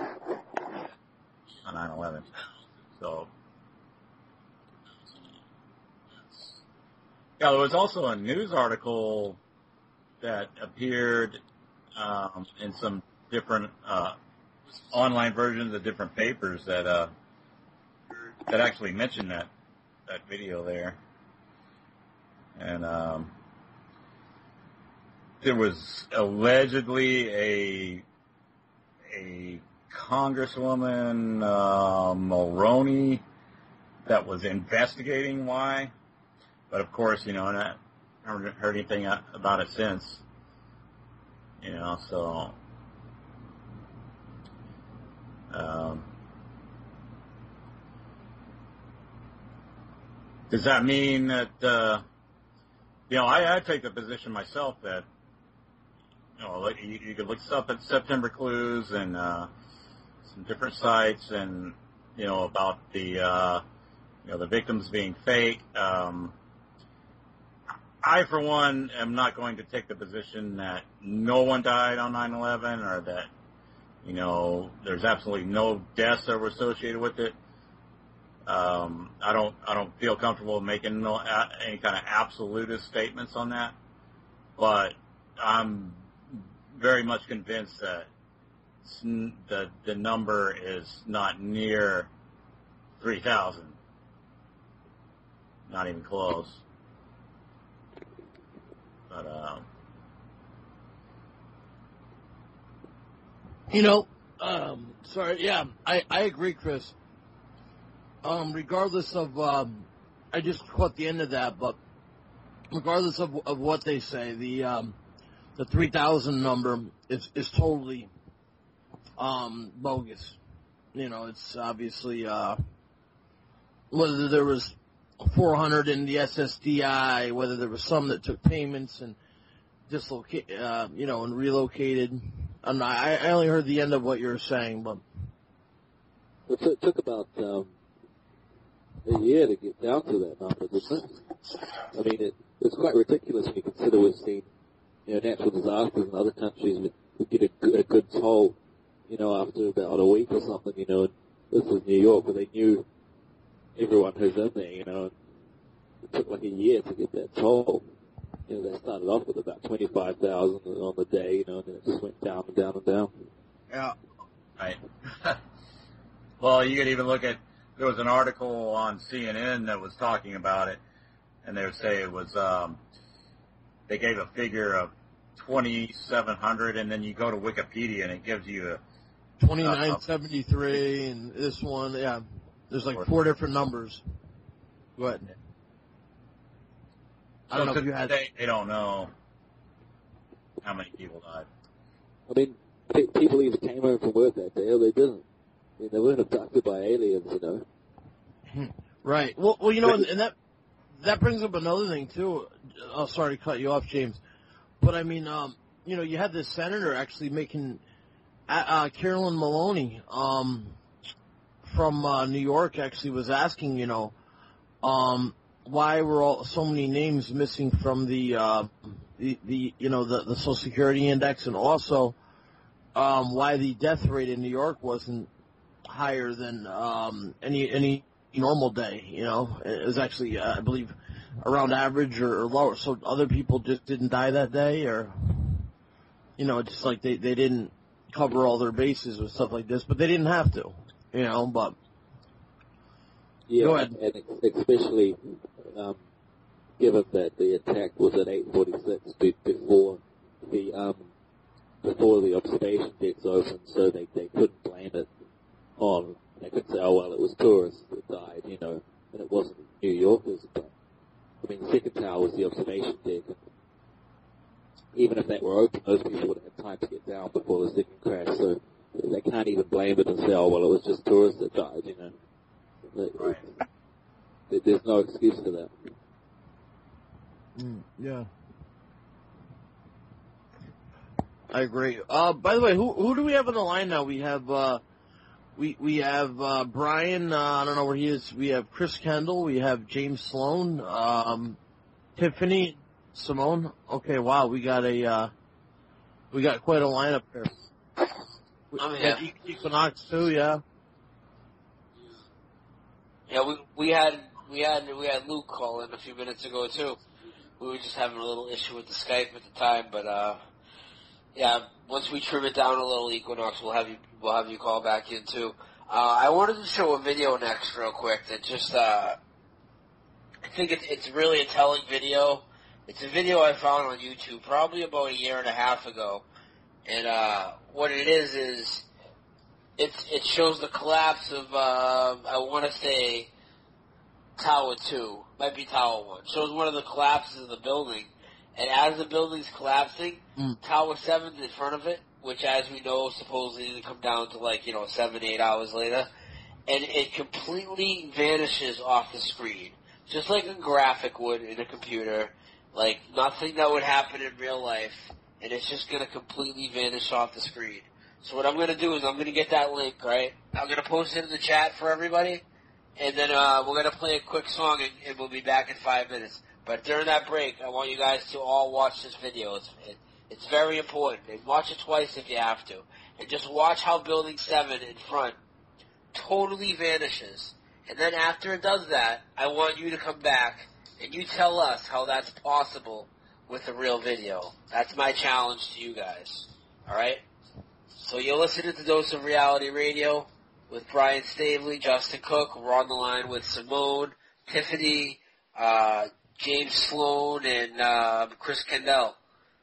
on nine eleven? So, yeah, there was also a news article that appeared um, in some different uh, online versions of different papers that uh, that actually mentioned that that video there, and um, there was allegedly a a Congresswoman uh, Mulroney that was investigating why. But of course, you know, and I haven't heard anything about it since. You know, so um, does that mean that? Uh, you know, I, I take the position myself that, you know, like you, you could look up at September Clues and uh, some different sites, and you know about the. Uh, you know, the victims being fake. Um, I, for one, am not going to take the position that no one died on nine eleven or that, you know, there's absolutely no deaths that were associated with it. Um, I don't, I don't feel comfortable making no, any kind of absolutist statements on that, but I'm very much convinced that the the number is not near three thousand, not even close. But um, you know, um, sorry, yeah, I I agree, Chris. Um, regardless of, um, I just caught the end of that, but regardless of of what they say, the um, the three thousand number is is totally um, bogus. You know, it's obviously uh, whether there was four hundred in the S S D I, whether there was some that took payments and dislocate, uh, you know, and relocated. And I, I only heard the end of what you were saying, but it took, took about. Um a year to get down to that number, didn't it? I mean, it, it's quite ridiculous when you consider we've seen, you know, natural disasters in other countries would, would get a good, a good toll, you know, after about a week or something, you know, and this is New York where they knew everyone who's in there, you know, and it took like a year to get that toll. You know, they started off with about twenty-five thousand on the day, you know, and then it just went down and down and down. Yeah. Right. Well, you could even look at, there was an article on C N N that was talking about it, and they would say it was, um, they gave a figure of twenty-seven hundred, and then you go to Wikipedia and it gives you a twenty-nine seventy-three, and this one, yeah, there's like four different numbers. Go ahead. I don't so know if you had. They, they don't know how many people died. I mean, pe- people either came home from work that day or they didn't. I mean, they weren't abducted by aliens, you know. Right. Well, well, you know, and, and that that brings up another thing too. Oh, sorry to cut you off, James, but I mean, um, you know, you had this senator actually making uh, uh, Carolyn Maloney um, from uh, New York actually was asking, you know, um, why were all so many names missing from the uh, the, the you know the, the Social Security Index, and also um, why the death rate in New York wasn't higher than um, any any normal day. You know, it was actually uh, I believe around average or, or lower. So other people just didn't die that day, or you know, just like they they didn't cover all their bases with stuff like this, but they didn't have to. You know, but yeah, go ahead. And especially um, given that the attack was at eight forty-six before the um, before the observation decks opened, so they they couldn't blame it on, they could say, oh, well, it was tourists that died, you know, and it wasn't New Yorkers. But, I mean, the second tower was the observation deck, and even if that were open, those people would have had time to get down before the second crash, so they can't even blame it and say, oh, well, it was just tourists that died, you know. Right. It, there's no excuse for that. Mm, yeah. I agree. Uh, by the way, who who do we have on the line now? We have, uh, We we have uh, Brian. Uh, I don't know where he is. We have Chris Kendall. We have James Sloan. Um, Tiffany, Simone. Okay, wow. We got a uh, we got quite a lineup here. We I'm got here. Equinox too. Yeah. Yeah, we we had we had we had Luke call in a few minutes ago too. We were just having a little issue with the Skype at the time, but uh, yeah. Once we trim it down a little, Equinox, we'll have you we'll have you call back in too. Uh, I wanted to show a video next, real quick. That just uh, I think it's it's really a telling video. It's a video I found on YouTube probably about a year and a half ago, and uh, what it is is it's it shows the collapse of uh, I want to say Tower Two, might be Tower One. It shows one of the collapses of the building. And as the building's collapsing, mm. Tower seven's in front of it, which, as we know, supposedly will come down to, like, you know, seven, eight hours later. And it completely vanishes off the screen. Just like a graphic would in a computer. Like, nothing that would happen in real life. And it's just going to completely vanish off the screen. So what I'm going to do is I'm going to get that link, right? I'm going to post it in the chat for everybody. and then uh, we're going to play a quick song, and, and we'll be back in five minutes. But during that break, I want you guys to all watch this video. It's, it, it's very important. And watch it twice if you have to. And just watch how Building seven in front totally vanishes. And then after it does that, I want you to come back and you tell us how that's possible with a real video. That's my challenge to you guys. Alright? So you're listening to Dose of Reality Radio with Brian Stavely, Justin Cook. We're on the line with Simone, Tiffany, uh, James Sloan, and uh, Chris Kendall.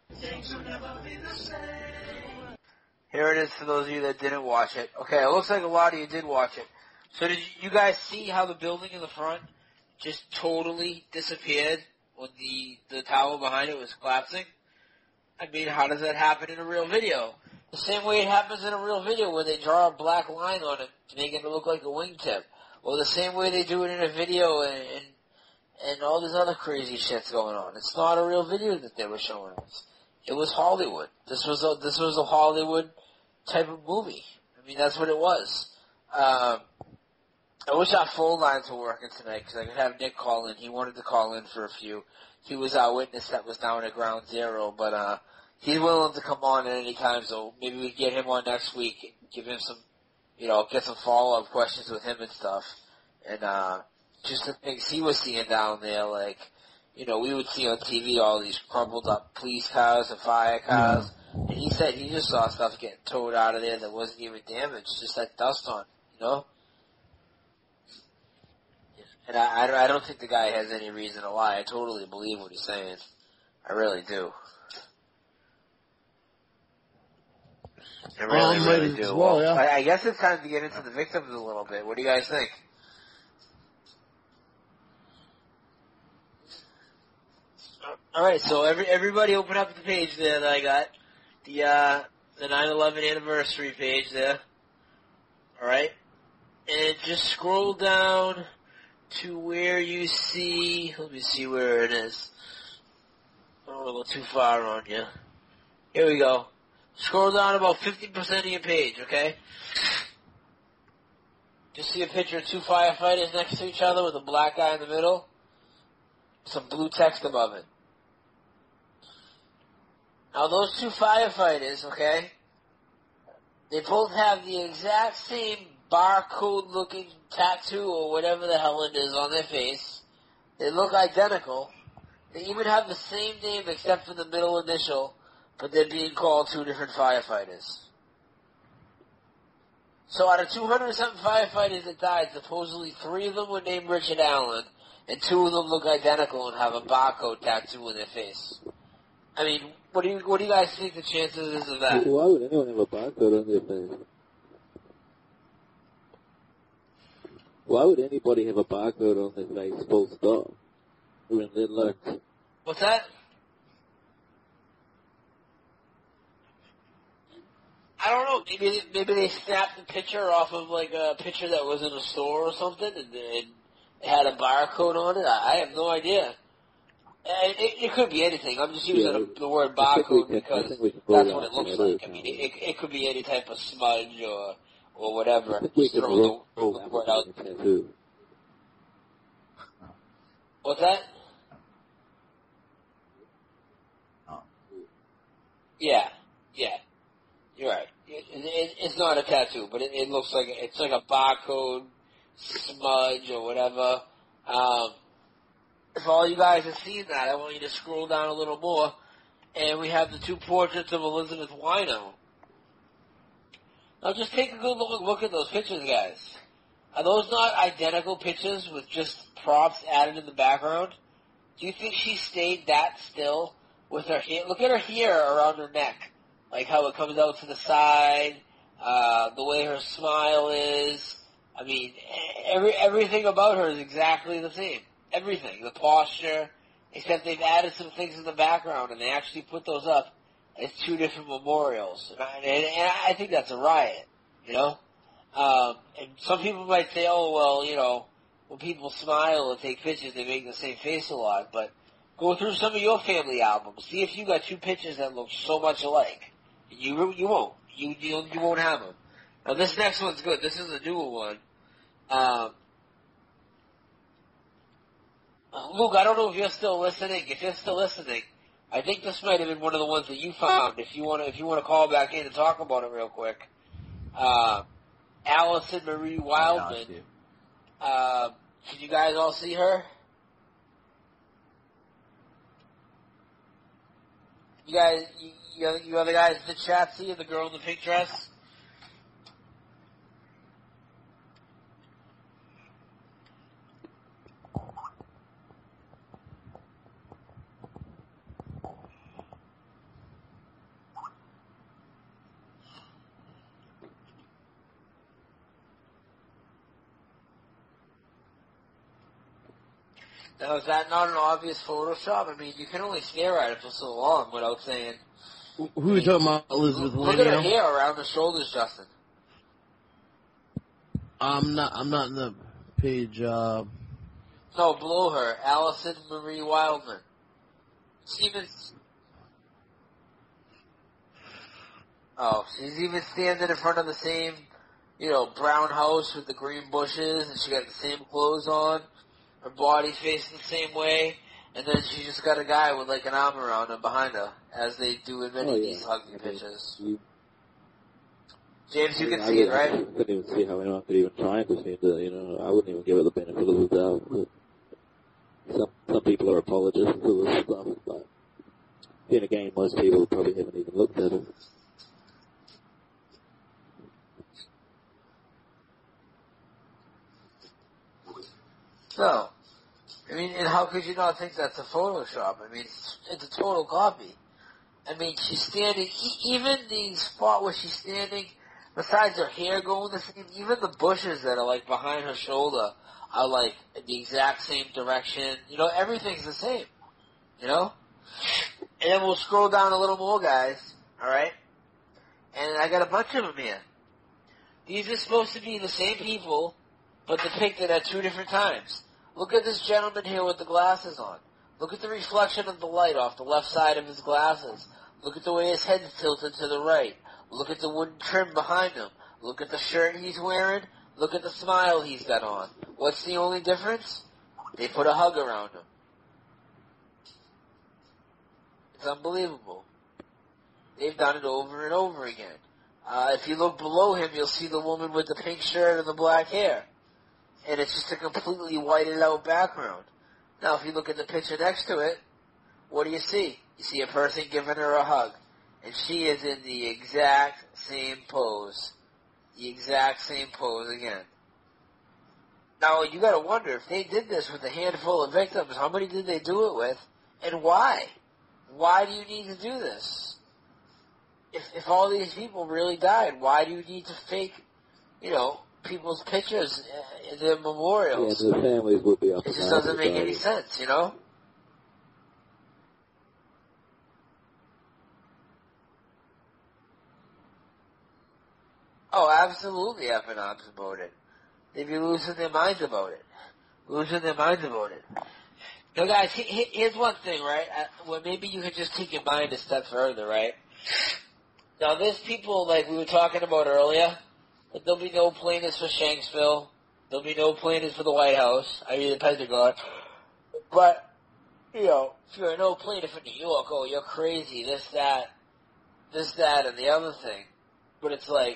Here it is for those of you that didn't watch it. Okay, it looks like a lot of you did watch it. So did you guys see how the building in the front just totally disappeared when the, the tower behind it was collapsing? I mean, how does that happen in a real video? The same way it happens in a real video where they draw a black line on it to make it look like a wingtip. Or the same way they do it in a video and, and, and all this other crazy shit's going on. It's not a real video that they were showing us. It was Hollywood. This was a, this was a Hollywood type of movie. I mean, that's what it was. Um, I wish our phone lines were working tonight because I could have Nick call in. He wanted to call in for a few. He was our witness that was down at Ground Zero, but uh, he's willing to come on at any time, so maybe we can get him on next week, give him some, you know, get some follow-up questions with him and stuff. And uh, just the things he was seeing down there, like, you know, we would see on T V all these crumpled up police cars and fire cars. Yeah. And he said he just saw stuff getting towed out of there that wasn't even damaged, just had dust on it, you know? And I, I don't think the guy has any reason to lie. I totally believe what he's saying. I really do. I really, um, really do. Well, yeah. I, I guess it's time to get into the victims a little bit. What do you guys think? All right, so every everybody open up the page there that I got. The uh, the nine eleven anniversary page there. All right? And just scroll down to where you see, let me see where it is. I don't want to go too far on you. Here we go. Scroll down about fifty percent of your page, okay? Just see a picture of two firefighters next to each other with a black guy in the middle. Some blue text above it. Now those two firefighters, okay, they both have the exact same barcode looking tattoo or whatever the hell it is on their face. They look identical. They even have the same name except for the middle initial, but they're being called two different firefighters. So out of two hundred something firefighters that died, supposedly three of them were named Richard Allen, and two of them look identical and have a barcode tattoo on their face. I mean, what do you what do you guys think the chances is of that? Why would anyone have a barcode on their face? Why would anybody have a barcode on their face, full stop? I mean, let alone... What's that? I don't know. Maybe maybe they snapped the picture off of like a picture that was in a store or something, and, and it had a barcode on it. I, I have no idea. It, it, it could be anything. I'm just using yeah, a, the word barcode can, because that's what it looks like. I mean, it, it could be any type of smudge or or whatever. Just throw the, the word out. What's that? Yeah, yeah, you're right. It, it, it's not a tattoo, but it, it looks like it's like a barcode, smudge or whatever. Um, if all you guys have seen that, I want you to scroll down a little more, and we have the two portraits of Elizabeth Wino. Now just take a good look, look at those pictures, guys. Are those not identical pictures with just props added in the background? Do you think she stayed that still with her hair? Look at her hair around her neck. Like how it comes out to the side, uh, the way her smile is. I mean, every everything about her is exactly the same. Everything. The posture. Except they've added some things in the background, and they actually put those up as two different memorials. And I, and, and I think that's a riot, you know? Um, and some people might say, oh, well, you know, when people smile and take pictures, they make the same face a lot. But go through some of your family albums. See if you got two pictures that look so much alike. You you won't. You, you you won't have them. Now, this next one's good. This is a newer one. Um, Luke, I don't know if you're still listening. If you're still listening, I think this might have been one of the ones that you found. If you want to, if you want to call back in and talk about it real quick, uh, Allison Marie Wildman. Uh, can you guys all see her? You guys, you, you, other, you other guys in the chat see the girl in the pink dress? Now, is that not an obvious Photoshop? I mean, you can only stare at it for so long without saying... Who are you talking about, Elizabeth Look at her Lanier? hair around the shoulders, Justin. I'm not. I'm not in the page. Uh... No, below her, Allison Marie Wildman. She's even... Oh, she's even standing in front of the same, you know, brown house with the green bushes, and she got the same clothes on. Her body's facing the same way, and then she just got a guy with like an arm around her behind her, as they do in many Oh, of yeah. these hugging I mean, pictures. you- James, you I can mean, see I it, right? I couldn't even see how anyone could even try and defend it. You know, I wouldn't even give it the benefit of the doubt. But some some people are apologists for this stuff, but then again, most people probably haven't even looked at it. So, I mean, and how could you not think that's a Photoshop? I mean, it's, it's a total copy. I mean, she's standing, e- even the spot where she's standing, besides her hair going the same, even the bushes that are like behind her shoulder are like the exact same direction. You know, everything's the same. You know? And then we'll scroll down a little more, guys. Alright? And I got a bunch of them here. These are supposed to be the same people, but depicted at two different times. Look at this gentleman here with the glasses on. Look at the reflection of the light off the left side of his glasses. Look at the way his head's tilted to the right. Look at the wooden trim behind him. Look at the shirt he's wearing. Look at the smile he's got on. What's the only difference? They put a hug around him. It's unbelievable. They've done it over and over again. Uh, if you look below him, you'll see the woman with the pink shirt and the black hair. And it's just a completely whited out background. Now, if you look at the picture next to it, what do you see? You see a person giving her a hug. And she is in the exact same pose. The exact same pose again. Now, you gotta wonder, if they did this with a handful of victims, how many did they do it with? And why? Why do you need to do this? If, if all these people really died, why do you need to fake, you know, people's pictures in their memorials? Yeah, the families would be up. It just doesn't make any sense, you know? Oh, absolutely effing odds about it. They'd be losing their minds about it. Losing their minds about it. Now, guys, he, he, here's one thing, right? Uh, well, maybe you could just take your mind a step further, right? Now, there's people, like we were talking about earlier, that there'll be no plaintiffs for Shanksville. There'll be no plaintiffs for the White House. I mean, the Pentagon. But, you know, if you're no plaintiff in New York, oh, you're crazy, this, that, this, that, and the other thing. But it's like,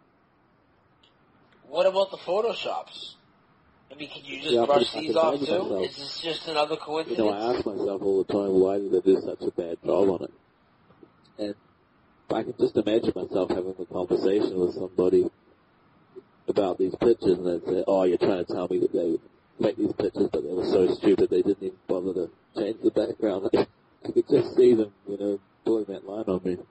what about the Photoshops? I mean, can you just Yeah, brush I these can off think too? of myself. Is this just another coincidence? You know, I ask myself all the time, why did they do such a bad job on it? And I can just imagine myself having a conversation with somebody about these pictures, and they'd say, oh, you're trying to tell me that they make these pictures, but they were so stupid they didn't even bother to change the background. I could just see them, you know, pulling that line on me.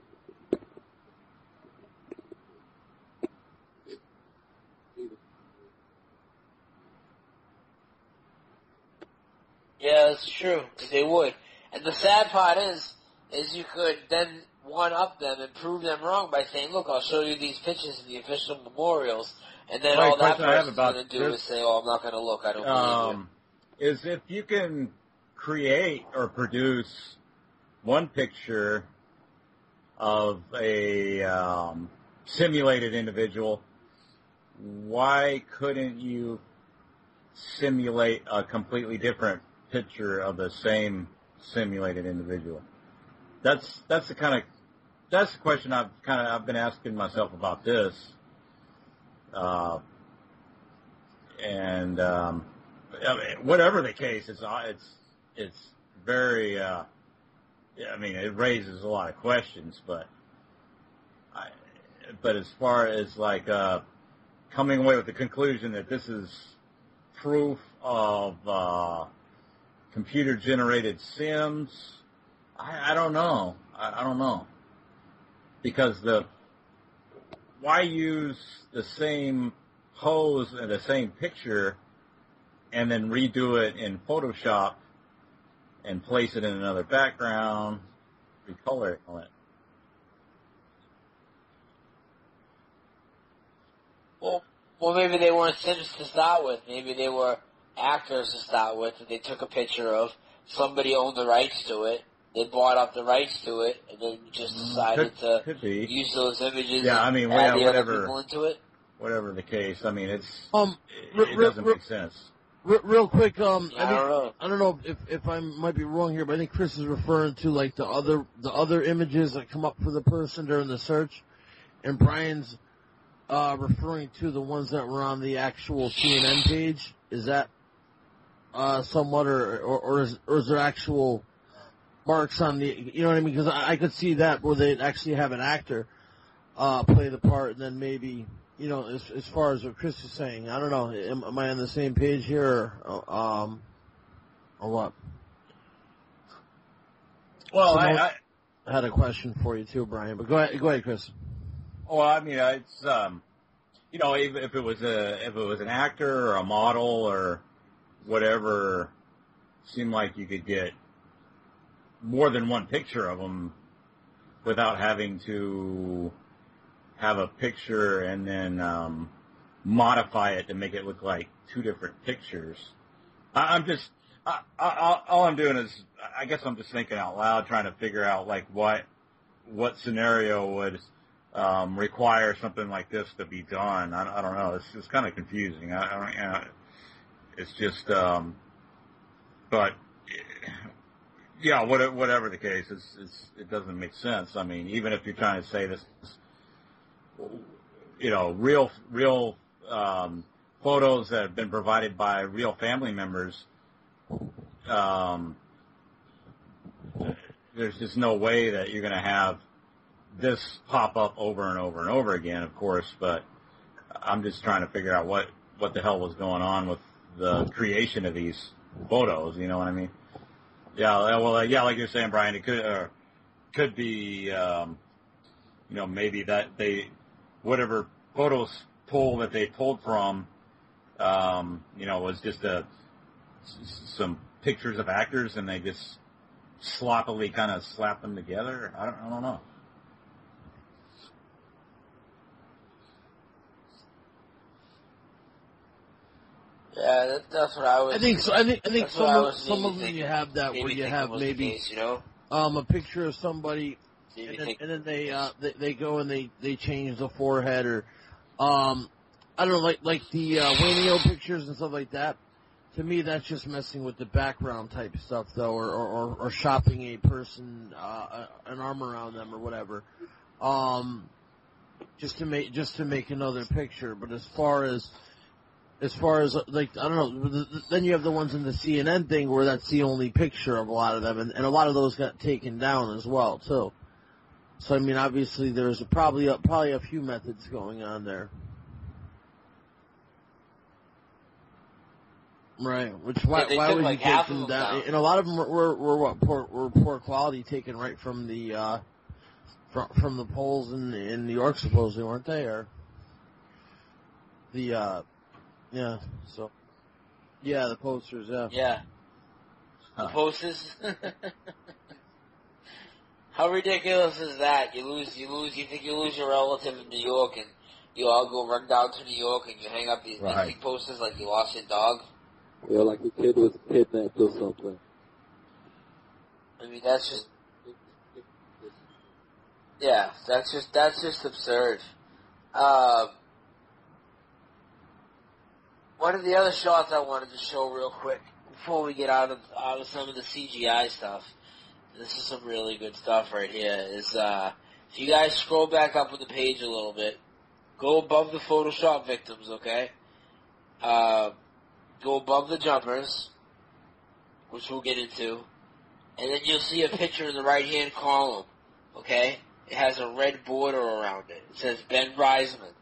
Yeah, that's true. They would. And the sad part is, is you could then one-up them and prove them wrong by saying, look, I'll show you these pictures of the official memorials, and then Right, all that question I have person's about going to do this- is say, oh, I'm not going to look, I don't believe um, is if you can create or produce one picture of a um, simulated individual, why couldn't you simulate a completely different picture of the same simulated individual? That's that's the kind of that's the question I've kind of I've been asking myself about this. Uh, and um, I mean, whatever the case, it's it's it's very. Uh, I mean, it raises a lot of questions, but I, but as far as like uh, coming away with the conclusion that this is proof of uh, computer-generated sims, I, I don't know. I, I don't know because the why use the same pose and the same picture and then redo it in Photoshop and place it in another background, recolor it. Well, well, maybe they weren't Sims to start with. Maybe they were actors to start with, and they took a picture of somebody owned the rights to it. They bought up the rights to it, and then just decided could, to could be. use those images. Yeah, I mean, and add yeah, the whatever. other people into it. Whatever the case, I mean, it's um, it, it doesn't make sense. Real quick, um, Yeah, I, mean, I don't know. I don't know if if I might be wrong here, but I think Chris is referring to like the other the other images that come up for the person during the search, and Brian's uh, referring to the ones that were on the actual C N N page. Is that uh, somewhat, or or, or, is, or is there actual marks on the? You know what I mean? Because I, I could see that where they actually have an actor uh, play the part, and then maybe. You know, as as far as what Chris is saying, I don't know. Am, am I on the same page here, or, um, or what? Well, Someone I, I had a question for you too, Brian. But go ahead, go ahead, Chris. well, I mean, it's um, you know, if, if it was a if it was an actor or a model or whatever, seemed like you could get more than one picture of them without having to have a picture and then um, modify it to make it look like two different pictures. I, I'm just, I, I, all I'm doing is, I guess I'm just thinking out loud, trying to figure out like what, what scenario would um, require something like this to be done. I, I don't know. It's, it's kind of confusing. I, I don't, you know, it's just, um, but yeah, whatever the case, it's, it's, it doesn't make sense. I mean, even if you're trying to say this is, you know, real, real um, photos that have been provided by real family members. Um, there's just no way that you're going to have this pop up over and over and over again, of course. But I'm just trying to figure out what, what the hell was going on with the creation of these photos. You know what I mean? Yeah. Well, yeah, like you're saying, Brian, it could uh, could be, um, you know, maybe that they. Whatever photos pool that they pulled from, um, you know, was just a, some pictures of actors, and they just sloppily kind of slapped them together. I don't, I don't know. Yeah, that, that's what I was. I think so. I think I think that's some what I of, was some maybe of them thinking- you have that maybe where you thinking have was the maybe case, you know? um a picture of somebody, Maybe and then, think- and then they uh they, they go and they they change the forehead, or um I don't know, like like the uh, Wayneo pictures and stuff like that. To me, that's just messing with the background type stuff, though, or or, or shopping a person uh, an arm around them or whatever, um, just to make just to make another picture. But as far as as far as like I don't know, then you have the ones in the C N N thing where that's the only picture of a lot of them, and, and a lot of those got taken down as well too. So I mean, obviously there's a, probably a, probably a few methods going on there. Right, which why, Yeah, they why took, would like, you take half them of them down? down. And a lot of them were were, were what poor were poor quality, taken right from the uh, from from the polls in in New York, supposedly, weren't they? Or the uh, yeah, so yeah, the posters, yeah, Yeah. The posters. How ridiculous is that? You lose, you lose, you think you lose your relative in New York, and you all go run down to New York, and you hang up these Right. missing posters like you lost your dog. Yeah, like a kid was kidnapped or something. I mean, that's just, yeah, that's just, that's just absurd. Um, one of the other shots I wanted to show real quick before we get out of out of some of the C G I stuff, this is some really good stuff right here. Is uh, if you guys scroll back up on the page a little bit, go above the Photoshop victims, okay? Uh, go above the jumpers, which we'll get into, and then you'll see a picture in the right-hand column, okay? It has a red border around it. It says Ben Reisman.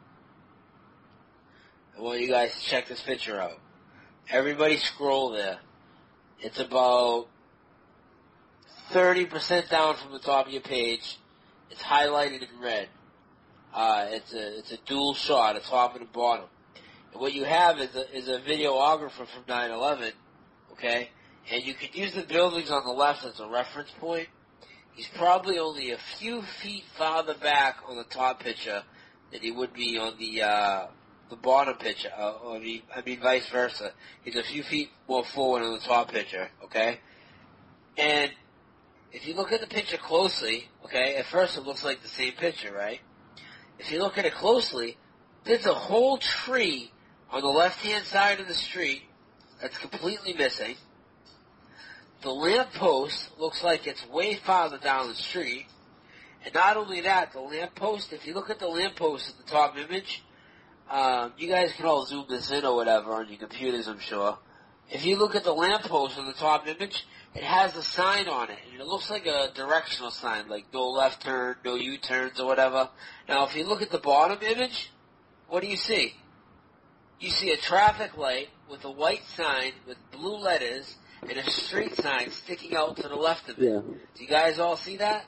I want you guys to check this picture out. Everybody scroll there. It's about thirty percent down from the top of your page. It's highlighted in red. Uh, it's a it's a dual shot, a top and a bottom. And what you have is a, is a videographer from nine eleven, okay? And you could use the buildings on the left as a reference point. He's probably only a few feet farther back on the top picture than he would be on the uh, the bottom picture. Uh, or the, I mean, vice versa. He's a few feet more forward on the top picture, okay? And if you look at the picture closely, okay, at first it looks like the same picture, right? If you look at it closely, there's a whole tree on the left-hand side of the street that's completely missing. The lamppost looks like it's way farther down the street. And not only that, the lamppost, if you look at the lamppost at the top image, um, you guys can all zoom this in or whatever on your computers, I'm sure. If you look at the lamppost on the top image, it has a sign on it. And it looks like a directional sign, like no left turn, no U-turns or whatever. Now, if you look at the bottom image, what do you see? You see a traffic light with a white sign with blue letters and a street sign sticking out to the left of it. Yeah. Do you guys all see that?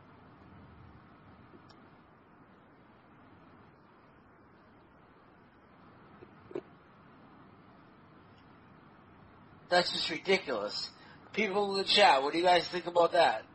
That's just ridiculous. People in the chat, what do you guys think about that?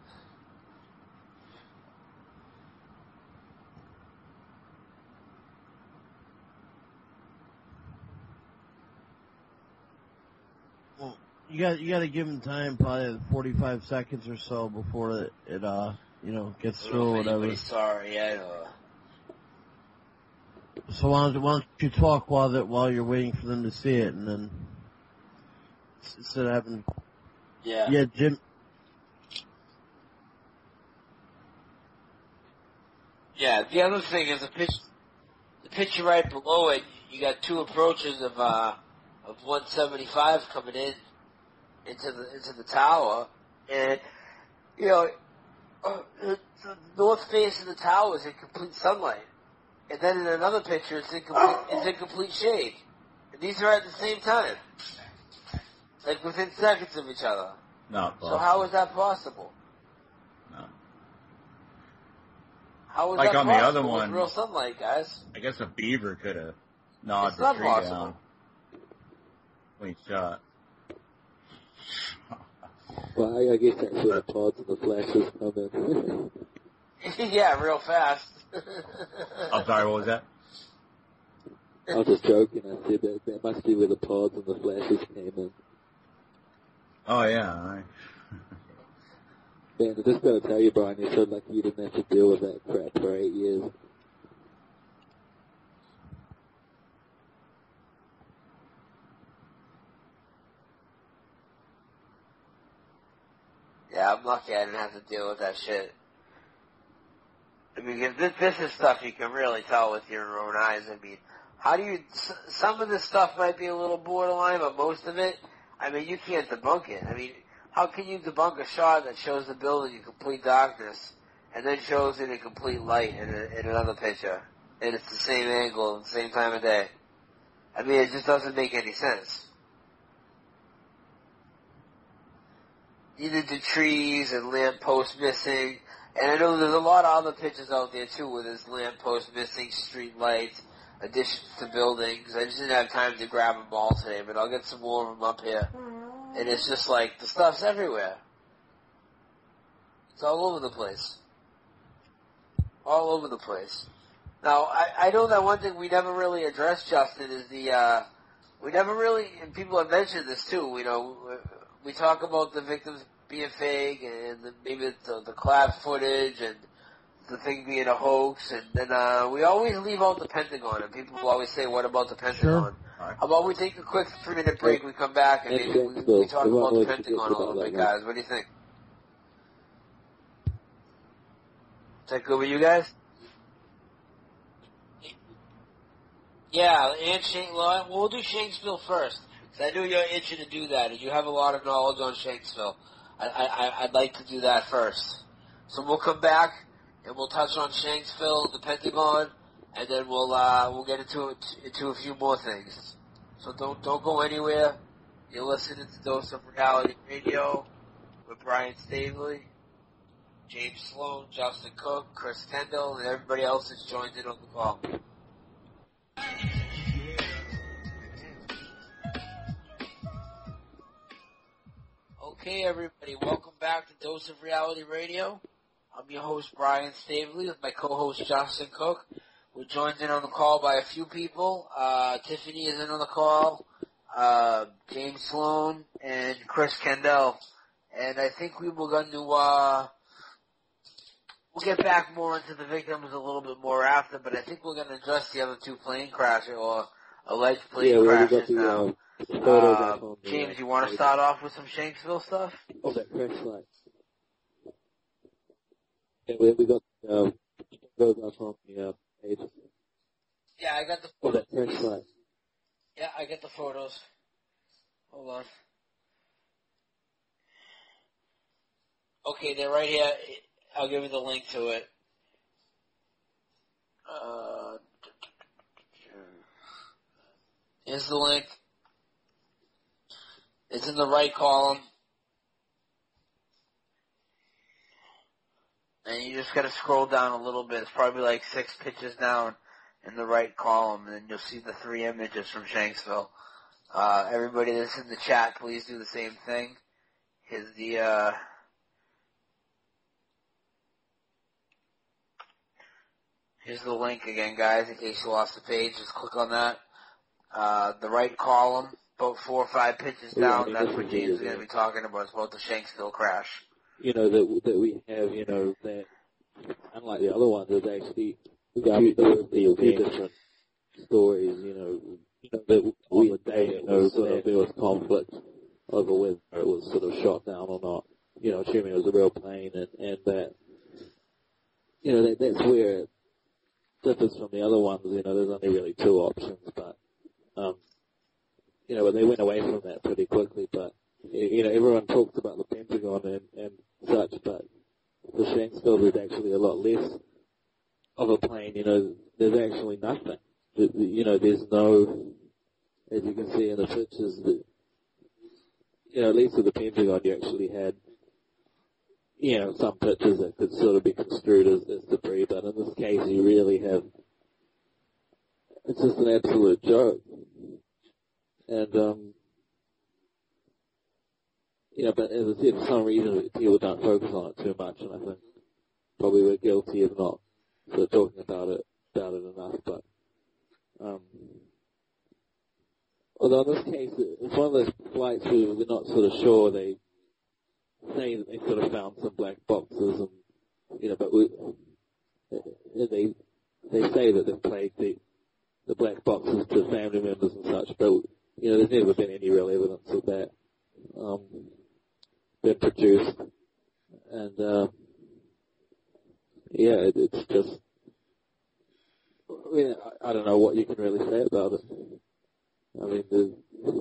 Well, you got you got to give them time, probably forty-five seconds or so before it, it uh you know gets through or whatever. Sorry, I know. So why don't, why don't you talk while that while you're waiting for them to see it, and then instead of having yeah yeah Jim. Yeah, the other thing is the picture, the picture right below it. You got two approaches of uh of one seventy-five coming in into the into the tower, and you know uh, the north face of the tower is in complete sunlight, and then in another picture it's in complete it's in complete shade, and these are at the same time, like within seconds of each other. Not possible. So how is that possible? No. How is Like that on the possible other with one, real sunlight, guys? I guess a beaver could have gnawed It's the not tree possible. down when he shot. Well, I, I guess that's where the pods and the flashes come in. Yeah, real fast. I'm sorry, what was that? I was just joking. I said that that must be where the pods and the flashes came in. Oh, yeah. I... Man, I just got to tell you, Brian, you're so lucky you didn't have to deal with that crap for eight years. Yeah, I'm lucky I didn't have to deal with that shit. I mean, if this, this is stuff you can really tell with your own eyes. I mean, how do you, some of this stuff might be a little borderline, but most of it, I mean, you can't debunk it. I mean, how can you debunk a shot that shows the building in complete darkness and then shows it in complete light in, a, in another picture? And it's the same angle and the same time of day. I mean, it just doesn't make any sense. Either the trees and lampposts missing, and I know there's a lot of other pictures out there too where there's lampposts missing, street lights, additions to buildings. I just didn't have time to grab them all today, but I'll get some more of them up here. And it's just like, the stuff's everywhere. It's all over the place. All over the place. Now, I, I know that one thing we never really addressed, Justin, is the, uh, we never really, and people have mentioned this too, you know, we talk about the victims being fake and the, maybe the, the collapse footage and the thing being a hoax, and then uh, we always leave out the Pentagon, and people always say, what about the Pentagon? Sure. All right. How about we take a quick three-minute break, we come back, and maybe we, we talk about the Pentagon a little bit, guys. What do you think? Is that good with you guys? Yeah, and Shank, well, we'll do Shanksville first, because I know you're itching to do that, and you have a lot of knowledge on Shanksville. I, I, I'd like to do that first. So we'll come back, and we'll touch on Shanksville, the Pentagon, and then we'll uh, we'll get into into a few more things. So don't don't go anywhere. You're listening to Dose of Reality Radio with Brian Stavely, James Sloan, Justin Cook, Chris Kendall, and everybody else that's joined in on the call. Okay, everybody, welcome back to Dose of Reality Radio. I'm your host, Brian Stavely, with my co-host, Justin Cook. We're joined in on the call by a few people. Uh, Tiffany is in on the call, uh, James Sloan, and Chris Kendall. And I think we were going to, uh, we'll get back more into the victims a little bit more after, but I think we're going to address the other two plane crashes, or alleged plane yeah, crashes the, now. Uh, uh, James, you want to start off with some Shanksville stuff? Oh, that crash site. Yeah, we, we got, uh, photos on the, uh, page. Yeah, I got the Oh, photos. that crash site. Yeah, I got the photos. Hold on. Okay, they're right here. I'll give you the link to it. Uh, here's the link. It's in the right column. And you just gotta scroll down a little bit. It's probably like six pictures down in the right column, and then you'll see the three images from Shanksville. Uh, everybody that's in the chat, please do the same thing. Here's the, uh, here's the link again, guys, in case you lost the page. Just click on that. Uh, the right column, about four or five pictures down, that's what James is going to be talking about. It's about the Shanksville crash. You know, that that we have, you know, that unlike the other ones, there's actually two, two, two different stories, you know, you know that we on the day, you know, sort of there was conflict over whether it was sort of shot down or not, you know, assuming it was a real plane, and, and that, you know, that, that's where it differs from the other ones, you know, there's only really two options, but, um, you know, they went away from that pretty quickly, but, you know, everyone talks about the Pentagon and, and such, but for Shanksville there's actually a lot less of a plane, you know, there's actually nothing. You know, there's no, as you can see in the pictures, that, you know, at least with the Pentagon you actually had, you know, some pictures that could sort of be construed as, as debris, but in this case you really have, it's just an absolute joke. And, um, you know, but as I said, for some reason people don't focus on it too much, and I think probably we're guilty of not sort of talking about it, about it enough, but, um, although in this case, it's one of those flights where we're not sort of sure. They say that they sort of found some black boxes, and, you know, but we, they, they say that they've played the, the black boxes to family members and such, but, you know, there's never been any real evidence of that, um, been produced. And, uh, yeah, it, it's just, I mean, I, I don't know what you can really say about it. I mean, the,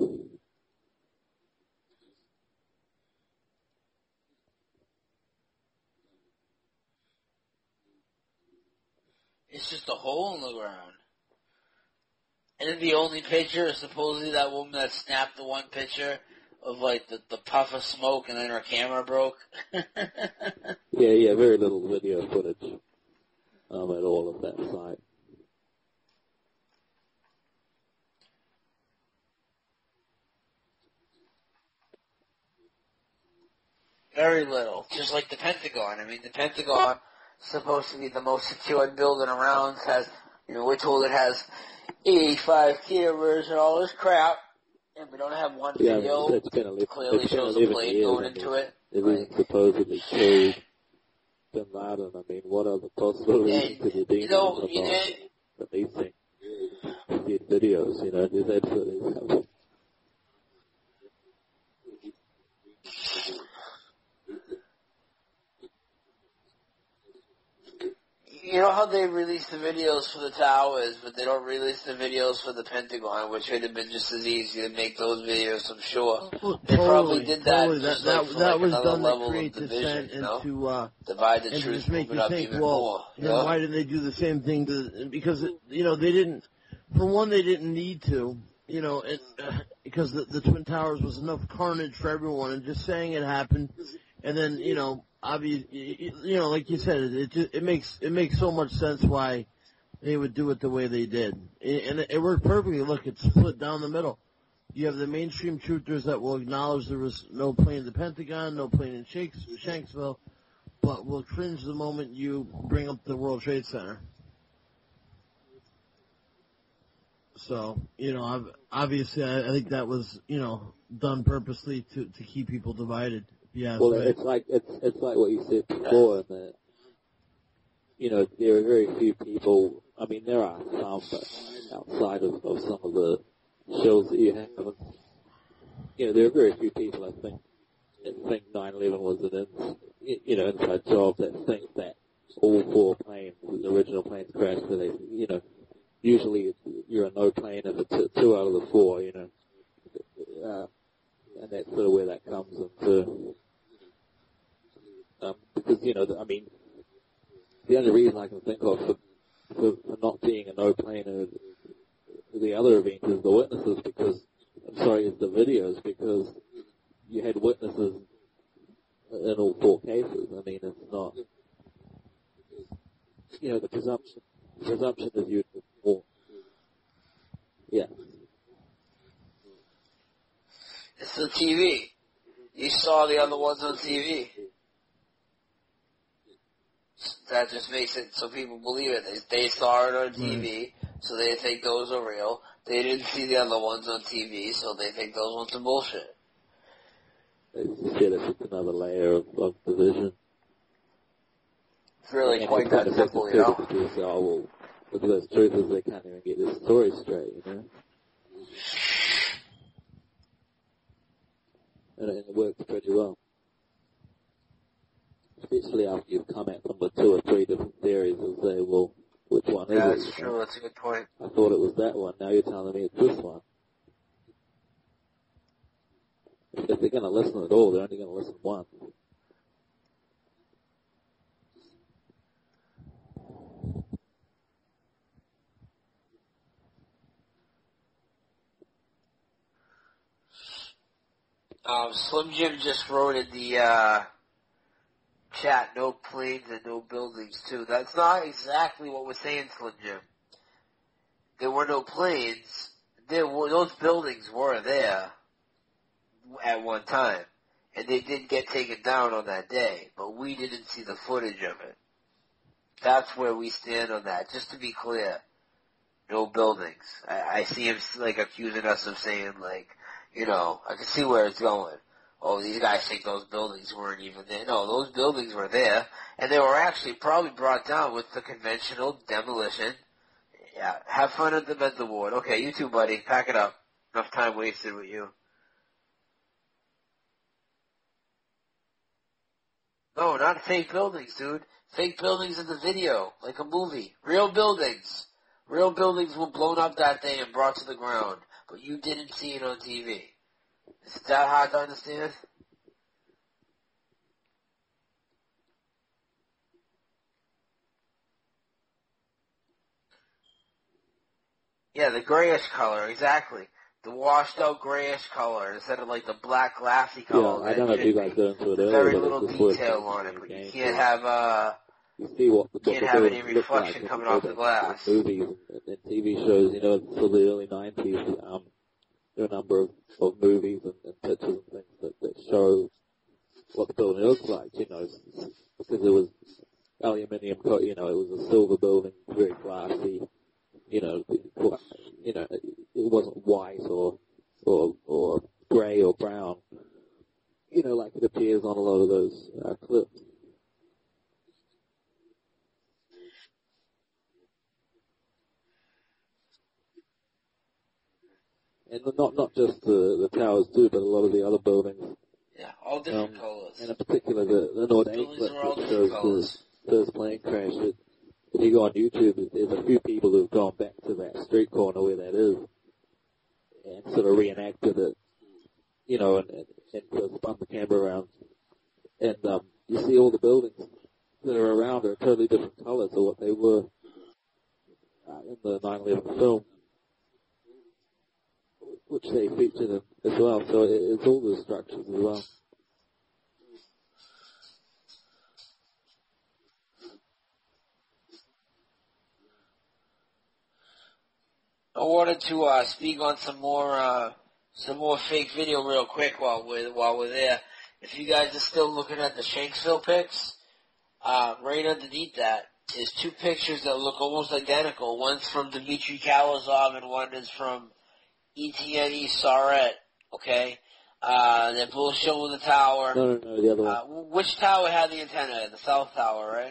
it's just a hole in the ground. And then the only picture is supposedly that woman that snapped the one picture of, like, the, the puff of smoke, and then her camera broke. yeah, yeah, very little video footage um, at all of that site. Very little. Just like the Pentagon. I mean, the Pentagon is supposed to be the most secured building around. Has, you know, we're told it has eighty-five cameras and all this crap. And we don't have one yeah, video it's been a, clearly it's shows been a plane going into it. It like, was supposedly killed Bin Laden. I mean, what other possible reasons could you be? You know, you did, but these things. see videos, you know, there's absolutely You know how they release the videos for the towers, but they don't release the videos for the Pentagon, which would have been just as easy to make those videos, I'm sure. Well, They totally, probably did that totally. just that, like that, for that like was another done to level of create division, dissent you and know? to, uh, Divide the and to truth, just make move it you up think, even well, more. then You know? why didn't they do the same thing to, because, it, you know, they didn't, for one, they didn't need to, you know, it, uh, because the, the Twin Towers was enough carnage for everyone, and just saying it happened, and then, you know, obviously, you know, like you said, it, it, just, it makes, it makes so much sense why they would do it the way they did. And it worked perfectly. Look, it's split down the middle. You have the mainstream truthers that will acknowledge there was no plane in the Pentagon, no plane in Shanks, Shanksville, but will cringe the moment you bring up the World Trade Center. So, you know, obviously I think that was, you know, done purposely to, to keep people divided. Yeah. Well, it's like, it's, it's like what you said before, that, you know, there are very few people. I mean, there are some, but outside of, of some of the shows that you have, you know, there are very few people, I think, that think nine eleven was an, in, you know, inside job, that think that all four planes, the original planes crashed. So they, you know, usually it's, you're a no plane if it's two out of the four, you know, uh, and that's sort of where that comes into, um, because, you know, I mean, the only reason I can think of for, for, for not being a no plane in the other event is the witnesses, because, I'm sorry, is the videos, because you had witnesses in all four cases. I mean, it's not, you know, the presumption, presumption is you more. Yeah. It's the T V. You saw the other ones on T V. That just makes it so people believe it. They, they saw it on T V, so they think those are real. They didn't see the other ones on T V, so they think those ones are bullshit. As you said, it's just another layer of, of division. It's really and quite that simple, you know? People say, oh, well, look at those truthers, they can't even get this story straight, you know? And it, it works pretty well. Especially after you've come at them with two or three different theories and say, well, which one yeah, is it? That's true. Know? That's a good point. I thought it was that one. Now you're telling me it's this one. If they're going to listen at all, they're only going to listen once. Um, Slim Jim just wrote in the, uh, chat, no planes and no buildings too. That's not exactly what we're saying, Slim Jim. There were no planes. There were, those buildings were there at one time. And they did get taken down on that day, but we didn't see the footage of it. That's where we stand on that. Just to be clear, no buildings. I, I see him like accusing us of saying like, you know, I can see where it's going. Oh, these guys think those buildings weren't even there. No, those buildings were there, and they were actually probably brought down with the conventional demolition. Yeah, have fun at the mental ward. Okay, you too, buddy. Pack it up. Enough time wasted with you. No, not fake buildings, dude. Fake buildings in the video, like a movie. Real buildings. Real buildings were blown up that day and brought to the ground, but you didn't see it on T V. Is it that hard to understand? Yeah, the grayish color, exactly. The washed out grayish color instead of like the black glassy color. Yeah, I don't know if you guys got into it earlier. Very little detail on it, but you can't have uh you see what the, can't what have the any reflection like coming off the glass. Movies and, and T V shows, you know, for the early nineties, um, there are a number of, of movies and, and pictures and things that, that show what the building looks like, you know, because it was aluminium, you know, it was a silver building, very classy, you know, you know, it wasn't white or or or grey or brown, you know, like it appears on a lot of those uh, clips. and not not just the, the towers too, but a lot of the other buildings. Yeah, all different um, colors. And in particular, the, the Nord eight Buildings clip are all that different shows colors. the first plane crash. It, if you go on YouTube, there's a few people who've gone back to that street corner where that is and sort of reenacted it, you know, and, and, and sort of spun the camera around. And um, you see all the buildings that are around are totally different colors of what they were uh, in the nine eleven film, which they featured in as well. So it, it's all the structures as well. I wanted to uh, speak on some more uh, some more fake video real quick while we're while we're there. If you guys are still looking at the Shanksville pics, uh, right underneath that is two pictures that look almost identical. One's from Dmitry Kalazov and one is from Etienne Sarret. Okay, uh, they're both showing the tower. No, no, no, the other one. Uh, which tower had the antenna? The South Tower, right?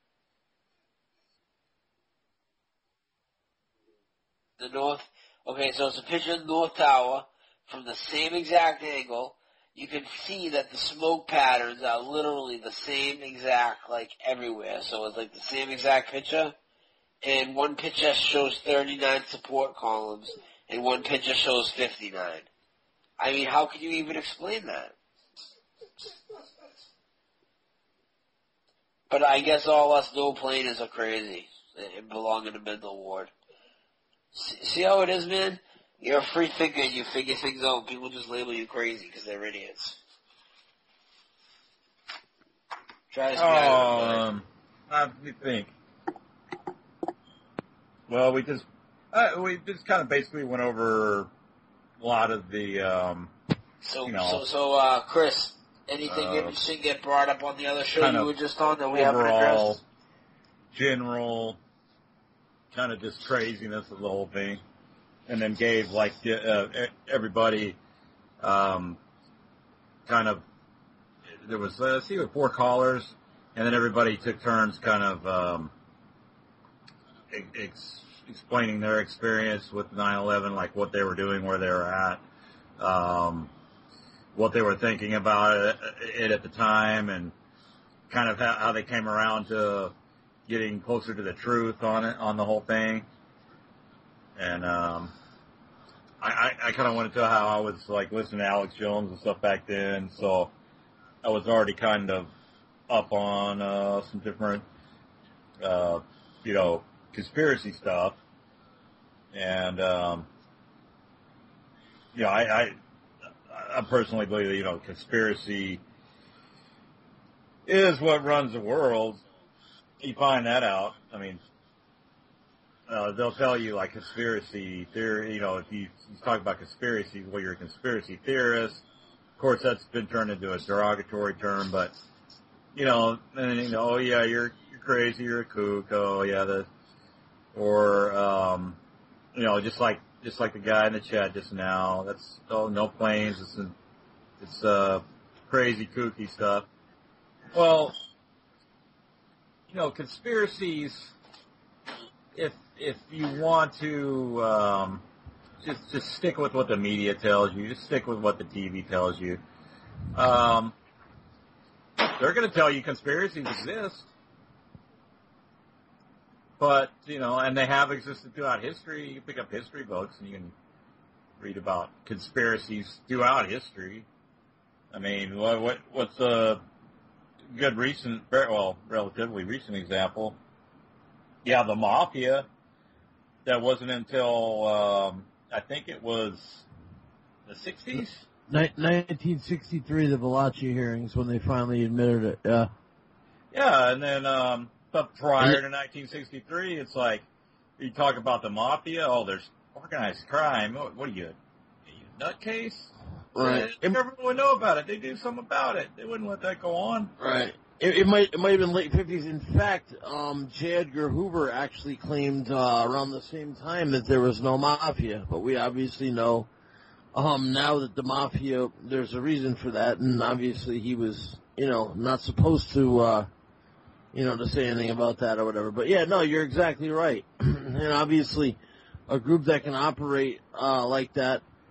The North. Okay, so it's a picture of the North Tower from the same exact angle. You can see that the smoke patterns are literally the same exact, like, everywhere. So it's like the same exact picture. And one picture shows thirty-nine support columns, and one picture shows fifty-nine. I mean, how can you even explain that? But I guess all us no-planers are crazy and belong in the mental ward. See how it is, man? You're a free thinker and you figure things out. People just label you crazy because they're idiots. Try to Oh, um, I think. Well, we just uh, we just kind of basically went over a lot of the, um, So, you know, so, so, uh, Chris, anything uh, interesting get brought up on the other show kind you of were just on that we haven't overall, addressed? general, kind of just craziness of the whole thing, and then gave like uh, everybody, um, kind of. There was uh, see with four callers, and then everybody took turns, kind of um, ex- explaining their experience with nine eleven, like what they were doing, where they were at, um, what they were thinking about it, it at the time, and kind of how, how they came around to getting closer to the truth on it, on the whole thing. And um, I, I, I kind of went into how I was like listening to Alex Jones and stuff back then, so I was already kind of up on uh, some different, uh, you know, conspiracy stuff. And um, you know, I, I I personally believe that, you know, conspiracy is what runs the world. You find that out. I mean, uh, they'll tell you like conspiracy theory, you know, if you, you talk about conspiracies, well, you're a conspiracy theorist. Of course, that's been turned into a derogatory term, but, you know, and, you know, oh yeah, you're, you're crazy, you're a kook, oh yeah, the, or, um, you know, just like, just like the guy in the chat just now, that's, oh, no planes, it's, it's, uh, crazy, kooky stuff. Well, you know, conspiracies, if if you want to um, just just stick with what the media tells you, just stick with what the T V tells you, um, they're going to tell you conspiracies exist. But, you know, and they have existed throughout history. You pick up history books and you can read about conspiracies throughout history. I mean, what, what what's a good recent, well, relatively recent example? Yeah, the Mafia. That wasn't until, um, I think it was the sixties? Ni- nineteen sixty-three, the Valachi hearings, when they finally admitted it, yeah. Yeah, and then, um, but prior to nineteen sixty-three, it's like, you talk about the Mafia, oh, there's organized crime. What, what are you, are you a nutcase? Right. Everyone would know about it. They do something about it. They wouldn't let that go on. Right. It, it might it might have been late fifties. In fact, um, J. Edgar Hoover actually claimed uh, around the same time that there was no mafia. But we obviously know um, now that the mafia, there's a reason for that, and obviously he was, you know, not supposed to, uh, you know, to say anything about that or whatever. But yeah, no, you're exactly right. And obviously, a group that can operate uh, like that,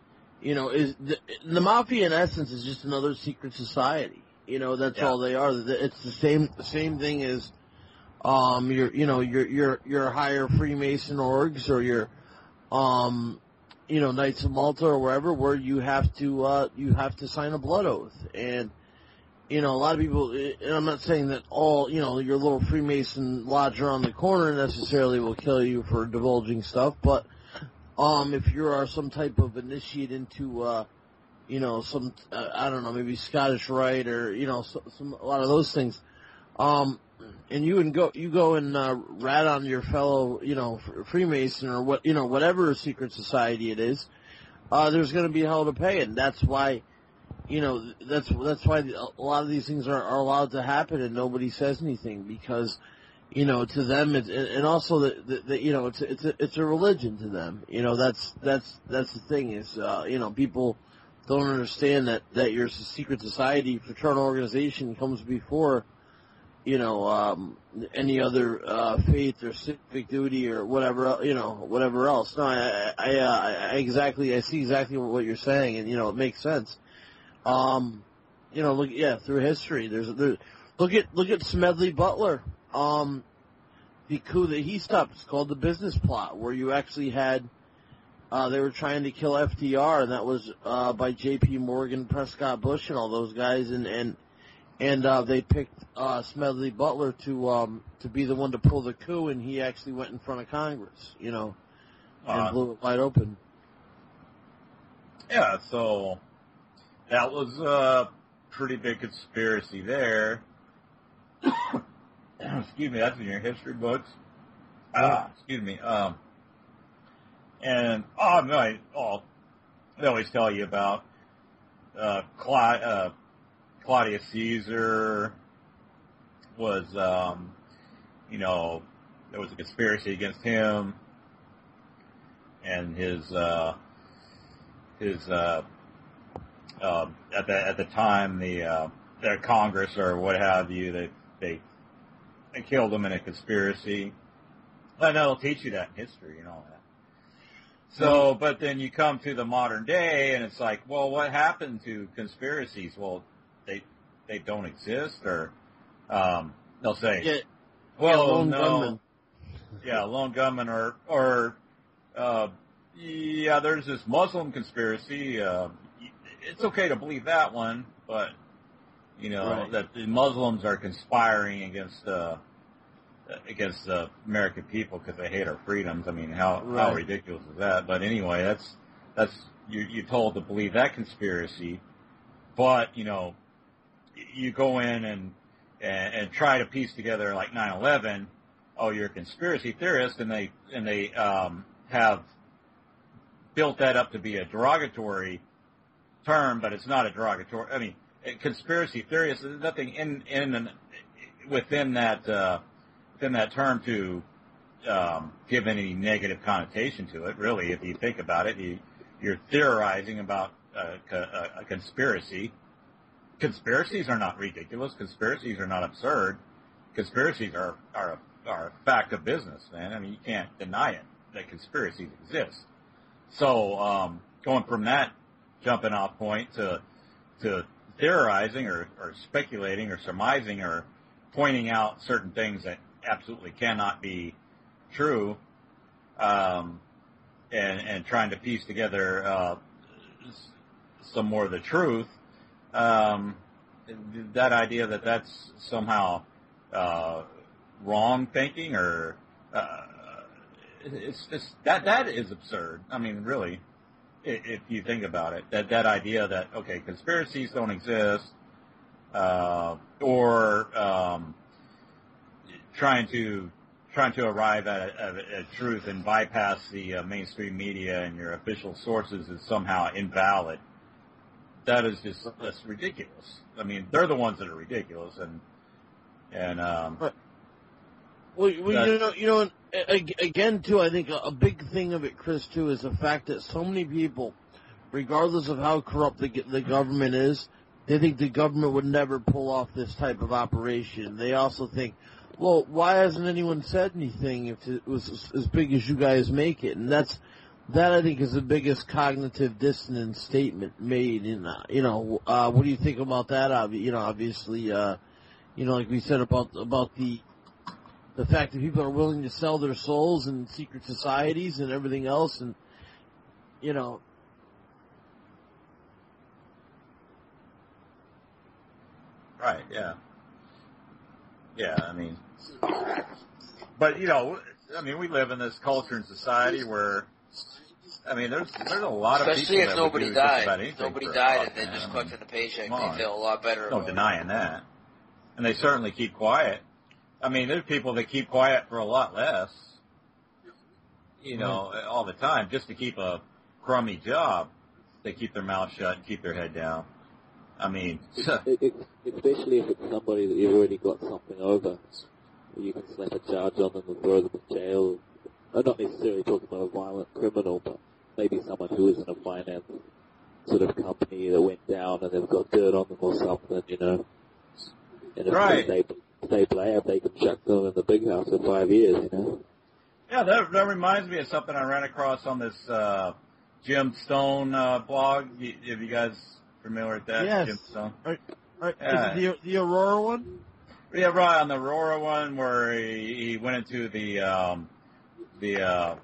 you know, is the, the mafia in essence is just another secret society. You know, that's Yeah. all they are. It's the same same thing as um your you know your your your higher Freemason orgs or your um you know Knights of Malta or wherever, where you have to uh you have to sign a blood oath. And you know, a lot of people, and I'm not saying that all, you know, your little Freemason lodge around the corner necessarily will kill you for divulging stuff, but um, if you are some type of initiate into, uh, you know, some, uh, I don't know, maybe Scottish Rite or, you know, some, some a lot of those things, um, and you and go, you go and uh, rat on your fellow, you know, Freemason or what, you know, whatever secret society it is, uh, there's going to be hell to pay, and that's why. You know, that's that's why a lot of these things are, are allowed to happen and nobody says anything because, you know, to them it's, and also that the, you know it's it's a, it's a religion to them. You know, that's that's that's the thing is uh, you know, people don't understand that that your secret society fraternal organization comes before, you know, um, any other uh, faith or civic duty or whatever, you know, whatever else. No, I I, uh, I exactly I see exactly what you're saying, and you know, it makes sense. Um, you know, look, yeah, through history, there's, there, look at, look at Smedley Butler. Um, the coup that he stopped is called the business plot, where you actually had, uh, they were trying to kill F D R, and that was, uh, by J P Morgan, Prescott Bush, and all those guys, and, and, and, uh, they picked, uh, Smedley Butler to, um, to be the one to pull the coup, and he actually went in front of Congress, you know, and Uh, blew it wide open. Yeah, so that was a pretty big conspiracy there. Excuse me, that's in your history books. Uh, excuse me. Um, and, oh, no, I, oh, they always tell you about uh, Cla- uh, Claudius Caesar was, um, you know, there was a conspiracy against him and his, uh, his, uh, uh, at the, at the time, the, uh, the Congress or what have you, they, they, they killed him in a conspiracy. I know they'll teach you that in history and all that. So, but then you come to the modern day and it's like, well, what happened to conspiracies? Well, they, they don't exist, or, um, they'll say, Yeah. well, Yeah, lone no, gunman. yeah, lone gunman, or, or, uh, yeah, there's this Muslim conspiracy, uh, it's okay to believe that one, but, you know, Right. that the Muslims are conspiring against, uh, against the American people because they hate our freedoms. I mean, how, Right. how ridiculous is that? But anyway, that's, that's, you, you're told to believe that conspiracy, but, you know, you go in and, and, and try to piece together like nine eleven, oh, you're a conspiracy theorist, and they, and they, um, have built that up to be a derogatory term, but it's not a derogatory, I mean, a conspiracy theorist, there's nothing in, in, within that, uh, within that term to um, give any negative connotation to it, really. If you think about it, you, you're theorizing about a, a, a conspiracy. Conspiracies are not ridiculous. Conspiracies are not absurd. Conspiracies are, are, a, are a fact of business, man. I mean, you can't deny it, that conspiracies exist. So um, going from that jumping off point to to theorizing or, or speculating or surmising or pointing out certain things that absolutely cannot be true, um, and, and trying to piece together uh, some more of the truth, um, that idea that that's somehow uh, wrong thinking or uh, it's just that that is absurd. I mean, really, if you think about it, that that idea that okay, conspiracies don't exist, uh, or um, trying to trying to arrive at a, at a truth and bypass the uh, mainstream media and your official sources is somehow invalid. That is just that's ridiculous. I mean, they're the ones that are ridiculous, and and um, Well, well you know, you know, again, too, I think a big thing of it, Chris, too, is the fact that so many people, regardless of how corrupt the the government is, they think the government would never pull off this type of operation. They also think, well, why hasn't anyone said anything if it was as big as you guys make it? And that's that I think is the biggest cognitive dissonance statement made. In uh, you know, uh, what do you think about that? Uh, you know, obviously, uh, you know, like we said about about the the fact that people are willing to sell their souls in secret societies and everything else, and you know. Right. Yeah. Yeah. I mean, but you know, I mean, we live in this culture and society where, I mean, there's there's a lot of Especially people if that would nobody do just about died. anything If nobody for a died buck, and they man. just I collected mean, the paycheck, come they on. feel a lot better No about denying that, and they certainly keep quiet. I mean, there's people that keep quiet for a lot less, you know, all the time just to keep a crummy job. They keep their mouth shut and keep their head down. I mean, It- it- especially if it's somebody that you've already got something over. You can slap a charge on them and throw them in jail. I'm not necessarily talking about a violent criminal, but maybe someone who is in a finance sort of company that went down and they've got dirt on them or something, you know. And if Right. they stay blab, they can chuck them in the big house for five years, you know. yeah, that that reminds me of something I ran across on this uh, Jim Stone uh, blog. Y- Have you guys familiar with that? Yes. Jim Stone. Are, are, Yeah. Is it the the Aurora one? Yeah, right, on the Aurora one where he, he went into the, um, the, uh,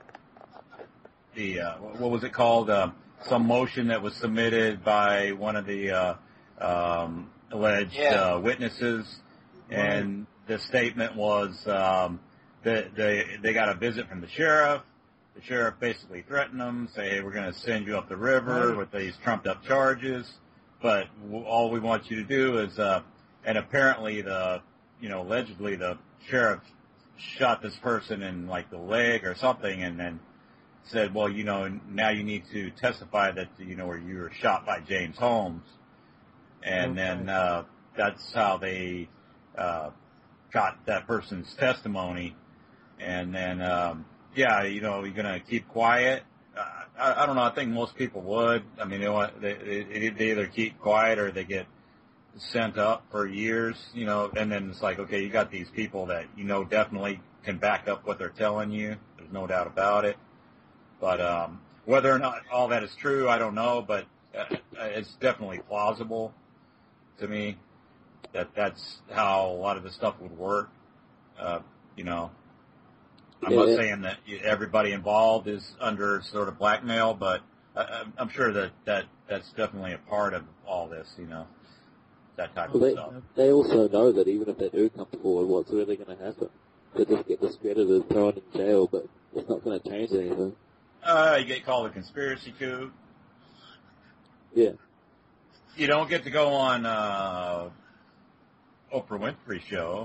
the, uh, what was it called? Uh, some motion that was submitted by one of the, uh, um, alleged, Yeah. uh, witnesses. And the statement was, um, that they, they got a visit from the sheriff. The sheriff basically threatened them, say, hey, we're going to send you up the river Right. with these trumped up charges. But w- all we want you to do is, uh, and apparently the, you know, allegedly the sheriff shot this person in like the leg or something and then said, well, you know, now you need to testify that, you know, where you were shot by James Holmes. And Okay. then, uh, that's how they, uh, got that person's testimony. And then, um, yeah, you know, you're going to keep quiet. Uh, I, I don't know. I think most people would. I mean, they want, they, they, they either keep quiet or they get sent up for years, you know, and then it's like, okay, you got these people that you know definitely can back up what they're telling you. There's no doubt about it. But um, whether or not all that is true, I don't know, but uh, it's definitely plausible to me that that's how a lot of the stuff would work. Uh, you know, I'm not Yeah. saying that everybody involved is under sort of blackmail, but I, I'm sure that, that that's definitely a part of all this, you know. That type Well, of they, stuff. they also know that even if they do come forward, what's really going to happen? They just get discredited, thrown in jail, but it's not going to change anything. Uh, you get called a conspiracy coup. Yeah. You don't get to go on uh, Oprah Winfrey show,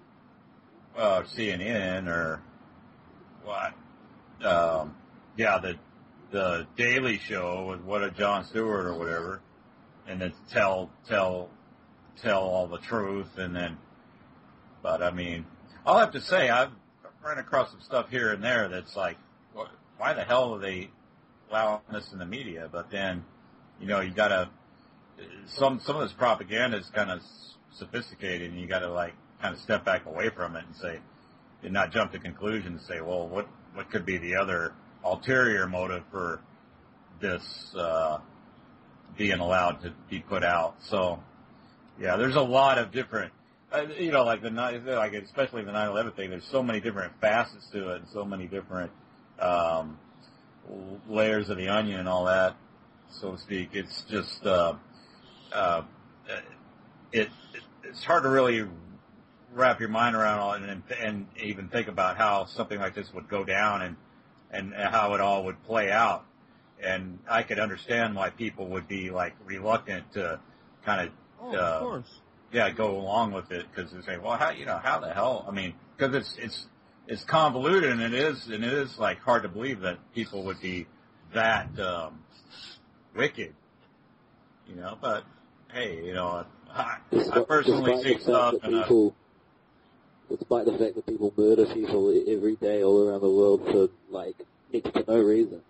uh, C N N, or what? Um, yeah, the the Daily Show with what a Jon Stewart or whatever, and then tell tell tell all the truth, and then. But I mean, I'll have to say I've run across some stuff here and there that's like, what, why the hell are they allowing this in the media? But then, you know, you gotta. Some some of this propaganda is kind of sophisticated, and you got to like kind of step back away from it and say, and not jump to conclusions. And say, well, what what could be the other ulterior motive for this uh, being allowed to be put out? So, yeah, there's a lot of different, uh, you know, like the like especially the nine eleven thing. There's so many different facets to it, and so many different um, layers of the onion and all that, so to speak. It's just. Uh, Uh, it, it it's hard to really wrap your mind around all it and, and even think about how something like this would go down and and how it all would play out. And I could understand why people would be like reluctant to kind of Oh, uh, of course. yeah go along with it because they say, well, how you know how the hell? I mean, because it's it's it's convoluted and it is and it is like hard to believe that people would be that um, wicked, you know, but. Hey, you know, I, I personally see stuff, and I, people, despite the fact that people murder people every day all around the world for like next to no reason.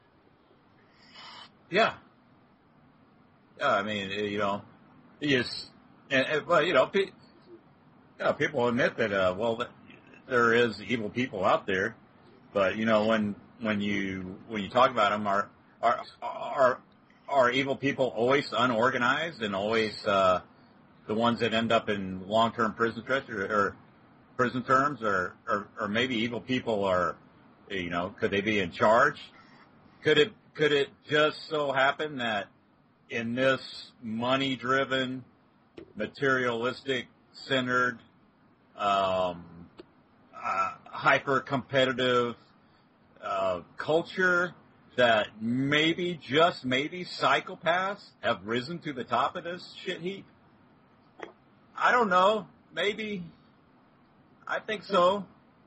yeah, yeah. I mean, you know, yes, and, and well, you know, pe- you know, people admit that. Uh, well, that there is evil people out there, but you know, when when you when you talk about them, are are are are evil people always unorganized and always uh, the ones that end up in long-term prison stretch or, or prison terms, or, or or maybe evil people are, you know, could they be in charge? Could it could it just so happen that in this money-driven, materialistic, centered, um, uh, hyper-competitive uh, culture, that maybe, just maybe, psychopaths have risen to the top of this shit heap? I don't know. Maybe. I think so.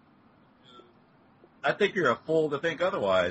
I think you're a fool to think otherwise.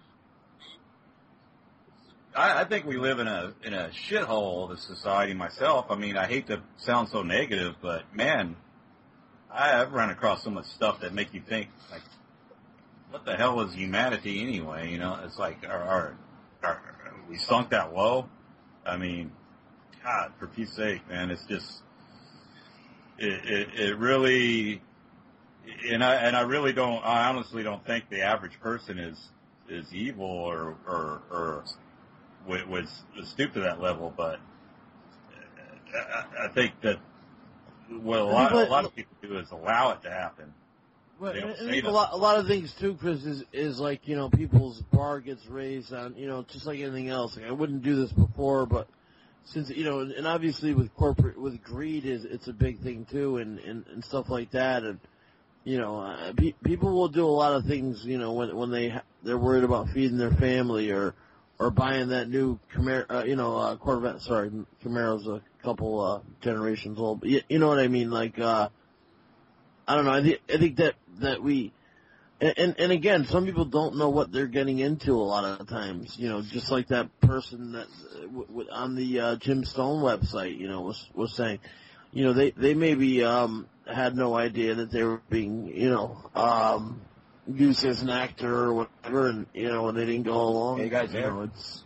I, I think we live in a in a shithole of a society myself. I mean, I hate to sound so negative, but man, I, I've run across so much stuff that make you think, like, what the hell is humanity anyway? You know, it's like, are, are, are we sunk that low? I mean, God, for Pete's sake, man, it's just, it, it, it really, and I and I really don't, I honestly don't think the average person is is evil or or, or was, was stooped to that level, but I, I think that what a lot, a lot of people do is allow it to happen. Well, I think a lot, a lot of things too, Chris, is, is like, you know, people's bar gets raised on, you know, just like anything else. Like, I wouldn't do this before, but since, you know, and obviously with corporate, with greed is, it's a big thing too, and, and, and stuff like that. And, you know, uh, pe- people will do a lot of things, you know, when, when they, ha- they're worried about feeding their family or, or buying that new Camaro, uh, you know, uh, Corvette, sorry, Camaro's a couple, uh, generations old, but you, you know what I mean? Like, uh, I don't know, I think, I think that, that we, and, and, and again, some people don't know what they're getting into a lot of times, you know, just like that person that, uh, w- w- on the, uh, Jim Stone website, you know, was, was saying, you know, they, they maybe, um, had no idea that they were being, you know, um, used as an actor or whatever, and, you know, when they didn't go along. Hey, guys, you there. know, it's,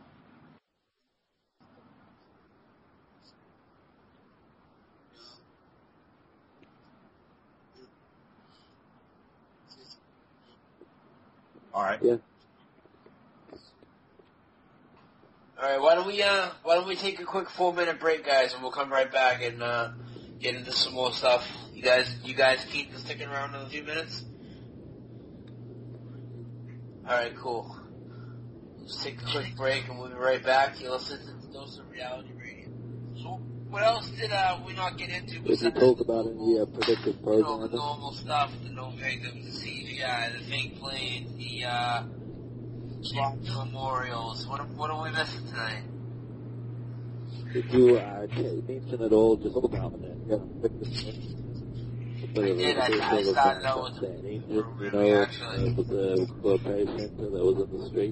All right. Yeah. All right, why don't we uh, why don't we take a quick four minute break, guys, and we'll come right back and uh, get into some more stuff. You guys, you guys keep sticking around in a few minutes. All right, cool. Let's take a quick break and we'll be right back. You're listening to Dose of Reality Radio. So, what else did uh, we not get into? Did we talk about any uh, predictive You know, the programming? normal stuff, the no victims, the C G I, the fake planes, the uh, Black memorials. What, what are we missing tonight? Did you uh, mention at all just about that? Yeah. I did. I, I started out with that the engine, you movie, know, actually. uh, with the Corpay Center that was in the street.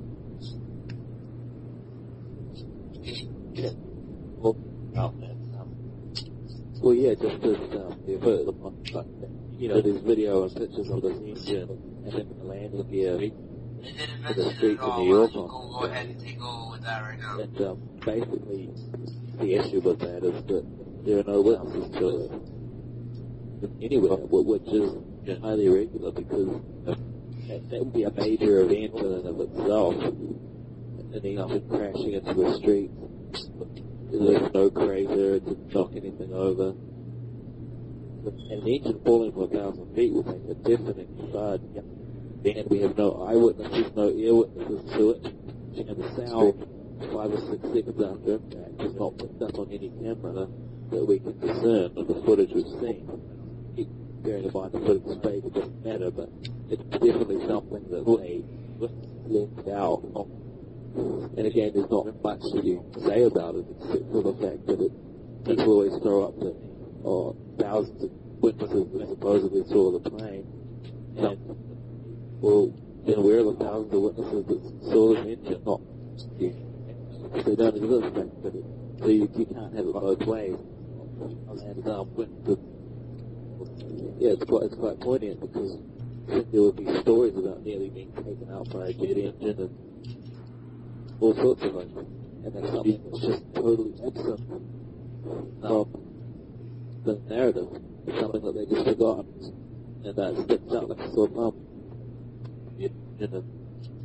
Yeah. Well, oh, man. Um, well, yeah, just this, um, the first, but, you know, there's video and pictures of this engine and then the landing gear They didn't to mention the it streets at in all. New York. Why don't you go, go ahead and take over with that right now? And um, basically, the issue with that is that there are no witnesses to it anywhere, which is highly irregular because that, that would be a major event in and of itself. An engine crashing into a street, there's no crater to knock anything over. An engine falling from a thousand feet would make a deafening thud. And we have no eyewitnesses, no ear witnesses to it. And the sound, five or six seconds after impact, is not picked up on any camera that we can discern of the footage we've seen. Bearing in mind the footage is fake, it doesn't matter, but it's definitely something that they left out. And again, there's not much that you can say about it, except for the fact that it, people always throw up the oh, thousands of witnesses that supposedly saw the plane. And well, then where are the thousands of witnesses that saw the engine? Not you. They don't exist, but it, so you, you can't have it both ways. And um, when the, yeah, it's quite it's quite poignant because I think there would be stories about nearly being taken out by a jet engine and all sorts of things, and that's something that's just totally absent from the narrative. It's something that they just forgot, and that sticks out like a sore thumb. Yeah. engine and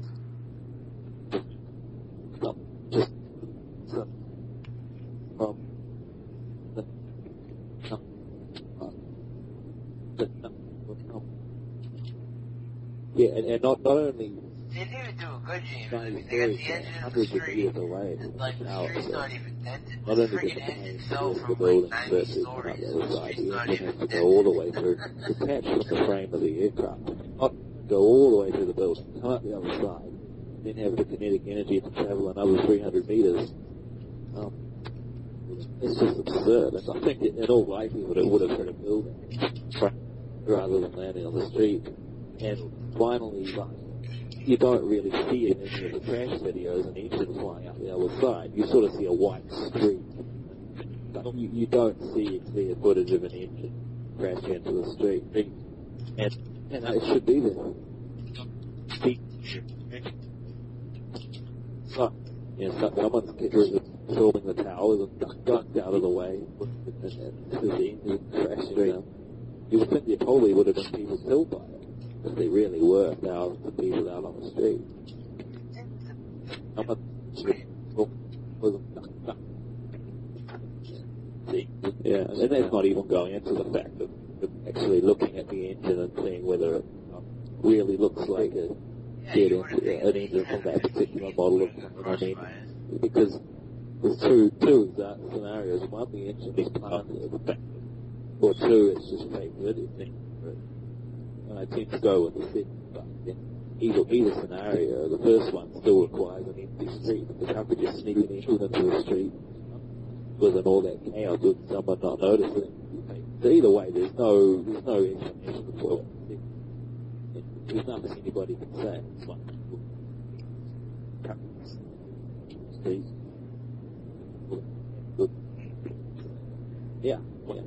not just some from the um, uh, the um, yeah, and, and not not only They didn't even do a good James. I Chinese mean, they got stories the engine in the hundreds of street. meters away. And, like, the Now, street's so not even dented. not The only did friggin' the engine plane fell the from building like ninety versus stories. the The other side, street's the not engine even has to dented. go all the way through, detach from the frame of the aircraft, not go all the way through the building, come out the other side, then have the kinetic energy to travel another three hundred meters. Um, it's just absurd. And I think in all likelihood it would have hit a building rather than landing on the street. And finally, like, you don't really see it in any of the crash videos an engine flying out the other side. You sort of see a white streak. But you, you don't see clear footage of an engine crash into the street. And, and it should be there. So, you know, so someone's filming the towers and ducked out of the way and, and, and the engine crashed down. You would think there probably would have been people killed by it. If they really were, now the people out on the street. Someone was yeah, and that's not even going into the fact of actually looking at the engine and seeing whether it really looks like a jet engine, an engine from that particular model of I mean, because there's two two exact scenarios. One, the engine is planted, or two, it's just fake video. And I tend to go with the second, but either either scenario, the first one still requires an empty street. The company just sneak an engine into the street with all that chaos with someone not noticing. So either way, there's no there's no explanation for it. There's nothing anybody can say. It's like street. Yeah, yeah.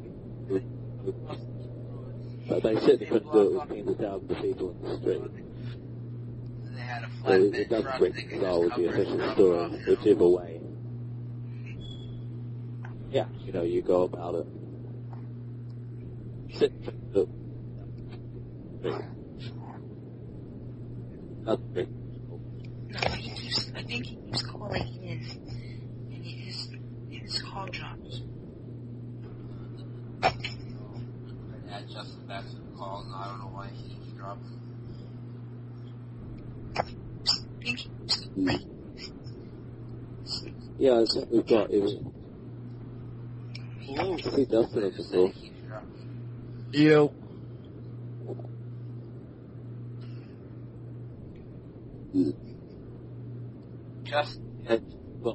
But they certainly couldn't do it with tens of thousands of people in the street. They had a So it, it doesn't reconcile with the official story, whichever way. Yeah, you know, you go about it. Sit, look. Nothing. No, he keeps, I think he keeps calling in, and his, his call drops. Add Justin back to the calls, and I don't know why he keeps dropping. Yeah, I think we've got everything. Hello. I think Dustin at the floor. You. Just. Well,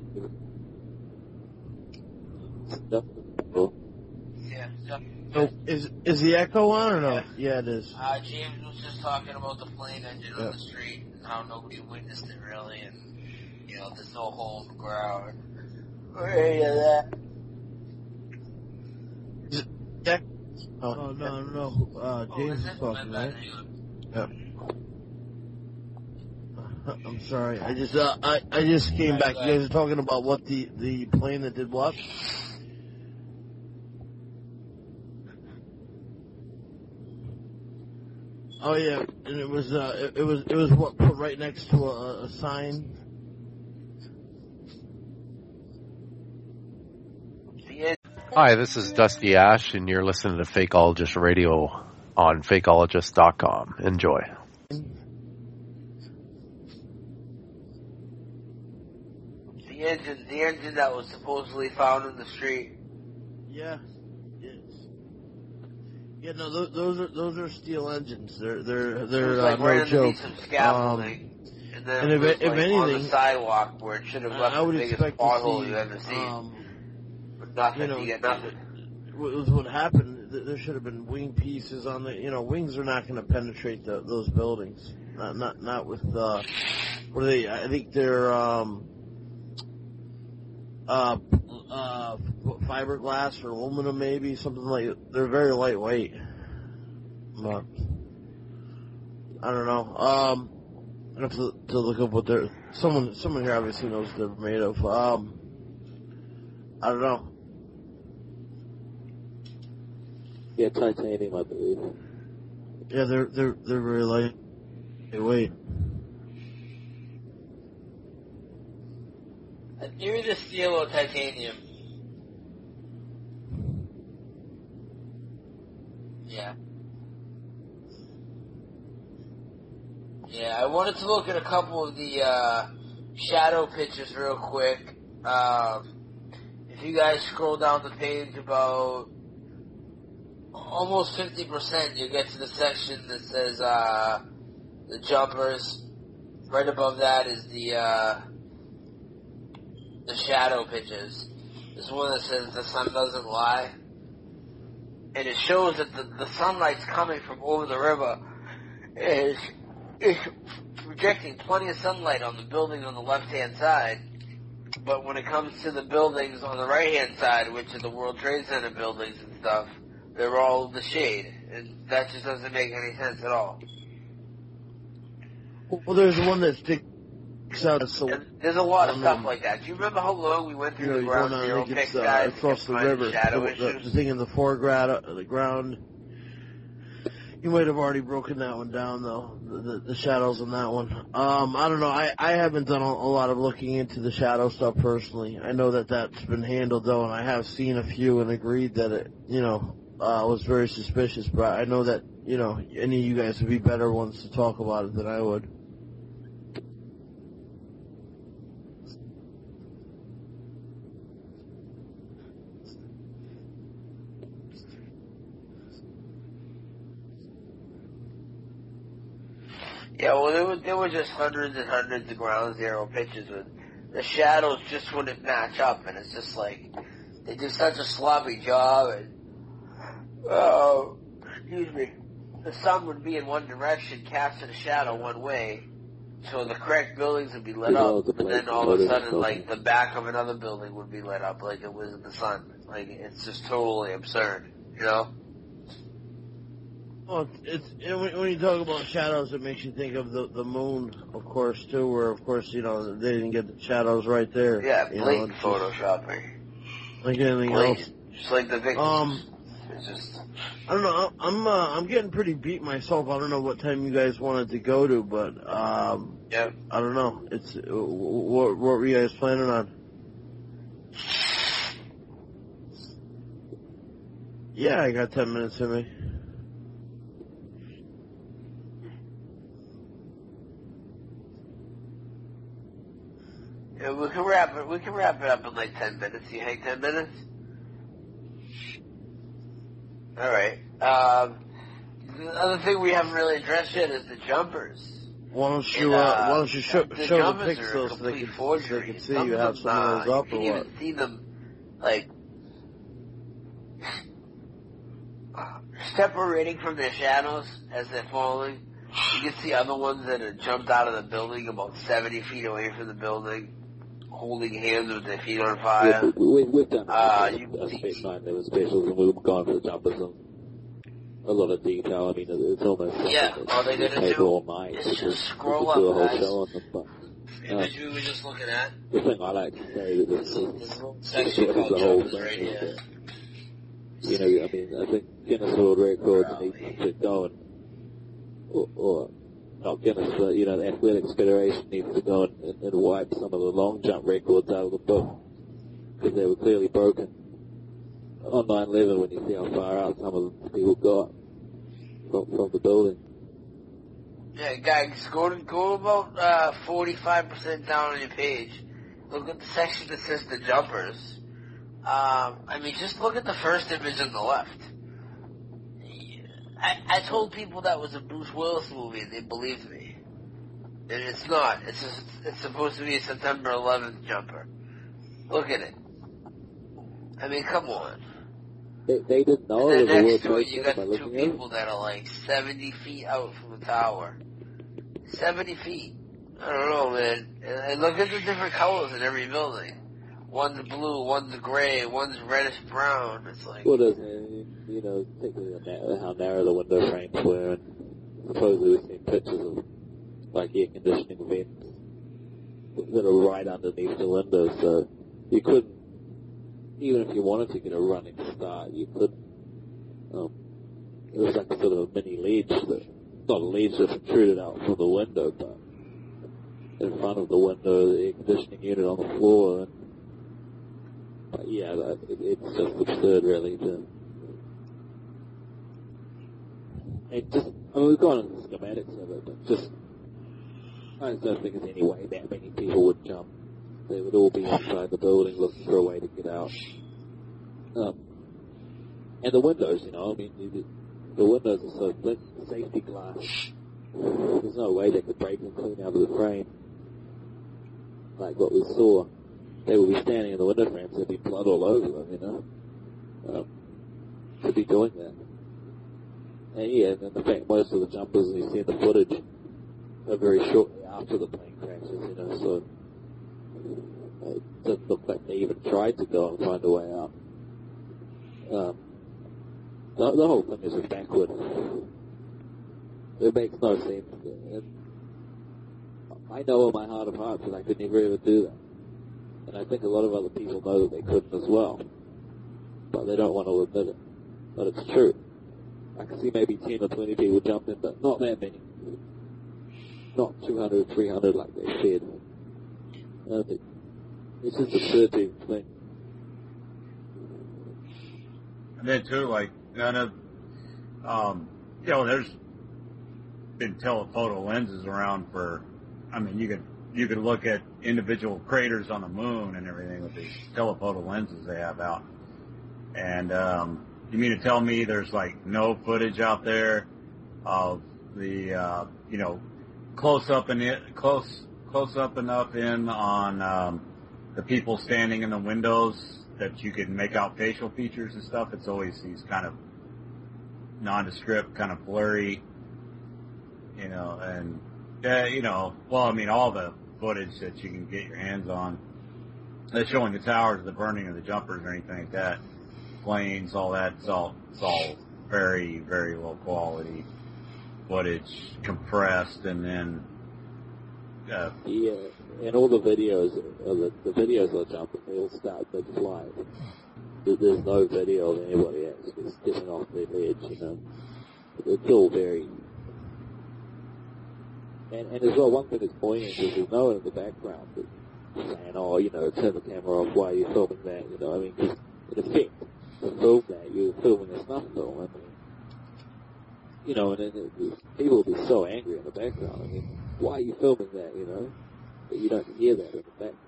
Dustin at the floor. Yeah. Just, Oh, is is the echo on or no? Yeah, it is. uh, James was just talking about the plane engine Yeah. on the street and how nobody witnessed it really, and you know, there's no hole in the ground. Or any of that. Yeah. Oh, no, no. Uh, James oh, is talking, right? Yeah. I'm sorry. I just uh, I I just came back. You guys are talking about what the the plane that did what? Oh yeah, and it was uh it, it was it was what put right next to a, a sign. Hi, this is Dusty Ash, and you're listening to Fakeologist Radio on fakeologist dot com. Enjoy. The engine, the engine that was supposedly found in the street. Yeah. Yes. Yeah, no, those, those are those are steel engines. They're they're It they're was uh, like no right joke. underneath some scaffolding, Um, and then and it if, was if like anything, on the sidewalk where it should have left I would the biggest expect to pothole see, you've ever seen. um, but nothing, you know, you get nothing. What was what happened? th- There should have been wing pieces on the. You know, wings are not going to penetrate the, those buildings. Not not not with. Uh, what are they? I think they're um, uh, uh, fiberglass or aluminum, maybe something like. They're very lightweight. But I don't know. Um, I have to, to look up what they're. Someone someone here obviously knows what they're made of. Um, I don't know. Yeah, titanium, I believe. Yeah, they're they're they're very light. Hey, wait. Either steel or titanium. Yeah. Yeah, I wanted to look at a couple of the uh, shadow pictures real quick. Um, if you guys scroll down the page about almost fifty percent, you get to the section that says uh, the jumpers. Right above that is the uh, the shadow pitches. There's one that says the sun doesn't lie. And it shows that the, the sunlight's coming from over the river. Is is projecting plenty of sunlight on the buildings on the left-hand side. But when it comes to the buildings on the right-hand side, which are the World Trade Center buildings and stuff, they're all in the shade. And that just doesn't make any sense at all. Well, there's one that sticks out. So there's a lot of um, stuff like that. Do you remember how long we went through you know, the ground on, zero I think pick it's, uh, guys across the river. shadow The, issues? the thing in the foreground, uh, the ground. You might have already broken that one down, though. The, the, the shadows on that one. Um, I don't know. I, I haven't done a, a lot of looking into the shadow stuff personally. I know that that's been handled, though, and I have seen a few and agreed that it, you know, uh, was very suspicious. But I know that, you know, any of you guys would be better ones to talk about it than I would. Yeah, well, there were, there were just hundreds and hundreds of ground zero pitches with the shadows just wouldn't match up, and it's just like they do such a sloppy job, and oh, excuse me, the sun would be in one direction, casting a shadow one way, so the correct buildings would be lit up, but then all of a sudden, like the back of another building would be lit up like it was in the sun. Like it's just totally absurd, you know. Well, it's, it's when you talk about shadows, it makes you think of the the moon, of course, too. Where, of course, you know they didn't get the shadows right there. Yeah, you blatant know, photoshopping. Like anything blatant. else. Just like the victims. Um, it's just. I don't know. I'm uh, I'm getting pretty beat myself. I don't know what time you guys wanted to go to, but um, yeah. I don't know. It's uh, what what were you guys planning on? Yeah, I got ten minutes in me. Yeah, we can wrap it. We can wrap it up in like ten minutes. You hang ten minutes. All right. Um, the other thing we haven't really addressed yet is the jumpers. Why don't you and, uh, uh, Why don't you show the show the jumpers pics are so a they complete can forgery. so they can see Some you of have them, some of uh, those up you or can what? even see them like separating from their shadows as they're falling. You can see other ones that have jumped out of the building about seventy feet away from the building, holding hands with their feet on fire. Yeah, we, we've done uh, a, you a Space Nine level specials, and we've gone for the jumpers in a lot of detail. I mean, it's almost yeah. like All they gotta take do all night. is Just, just scroll just do a up, whole guys. show on them. But, The image we were just looking at. The thing I like to say is There's a little section the called whole jumpers thing right is here. that, you know, I mean, I think Guinness World Records needs to go and, or, or not Guinness, but, you know, the Athletics Federation needs to go and, and, and wipe some of the long jump records out of the book, because they were clearly broken on nine eleven when you see how far out some of the people got from, from the building. Yeah, guys, go to, go about uh, forty-five percent down on your page. Look at the section that says the jumpers. Um, I mean, just look at the first image on the left. I, I told people that was a Bruce Willis movie, and they believed me. And it's not. It's just, it's supposed to be a September eleventh jumper. Look at it. I mean, come on. They, they didn't know And it then was a next to World it, you Trade got Center the by two looking at it. people that are like seventy feet out from the tower. seventy feet. I don't know, man. And, and look at the different colors in every building. One's blue, one's gray, one's reddish brown. It's like... Well, doesn't it, you know, particularly how narrow the window frames were, and supposedly we've seen pictures of, like, air conditioning vents that are right underneath the windows, so you couldn't, even if you wanted to get a running start, you couldn't. Um, it was like a sort of a mini ledge that, not a ledge that protruded out from the window, but in front of the window, the air conditioning unit on the floor. And, but yeah, it, it's just absurd, really. To, and just, I mean, we've gone into the schematics of it, but just, I just don't think there's any way that many people would jump. They would all be inside the building looking for a way to get out. Um, and the windows, you know, I mean, the, the windows are so thin, safety glass. There's no way they could break them clean out of the frame. Like what we saw. They would be standing in the window frames, there'd be blood all over them, you know. Um, to be doing that. And yeah, and the fact most of the jumpers you see in the footage are very shortly after the plane crashes, you know, so it doesn't look like they even tried to go and find a way out. Um, the, the whole thing is just backward. It makes no sense. And I know in my heart of hearts that I could never ever do that. And I think a lot of other people know that they couldn't as well. But they don't want to admit it. But it's true. I can see maybe ten or twenty people jumping, but not that many. Not two hundred, three hundred like they said. Uh, it's just absurd to even think. And then too, like, none of, um, you know, there's been telephoto lenses around for, I mean, you could, you could look at individual craters on the moon and everything with these telephoto lenses they have out. And, um, you mean to tell me there's like no footage out there of the, uh, you know, close up and it, close, close up enough in on, um, the people standing in the windows that you can make out facial features and stuff? It's always these kind of nondescript, kind of blurry, you know, and, uh, you know, well, I mean, all the footage that you can get your hands on, that's showing the towers, the burning of the jumpers or anything like that, planes, all that, it's all, it's all very, very low quality footage, compressed, and then, uh, yeah, and all the videos, uh, the, the videos of the jumpers, they all start mid-flight. There's no video of anybody actually stepping off their ledge, you know. It's all very... And, and as well, one thing that's poignant is there's no one in the background that's saying, oh, you know, turn the camera off, why are you filming that, you know, I mean, because in effect, to film that, you're filming a snuff film, I mean, you know, and then it, people will be so angry in the background, I mean, why are you filming that, you know, but you don't hear that in the background.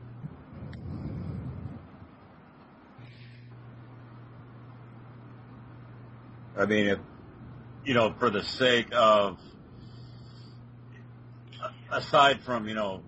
I mean, if, you know, for the sake of, aside from, you know,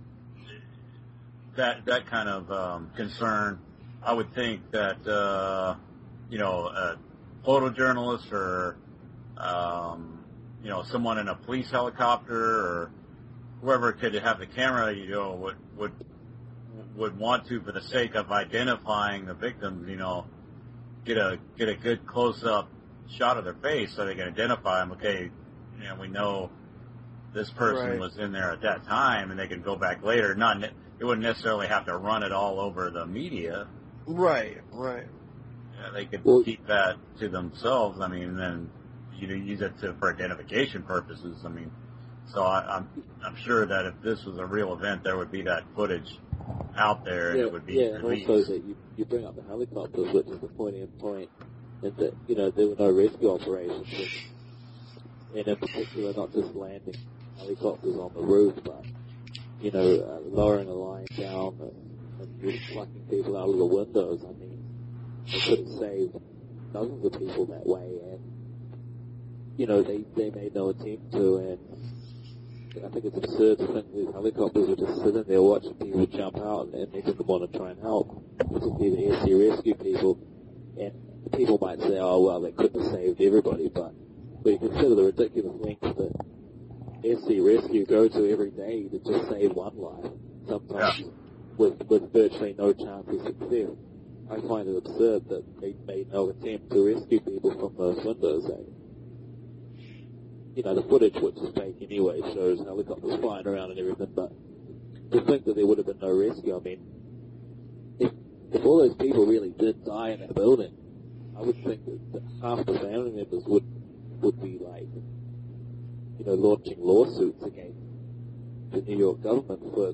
that that kind of um, concern, I would think that, uh, you know, a photojournalist or, um, you know, someone in a police helicopter or whoever could have the camera, you know, would would would want to, for the sake of identifying the victims, you know, get a get a good close-up shot of their face so they can identify them. Okay, you know, we know this person Right. was in there at that time, and they can go back later. Not, ne- it wouldn't necessarily have to run it all over the media. Right, right. Yeah, they could Well, keep that to themselves. I mean, and then you know, use it to, for identification purposes. I mean, so I, I'm I'm sure that if this was a real event, there would be that footage out there, and yeah, it would be yeah, and released. also that you, you bring up the helicopters, which is the poignant point, and that, you know, there were no rescue operations, and, and in particular, not just landing helicopters on the roof, but, you know, uh, lowering a line down and, and just plucking people out of the windows. I mean, they could have saved dozens of people that way, and, you know, they, they made no attempt to, and I think it's absurd to think these helicopters were just sitting there watching people jump out, and they didn't want to try and help, particularly the air sea rescue people. And people might say, oh, well, they couldn't have saved everybody, but when you consider the ridiculous lengths that air sea rescue go to every day to just save one life, sometimes Yeah. with, with virtually no chance of success, I find it absurd that they made no attempt to rescue people from those windows. They, you know, the footage, which is fake anyway, shows helicopters flying around and everything, but to think that there would have been no rescue, I mean, if, if all those people really did die in that building, I would think that, that half the family members would, would be like, you know, launching lawsuits against the New York government for,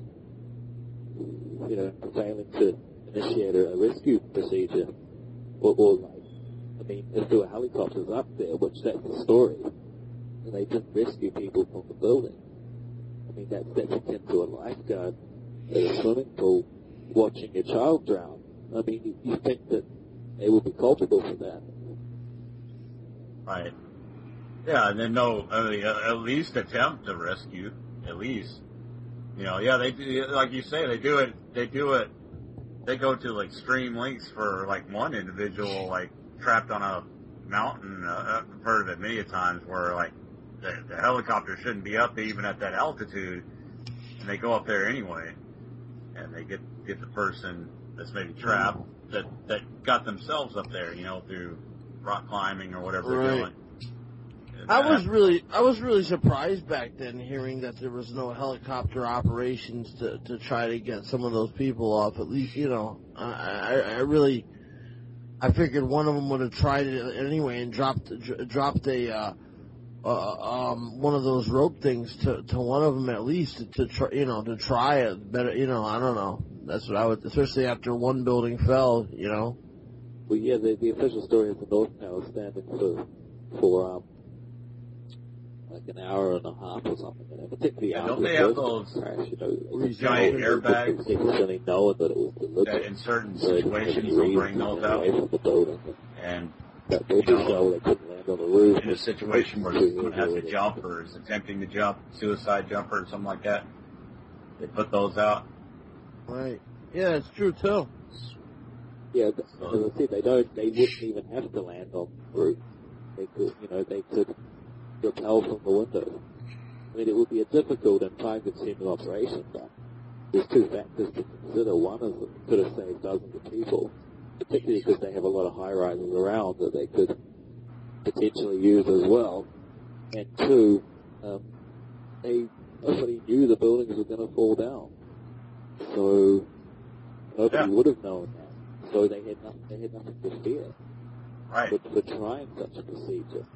you know, failing to initiate a, a rescue procedure, or, or like, I mean, if there were helicopters up there, which that's the story, and they didn't rescue people from the building. I mean, that's, that's akin to a lifeguard at a swimming pool watching a child drown. I mean, you, you think that they would be culpable for that. Right. Yeah, and then no, I mean, at least attempt to rescue, at least. You know, yeah, they do, like you say, they do it, they do it, they go to extreme lengths for, like, one individual, like, trapped on a mountain. uh, I've heard of it many times where, like, the, the helicopter shouldn't be up even at that altitude, and they go up there anyway, and they get, get the person that's maybe trapped, that, that got themselves up there, you know, through rock climbing or whatever Right. they're doing. I was really, I was really surprised back then hearing that there was no helicopter operations to, to try to get some of those people off. At least, you know, I, I, I really, I figured one of them would have tried it anyway and dropped, dropped a, uh, uh, um, one of those rope things to, to one of them at least to, to try, you know, to try it better. You know, I don't know. That's what I would, especially after one building fell. You know. Well, yeah, the, the official story is the North Tower standing for, for um, like an hour and a half or something. And particularly Yeah, after don't they the have first those crash, you know, those giant airbags Really knowing that it was deliberate. that in certain So they situations couldn't will breathe bring those away out? from the building. And, That they you just know, show they couldn't land on the roof. in a situation where someone has to jump or is attempting to jump, suicide jumper or something like that, they put those out. Right. Yeah, it's true too. Yeah, but as I said, they don't. They wouldn't even have to land on the roof. They could, you know, they could rappel from the window. I mean, it would be a difficult and time-consuming operation, but there's two factors to consider. One is that it could have saved dozens of people, particularly because they have a lot of high-rises around that they could potentially use as well. And two, um, they nobody knew the buildings were going to fall down, so nobody Yeah. would have known that. So they had nothing. They had nothing to fear. Right. For, for trying such a procedure.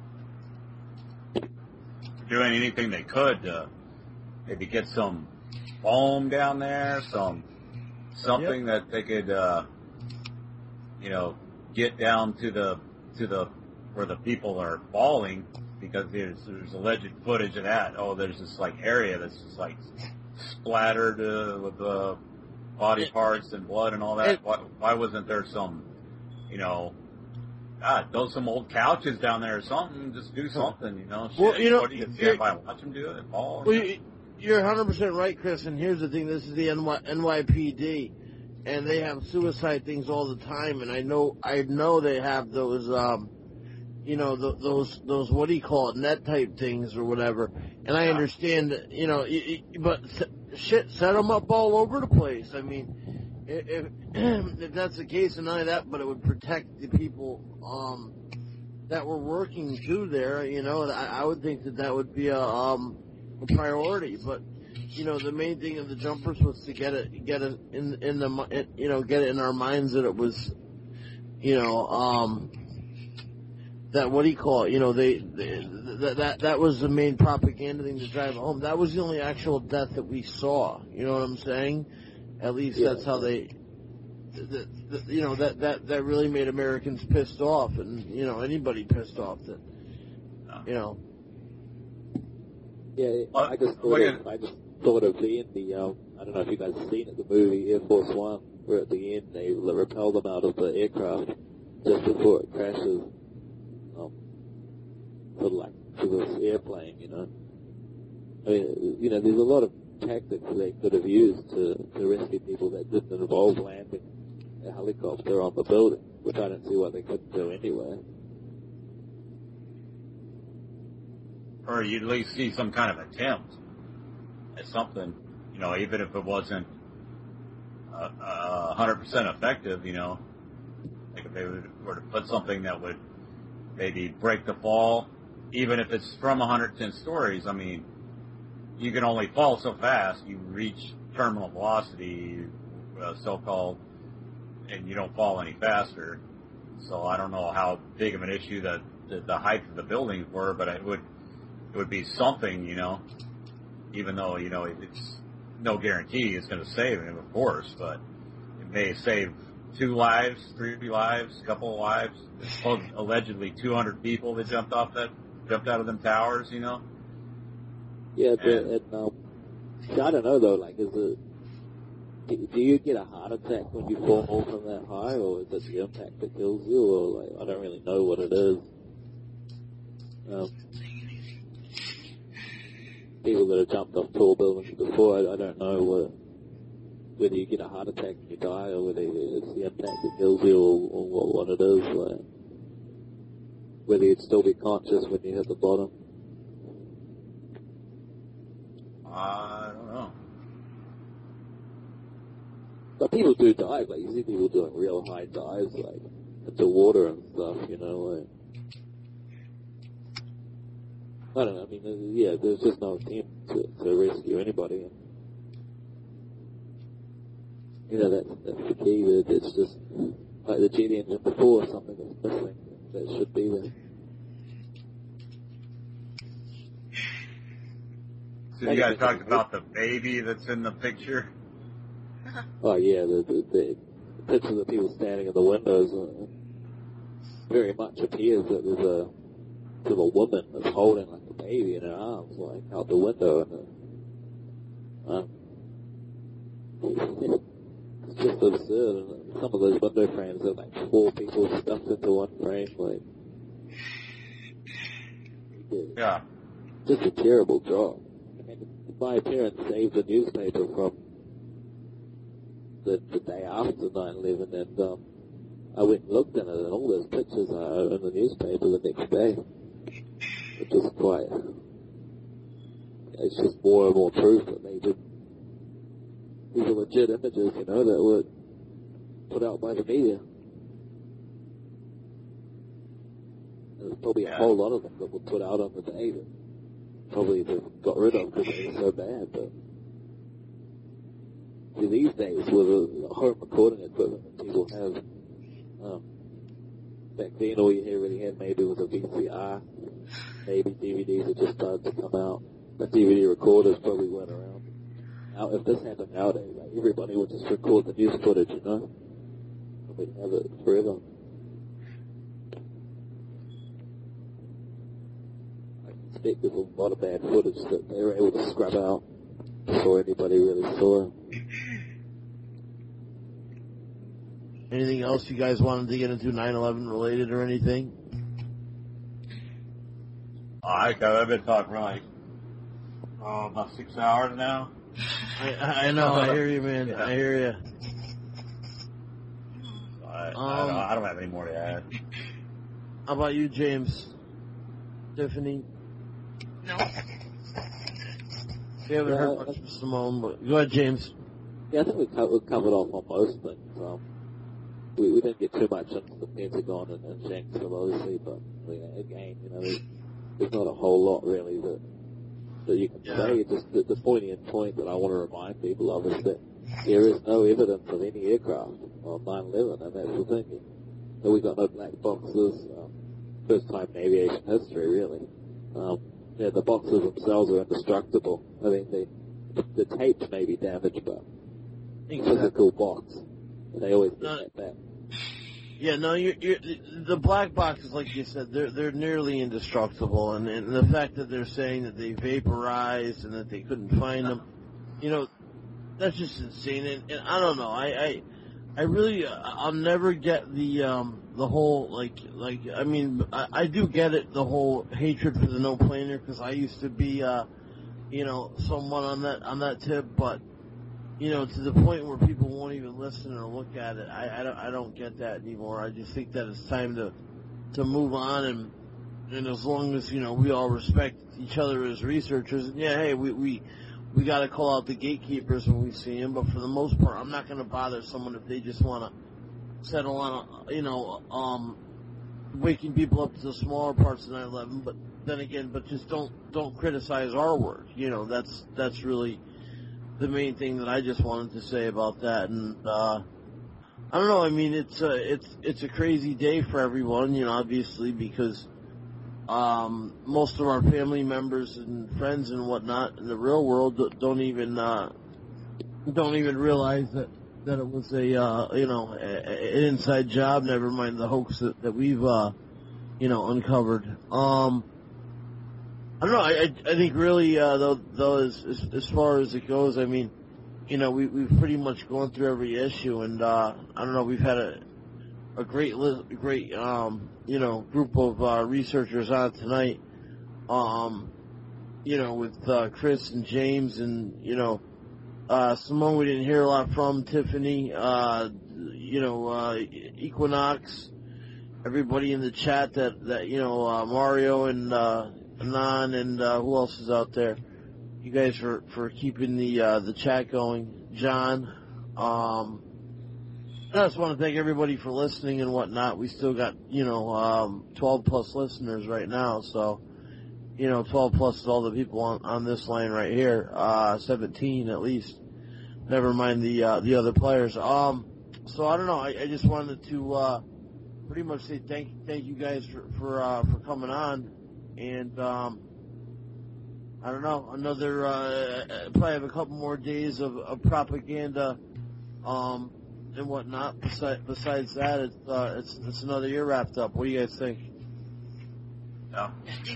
Doing anything they could to maybe get some foam down there, some something that they could, uh, you know, get down to the to the where the people are falling, because there's there's alleged footage of that. Oh, there's this like area that's just like splattered uh, with uh, body parts and blood and all that. Why, why wasn't there some, you know? God, throw some old couches down there or something. Just do something, you know. Shit, Well, you know, what, you can stand by and watch them do it? Fall? Well, you, you're one hundred percent right, Chris, and here's the thing. This is the N Y, N Y P D, and they have suicide things all the time, and I know I know they have those, um, you know, th- those, those what do you call it, net type things or whatever, and I understand, that, you know, y- y- but s- shit, set them up all over the place. I mean, if, if that's the case, and none of that, but it would protect the people um, that were working through there. You know, I, I would think that that would be a, um, a priority. But you know, the main thing of the jumpers was to get it, get it in in the, you know, get it in our minds that it was, you know, um, that what do you call it? You know, they, they that that that was the main propaganda thing to drive home. That was the only actual death that we saw. You know what I'm saying? At least Yeah. that's how they, the, the, you know, that, that, that really made Americans pissed off, and, you know, anybody pissed off that, you know. Yeah, I just thought of, I just thought of the end, the, um, I don't know if you guys have seen it, the movie Air Force One, where at the end they repel them out of the aircraft just before it crashes, um, for like, for this airplane, you know. I mean, you know, there's a lot of tactics they could have used to, to rescue people that didn't involve landing a helicopter on the building, which I don't see why they couldn't do anyway. Or you'd at least see some kind of attempt at something, you know, even if it wasn't uh, uh, one hundred percent effective, you know. Like if they were to put something that would maybe break the fall, even if it's from one hundred ten stories, I mean, you can only fall so fast. You reach terminal velocity, uh, so-called, and you don't fall any faster. So I don't know how big of an issue that the, the height of the buildings were, but it would it would be something, you know. even though, you know, it's no guarantee it's going to save him, of course, but it may save two lives, three lives, a couple of lives. It's allegedly two hundred people that jumped off that, jumped out of them towers, you know? Yeah, but, and, um, I don't know though, like, is it, do you get a heart attack when you fall from that high, or is it the impact that kills you, or like, I don't really know what it is. Um, people that have jumped off tall buildings before, I, I don't know what, whether you get a heart attack and you die, or whether it's the impact that kills you, or, or what, what it is, like, whether you'd still be conscious when you hit the bottom. I don't know. But people do dive, like, you see people doing real high dives, like, into water and stuff, you know, like, I don't know, I mean, uh, yeah, there's just no attempt to, to rescue anybody, and, you know, that's, that's the key, that it's just, like the jet engine before, something that's missing, that should be there. So you guys talked about the baby that's in the picture? Oh yeah, the, the, the pictures of people standing in the windows uh, very much appears that there's a there's a woman that's holding like a baby in her arms, like out the window, and uh, um, it's just absurd. And some of those window frames are like four people stuffed into one frame, like yeah, just a terrible job. I mean, my parents saved the newspaper from The, the day after nine eleven, and um, I went and looked at it, and all those pictures are in the newspaper the next day. It's just quite, it's just more and more proof that they did, these are legit images, you know, that were put out by the media. There's probably a whole lot of them that were put out on the day that probably they got rid of because they were so bad, but see, these days, with the home recording equipment that people have, um, back then all you really had maybe was a V C R, maybe D V Ds that just started to come out, but D V D recorders probably weren't around. Now, if this happened nowadays, like, everybody would just record the news footage, you know, and we'd have it forever. I suspect there's a lot of bad footage that they were able to scrub out before anybody really saw it. Anything else you guys wanted to get into nine eleven related or anything? I, I've been talking for like, oh, about six hours now. I, I know, I hear you, man. Yeah. I hear you. So I, um, I, don't, I don't have any more to add. How about you, James? Tiffany? No. We haven't yeah, heard much from Simone, but go ahead, James. Yeah, I think we co- we've covered off on most things. Um, we, we didn't get too much into the Pentagon and, and Shanksville, obviously, but you know, again, you know, there's, there's not a whole lot really that that you can yeah. say. Just the, the poignant point that I want to remind people of is that there is no evidence of any aircraft on nine eleven, and that's the thing. So we got no black boxes. Um, first time in aviation history, really. Um, yeah, the boxes themselves are indestructible. I mean, the the tapes may be damaged, but exactly. Physical box, they always get no, that back. Yeah, no, you're, you're, the black boxes, like you said, they're they're nearly indestructible, and, and the fact that they're saying that they vaporized and that they couldn't find them, you know, that's just insane. And, and I don't know, I, I I really I'll never get the um the whole like like I mean I, I do get it, the whole hatred for the no planer, because I used to be uh you know someone on that on that tip, but you know, to the point where people won't even listen or look at it. I, I don't I don't get that anymore. I just think that it's time to to move on, and and as long as, you know, we all respect each other as researchers, and yeah, hey, we we we got to call out the gatekeepers when we see them, but for the most part, I'm not going to bother someone if they just want to settle on, a, you know, um, waking people up to the smaller parts of nine eleven. But then again, but just don't don't criticize our work. You know, that's that's really the main thing that I just wanted to say about that. And uh, I don't know. I mean, it's a it's it's a crazy day for everyone, you know, obviously, because um, most of our family members and friends and whatnot in the real world don't even uh, don't even realize that, that it was a uh, you know a, a, an inside job. Never mind the hoax that, that we've uh, you know uncovered. Um, I don't know. I I think really uh, though though as, as as far as it goes, I mean, you know, we we've pretty much gone through every issue, and uh, I don't know. We've had a a great li- great um, you know group of uh, researchers on tonight. Um, you know, with uh, Chris and James, and you know, uh, Simone. We didn't hear a lot from Tiffany. Uh, you know, uh, Equinox. Everybody in the chat that that you know, uh, Mario and. Uh, Anon and uh, who else is out there? You guys for for keeping the uh, the chat going, John. Um, I just want to thank everybody for listening and whatnot. We still got you know um, twelve plus listeners right now, so you know twelve plus is all the people on, on this line right here, uh, seventeen at least. Never mind the uh, the other players. Um, so I don't know. I, I just wanted to uh, pretty much say thank thank you guys for for uh, for coming on. And, um, I don't know, another, uh, probably have a couple more days of, of propaganda, um, and whatnot. Besides, besides that, it's, uh, it's, it's another year wrapped up. What do you guys think? Yeah.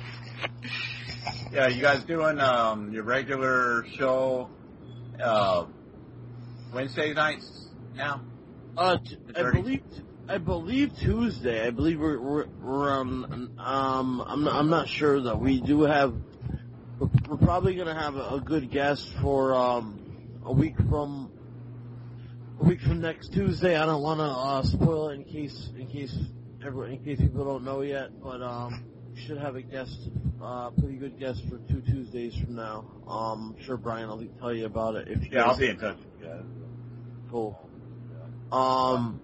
Yeah, you guys doing, um, your regular show, uh, Wednesday nights now? Uh, I believe, I believe Tuesday. I believe we're we're, we're um um I'm not, I'm not sure though. We do have we're, we're probably gonna have a, a good guest for um a week from a week from next Tuesday. I don't want to uh, spoil it in case in case everyone in case people don't know yet, but um we should have a guest, uh pretty good guest for two Tuesdays from now. Um, I'm sure Brian will tell you about it if you yeah guys I'll be in touch with you guys. Cool. Um.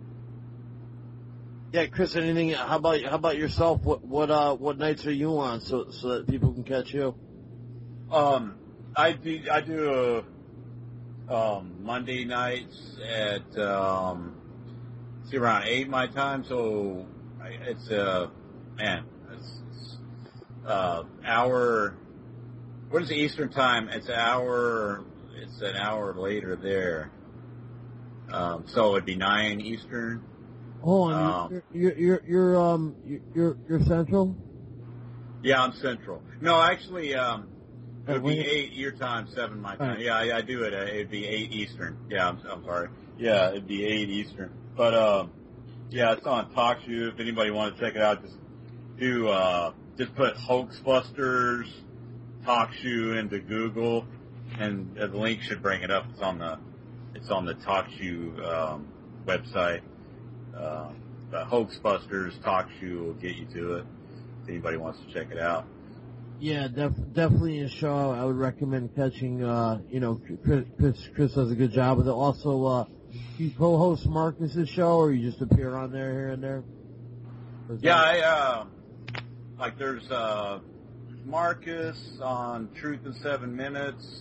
Yeah, Chris. Anything? How about how about yourself? What what uh what nights are you on so so that people can catch you? Um, I do I do uh, um Monday nights at um see around eight my time. So I, it's uh man it's, it's uh hour. What is the Eastern time? It's an hour. It's an hour later there. Um, so it'd be nine Eastern. Oh, and um, you're, you're you're you're um you're you're Central. Yeah, I'm Central. No, actually, um, it would be Wait. eight your time, seven my time. Right. Yeah, I, I do it. Uh, it'd be eight Eastern. Yeah, I'm, I'm sorry. Yeah, it'd be eight Eastern. But um, yeah, it's on TalkShoe. If anybody wants to check it out, just do uh, just put Hoaxbusters TalkShoe into Google, and uh, the link should bring it up. It's on the it's on the TalkShoe um, website. Uh, the Hoaxbusters TalkShoe will get you to it if anybody wants to check it out. Yeah, def- definitely a show I would recommend catching. Uh, you know, Chris, Chris Chris does a good job with it. Also, uh, you co-host Marcus's show, or you just appear on there here and there? Yeah, I uh, like there's uh, Marcus on Truth in Seven Minutes.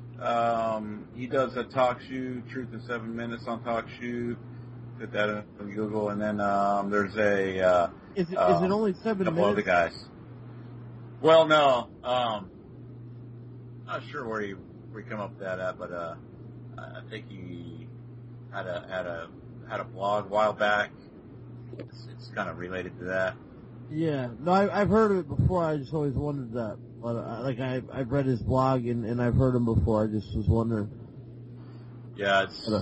Um, he does a TalkShoe, Truth in Seven Minutes on TalkShoe. Put that in Google, and then um, there's a. Uh, is it um, is it only seven couple minutes? other guys. Well, no, um, not sure where he where he come up with that at, but uh, I think he had a had a had a blog a while back. It's, it's kind of related to that. Yeah, no, I, I've heard of it before. I just always wondered that, but uh, like I I've read his blog and, and I've heard him before. I just was wondering. Yeah, it's. But, uh,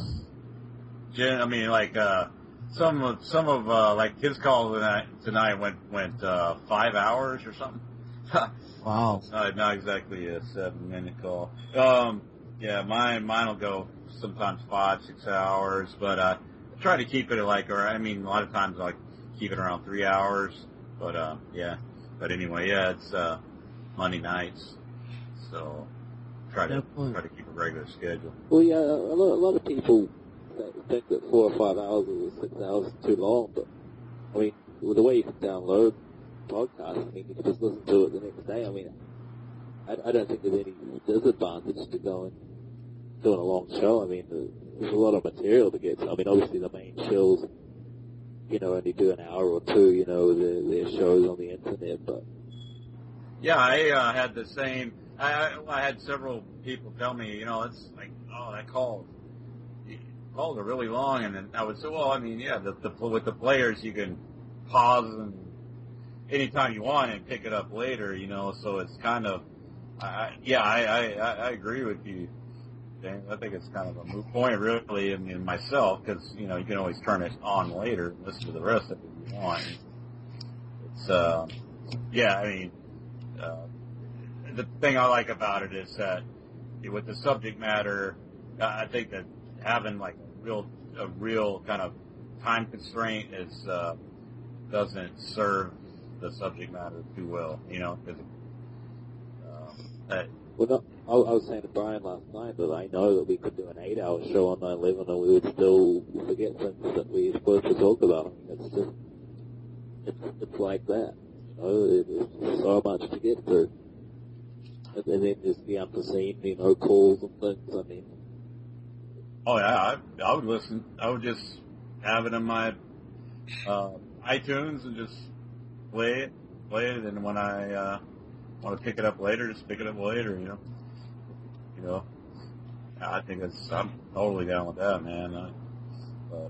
I mean, like uh, some of some of uh, like his call tonight, tonight went went uh, five hours or something. Wow. Not, not exactly a seven minute call. Um, yeah, mine mine will go sometimes five six hours, but uh, I try to keep it at like, or I mean, a lot of times I like keep it around three hours. But uh, yeah, but anyway, yeah, it's uh, Monday nights, so try to Definitely. try to keep a regular schedule. Well, yeah, a lot, a lot of people think that four or five hours or six hours is too long, but I mean, with the way you can download podcasts, I mean, you can just listen to it the next day. I mean, I, I don't think there's any disadvantage to going doing a long show. I mean, there's a lot of material to get to. I mean, obviously the main shows you know, only do an hour or two, you know, their, their shows on the internet, but. Yeah, I uh, had the same, I, I, I had several people tell me, you know, it's like, oh, that call, calls are really long, and then I would say, well, I mean, yeah, the, the, with the players, you can pause and anytime you want and pick it up later, you know, so it's kind of, I, yeah, I, I, I agree with you, James. I think it's kind of a moot point, really, I mean, myself, because, you know, you can always turn it on later and listen to the rest of it if you want. It's, uh, yeah, I mean, uh, the thing I like about it is that with the subject matter, uh, I think that having like a real, a real kind of time constraint is, uh, doesn't serve the subject matter too well, you know, because, um, that, well, no, I, I was saying to Brian last night that I know that we could do an eight-hour show on nine eleven and we would still forget things that we're supposed to talk about. I mean, it's just, it's, it's like that, you know, it, it's so much to get through. And, and then there's the unforeseen, you know, calls and things, I mean. Oh yeah, I, I would listen. I would just have it in my, uh, iTunes and just play it, play it, and when I, uh, want to pick it up later, just pick it up later, you know. You know, I think it's, I'm totally down with that, man. I, but,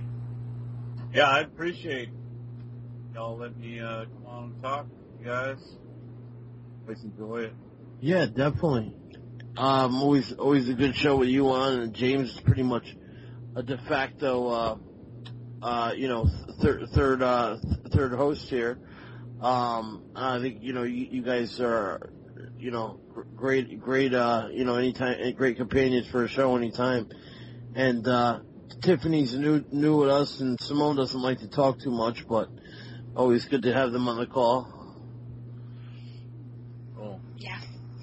yeah, I appreciate y'all letting me, uh, come on and talk, you guys. Always enjoy it. Yeah, definitely. Um, always, always a good show with you on, and James is pretty much a de facto, uh, uh, you know, third, third, uh, third host here. Um, I think, you know, you, you guys are, you know, great, great, uh, you know, anytime, great companions for a show anytime. And, uh, Tiffany's new, new with us, and Simone doesn't like to talk too much, but always good to have them on the call. Oh. Yeah.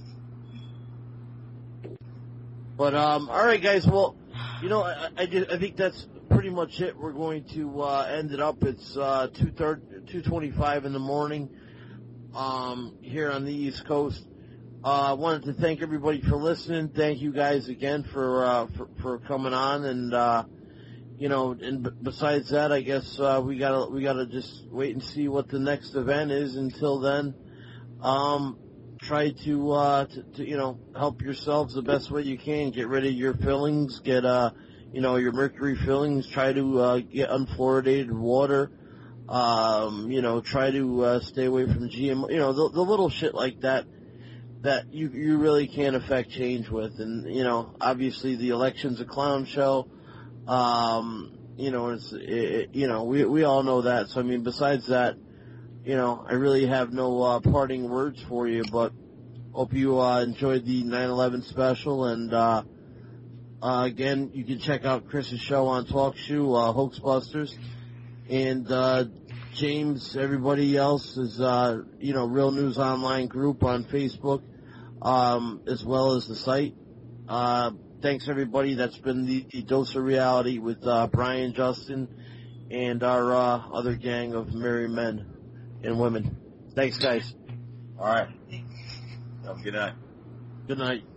But, um, alright guys, well, you know, I, I, I think that's pretty much it. We're going to, uh, end it up. It's, uh, two thirty, two twenty-five in the morning, um, here on the East Coast. Uh, I wanted to thank everybody for listening. Thank you guys again for, uh, for, for coming on. And, uh, you know, and b- besides that, I guess, uh, we gotta, we gotta just wait and see what the next event is. Until then, um, try to, uh, to, to, you know, help yourselves the best way you can. Get rid of your fillings, get, uh, you know, your mercury fillings, try to, uh, get unfluoridated water, um, you know, try to, uh, stay away from G M O, you know, the, the little shit like that, that you, you really can't affect change with. And, you know, obviously the election's a clown show, um, you know, it's, it, you know, we, we all know that. So, I mean, besides that, you know, I really have no, uh, parting words for you, but hope you, uh, enjoyed the nine eleven special. And, uh, uh, again, you can check out Chris's show on TalkShoe, uh, Hoaxbusters. And, uh, James, everybody else is, uh, you know, Real News Online group on Facebook, um, as well as the site. Uh, thanks everybody. That's been the, the Dose of Reality with, uh, Brian, Justin, and our, uh, other gang of merry men and women. Thanks, guys. All right. Have a good night. Good night.